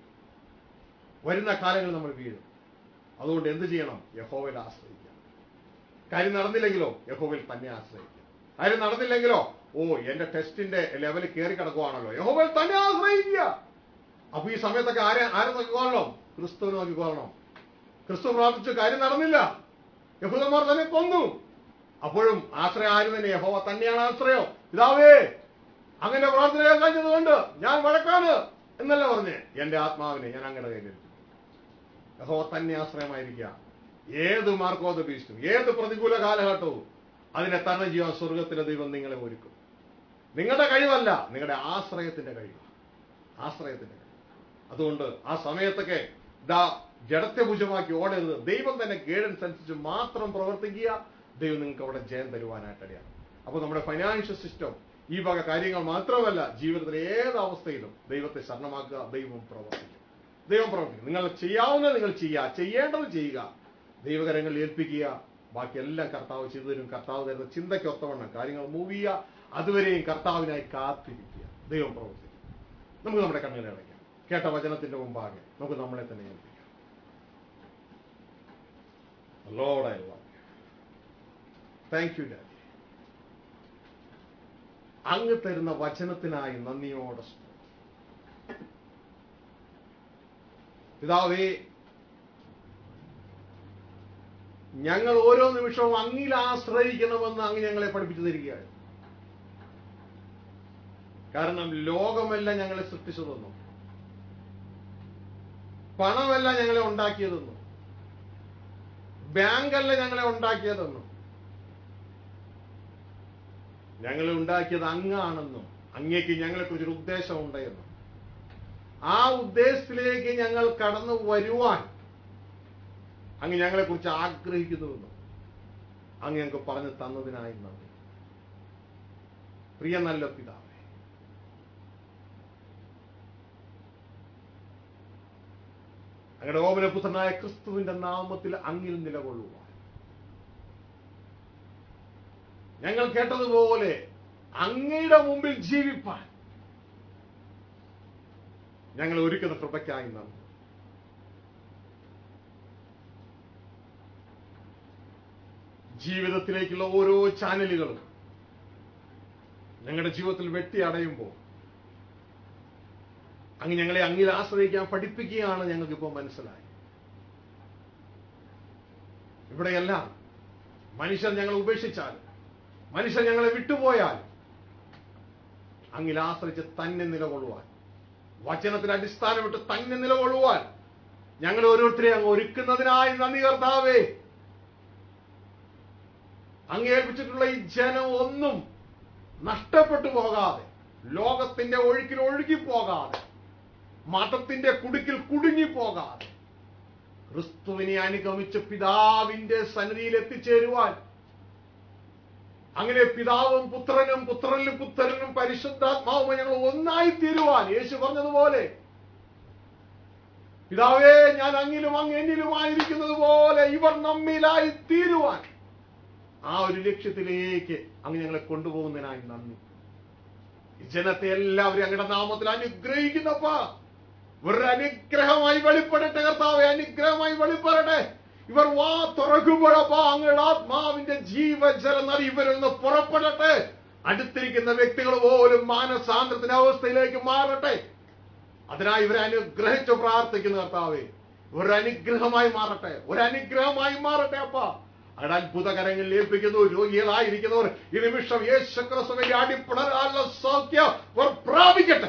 അതുകൊണ്ട് എന്ത് ചെയ്യണം? യഹോവയിൽ ആശ്രയിക്കുക. കാര്യം നടന്നില്ലെങ്കിലോ യഹോവയിൽ തന്നെ ആശ്രയിക്കുക. കാര്യം നടന്നില്ലെങ്കിലോ എന്റെ ടെസ്റ്റിന്റെ ലെവൽ കയറി കിടക്കുവാണല്ലോ, യഹോവയിൽ തന്നെ ആശ്രയിക്കുക. അപ്പൊ ഈ സമയത്തൊക്കെ ആരെ നോക്കിക്കൊള്ളണം? ക്രിസ്തുവിനെ നോക്കിക്കൊള്ളണം. ക്രിസ്തു പ്രാർത്ഥിച്ചു, കാര്യം നടന്നില്ല, യഹൂദന്മാർ തന്നെ കൊന്നു. അപ്പോഴും ആശ്രയം ആര് തന്നെ? യഹോവ തന്നെയാണ് ആശ്രയം. പിതാവേ, അങ്ങനെ പ്രാർത്ഥന കഴിഞ്ഞതുകൊണ്ട് ഞാൻ വഴക്കാണ് എന്നല്ല പറഞ്ഞ്, എന്റെ ആത്മാവിനെ ഞാൻ അങ്ങയുടെ കയ്യിലിരിക്കും. യഹോവ തന്നെ ആശ്രയമായിരിക്കുക. ഏത് മാർക്കോത ഭീഷണി, ഏത് പ്രതികൂല കാലഘട്ടവും അതിനെ തരണം ചെയ്യാൻ സ്വർഗത്തിലെ ദൈവം നിങ്ങളെ ഒരുക്കും. നിങ്ങളുടെ കഴിവല്ല, നിങ്ങളുടെ ആശ്രയത്തിന്റെ കഴിവ്. ആശ്രയത്തിന്റെ കഴിവ്. അതുകൊണ്ട് ആ സമയത്തൊക്കെ ജഡത്തെഭുജമാക്കി ഓടരുത്. ദൈവം തന്നെ ഗൈഡൻസ് അനുസരിച്ച് മാത്രം പ്രവർത്തിക്കുക. ദൈവം നിങ്ങൾക്ക് അവിടെ ജയം തരുവാനായിട്ടറിയാണ്. അപ്പൊ നമ്മുടെ ഫൈനാൻഷ്യൽ സിസ്റ്റം, ഈ വക കാര്യങ്ങൾ മാത്രമല്ല, ജീവിതത്തിലെ ഏത് അവസ്ഥയിലും ദൈവത്തെ ശരണമാക്കുക. ദൈവം പ്രവർത്തിക്കും. നിങ്ങൾ ചെയ്യാവുന്നത് നിങ്ങൾ ചെയ്യുക, ചെയ്യേണ്ടത് ചെയ്യുക, ദൈവകരങ്ങളിൽ ഏൽപ്പിക്കുക. ബാക്കിയെല്ലാം കർത്താവ് ചെയ്തു തരും. കർത്താവ് തരുന്ന ചിന്തയ്ക്ക് ഒത്തവണ്ണം കാര്യങ്ങൾ മൂവ് ചെയ്യുക. അതുവരെയും കർത്താവിനായി കാത്തിരിക്കുക. ദൈവം പ്രവർത്തിക്കും. നമുക്ക് നമ്മുടെ കണ്ണുകളെ അടയ്ക്കാം. കേട്ട വചനത്തിന്റെ മുമ്പാകെ നമുക്ക് നമ്മളെ തന്നെ ഏൽപ്പിക്കാം. Lord, I love you. Thank you, Daddy. അങ്ങ് തരുന്ന വചനത്തിനായി നന്ദിയോടെ പിതാവേ, ഞങ്ങൾ ഓരോ നിമിഷവും അങ്ങിൽ ആശ്രയിക്കണമെന്ന് അങ്ങ് ഞങ്ങളെ പഠിപ്പിച്ചു തരികയാണ്. കാരണം ലോകമല്ല ഞങ്ങളെ സൃഷ്ടിച്ചതെന്നും പണമല്ല ഞങ്ങളെ ഉണ്ടാക്കിയതെന്നും ബാങ്കല്ല ഞങ്ങളെ ഉണ്ടാക്കിയതെന്നും ഞങ്ങളെ ഉണ്ടാക്കിയത് അങ്ങാണെന്നും അങ്ങേക്ക് ഞങ്ങളെക്കുറിച്ചൊരു ഉദ്ദേശം ഉണ്ടെന്നും ആ ഉദ്ദേശത്തിലേക്ക് ഞങ്ങൾ കടന്നു വരുവാൻ അങ്ങ് ഞങ്ങളെക്കുറിച്ച് ആഗ്രഹിക്കുന്നുവെന്നും അങ്ങ് ഞങ്ങൾക്ക് പറഞ്ഞു തന്നതിനായി നന്ദി. പ്രിയ നല്ല പിതാവേ, അങ്ങയുടെ ഓമനപുത്രനായ ക്രിസ്തുവിന്റെ നാമത്തിൽ അങ്ങിൽ നിലകൊള്ളുവാൻ, ഞങ്ങൾ കേട്ടതുപോലെ അങ്ങയുടെ മുമ്പിൽ ജീവിപ്പാൻ ഞങ്ങൾ ഒരുക്കുന്ന കൃപയ്ക്കായി നന്ദി. ജീവിതത്തിലേക്കുള്ള ഓരോ ചാനലുകളും ഞങ്ങളുടെ ജീവിതത്തിൽ വെട്ടി അടയുമ്പോൾ അങ്ങ് ഞങ്ങളെ അങ്ങിൽ ആശ്രയിക്കാൻ പഠിപ്പിക്കുകയാണ്. ഞങ്ങൾക്കിപ്പോൾ മനസ്സിലായി. ഇവിടെയെല്ലാം മനുഷ്യർ ഞങ്ങളെ ഉപേക്ഷിച്ചാൽ, മനുഷ്യർ ഞങ്ങളെ വിട്ടുപോയാൽ അങ്ങിൽ ആശ്രയിച്ച് തന്നെ നിലകൊള്ളുവാൻ, വചനത്തിന് അടിസ്ഥാനമിട്ട് തന്നെ നിലകൊള്ളുവാൻ ഞങ്ങൾ ഓരോരുത്തരെ അങ്ങ് ഒരുക്കുന്നതിനായി നന്ദി കർത്താവേ. അങ്ങ് ഏൽപ്പിച്ചിട്ടുള്ള ഈ ജനം ഒന്നും നഷ്ടപ്പെട്ടു പോകാതെ, ലോകത്തിന്റെ ഒഴുക്കിൽ ഒഴുകിപ്പോകാതെ, മതത്തിന്റെ കുടുക്കിൽ കുടുങ്ങിപ്പോകാതെ ക്രിസ്തുവിനെ അനുഗമിച്ച് പിതാവിന്റെ സന്നിധിയിൽ എത്തിച്ചേരുവാൻ, അങ്ങനെ പിതാവും പുത്രനും പുത്രനിലും പുത്രനും പരിശുദ്ധാത്മാവും ഞങ്ങൾ ഒന്നായി തീരുവാൻ, യേശു പറഞ്ഞതുപോലെ പിതാവേ ഞാൻ അങ്ങിലും അങ്ങ് എന്നിലുമായിരിക്കുന്നത് പോലെ ഇവർ നമ്മിലായി തീരുവാൻ, ആ ഒരു ലക്ഷ്യത്തിലേക്ക് അങ്ങ് ഞങ്ങളെ കൊണ്ടുപോകുന്നതിനായി നന്ദി. ഈ ജനത്തെ എല്ലാവരും അങ്ങയുടെ നാമത്തിൽ അനുഗ്രഹിക്കുന്നപ്പാ, ഒരു അനുഗ്രഹമായി വെളിപ്പെടട്ടെ കർത്താവെ, അനുഗ്രഹമായി വെളിപ്പെടട്ടെ. ഇവർ വാ തുറക്കുമ്പോഴപ്പാ അങ്ങയുടെ ആത്മാവിന്റെ ജീവജല നദി ഇവരിൽ നിന്ന് പുറപ്പെടട്ടെ. അടുത്തിരിക്കുന്ന വ്യക്തികൾ പോലും മാനസാന്തരത്തിന്റെ അവസ്ഥയിലേക്ക് മാറട്ടെ. അതിനായി ഇവരെ അനുഗ്രഹിച്ച് പ്രാർത്ഥിക്കുന്നു കർത്താവെ. ഒരു അനുഗ്രഹമായി മാറട്ടെ, ഒരു അനുഗ്രഹമായി മാറട്ടെ അപ്പാ. അവിടെ അത്ഭുതകരങ്ങളിൽ ഏൽപ്പിക്കുന്നു. രോഗികളായിരിക്കുന്നവർ ഈ നിമിഷം യേശുക്രിസ്തുവിന്റെ അടിപ്പിണരാനുള്ള സൗഖ്യം അവർ പ്രാപിക്കട്ടെ.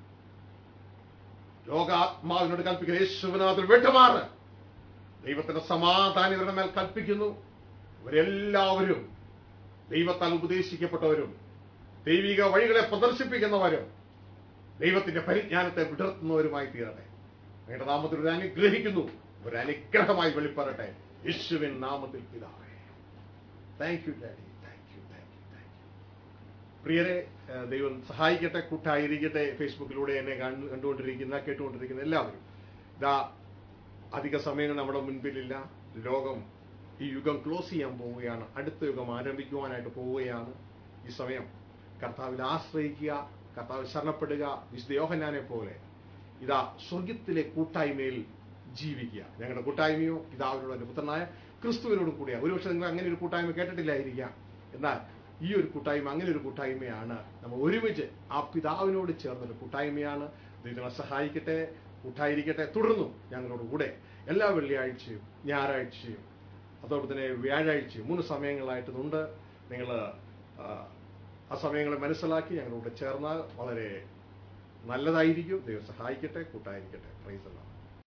ലോകാത്മാവിനോട് കൽപ്പിക്കുന്ന യേശുവിനാഥിൽ വിട്ടുമാറ്. ദൈവത്തിന്റെ സമാധാനം ഇവരുടെ മേൽ കൽപ്പിക്കുന്നു. ഇവരെല്ലാവരും ദൈവത്താൽ ഉപദേശിക്കപ്പെട്ടവരും ദൈവിക വഴികളെ പ്രദർശിപ്പിക്കുന്നവരും ദൈവത്തിന്റെ പരിജ്ഞാനത്തെ വിടർത്തുന്നവരുമായി തീരട്ടെ. അങ്ങയുടെ നാമത്തിൽ ഒരു അനുഗ്രഹിക്കുന്നു, ഒരു അനുഗ്രഹമായി വെളിപ്പെടട്ടെ. യേശുവിൻ നാമത്തിൽ പിതാവേ. Thank you daddy, thank you, thank you, thank you. പ്രിയരെ, ദൈവം സഹായിക്കട്ടെ, കൂട്ടായിരിക്കട്ടെ. ഫേസ്ബുക്കിലൂടെ എന്നെ കണ്ടുകൊണ്ടിരിക്കുന്ന കേട്ടുകൊണ്ടിരിക്കുന്ന എല്ലാവരും, ഇതാ അധിക സമയങ്ങൾ നമ്മുടെ മുൻപിലില്ല. ലോകം ഈ യുഗം ക്ലോസ് ചെയ്യാൻ പോവുകയാണ്. അടുത്ത യുഗം ആരംഭിക്കുവാനായിട്ട് പോവുകയാണ്. ഈ സമയം കർത്താവിൽ ആശ്രയിക്കുക, കർത്താവിൽ ശരണപ്പെടുക. വിശുദ്ധ യോഹന്നാനെ പോലെ ഇതാ സ്വർഗത്തിലെ കൂട്ടായ്മയിൽ ജീവിക്കുക. ഞങ്ങളുടെ കൂട്ടായ്മയോ പിതാവിനോട് എൻ്റെ പുത്രനായ ക്രിസ്തുവിനോടും കൂടിയാണ്. ഒരുപക്ഷെ നിങ്ങൾ അങ്ങനെ ഒരു കൂട്ടായ്മ കേട്ടിട്ടില്ലായിരിക്കാം. എന്നാൽ ഈ ഒരു കൂട്ടായ്മ അങ്ങനെ ഒരു കൂട്ടായ്മയാണ്. നമ്മൾ ഒരുമിച്ച് ആ പിതാവിനോട് ചേർന്നൊരു കൂട്ടായ്മയാണ്. ദൈവം സഹായിക്കട്ടെ, കൂട്ടായിരിക്കട്ടെ. തുടർന്നും ഞങ്ങളോട് കൂടെ എല്ലാ വെള്ളിയാഴ്ചയും ഞായറാഴ്ചയും അതോടൊപ്പം തന്നെ വ്യാഴാഴ്ചയും 3 സമയങ്ങളായിട്ടുണ്ട്. നിങ്ങൾ ആ സമയങ്ങളെ മനസ്സിലാക്കി ഞങ്ങളോട് ചേർന്നാൽ വളരെ നല്ലതായിരിക്കും. ദൈവം സഹായിക്കട്ടെ, കൂട്ടായിരിക്കട്ടെ. Praise the Lord.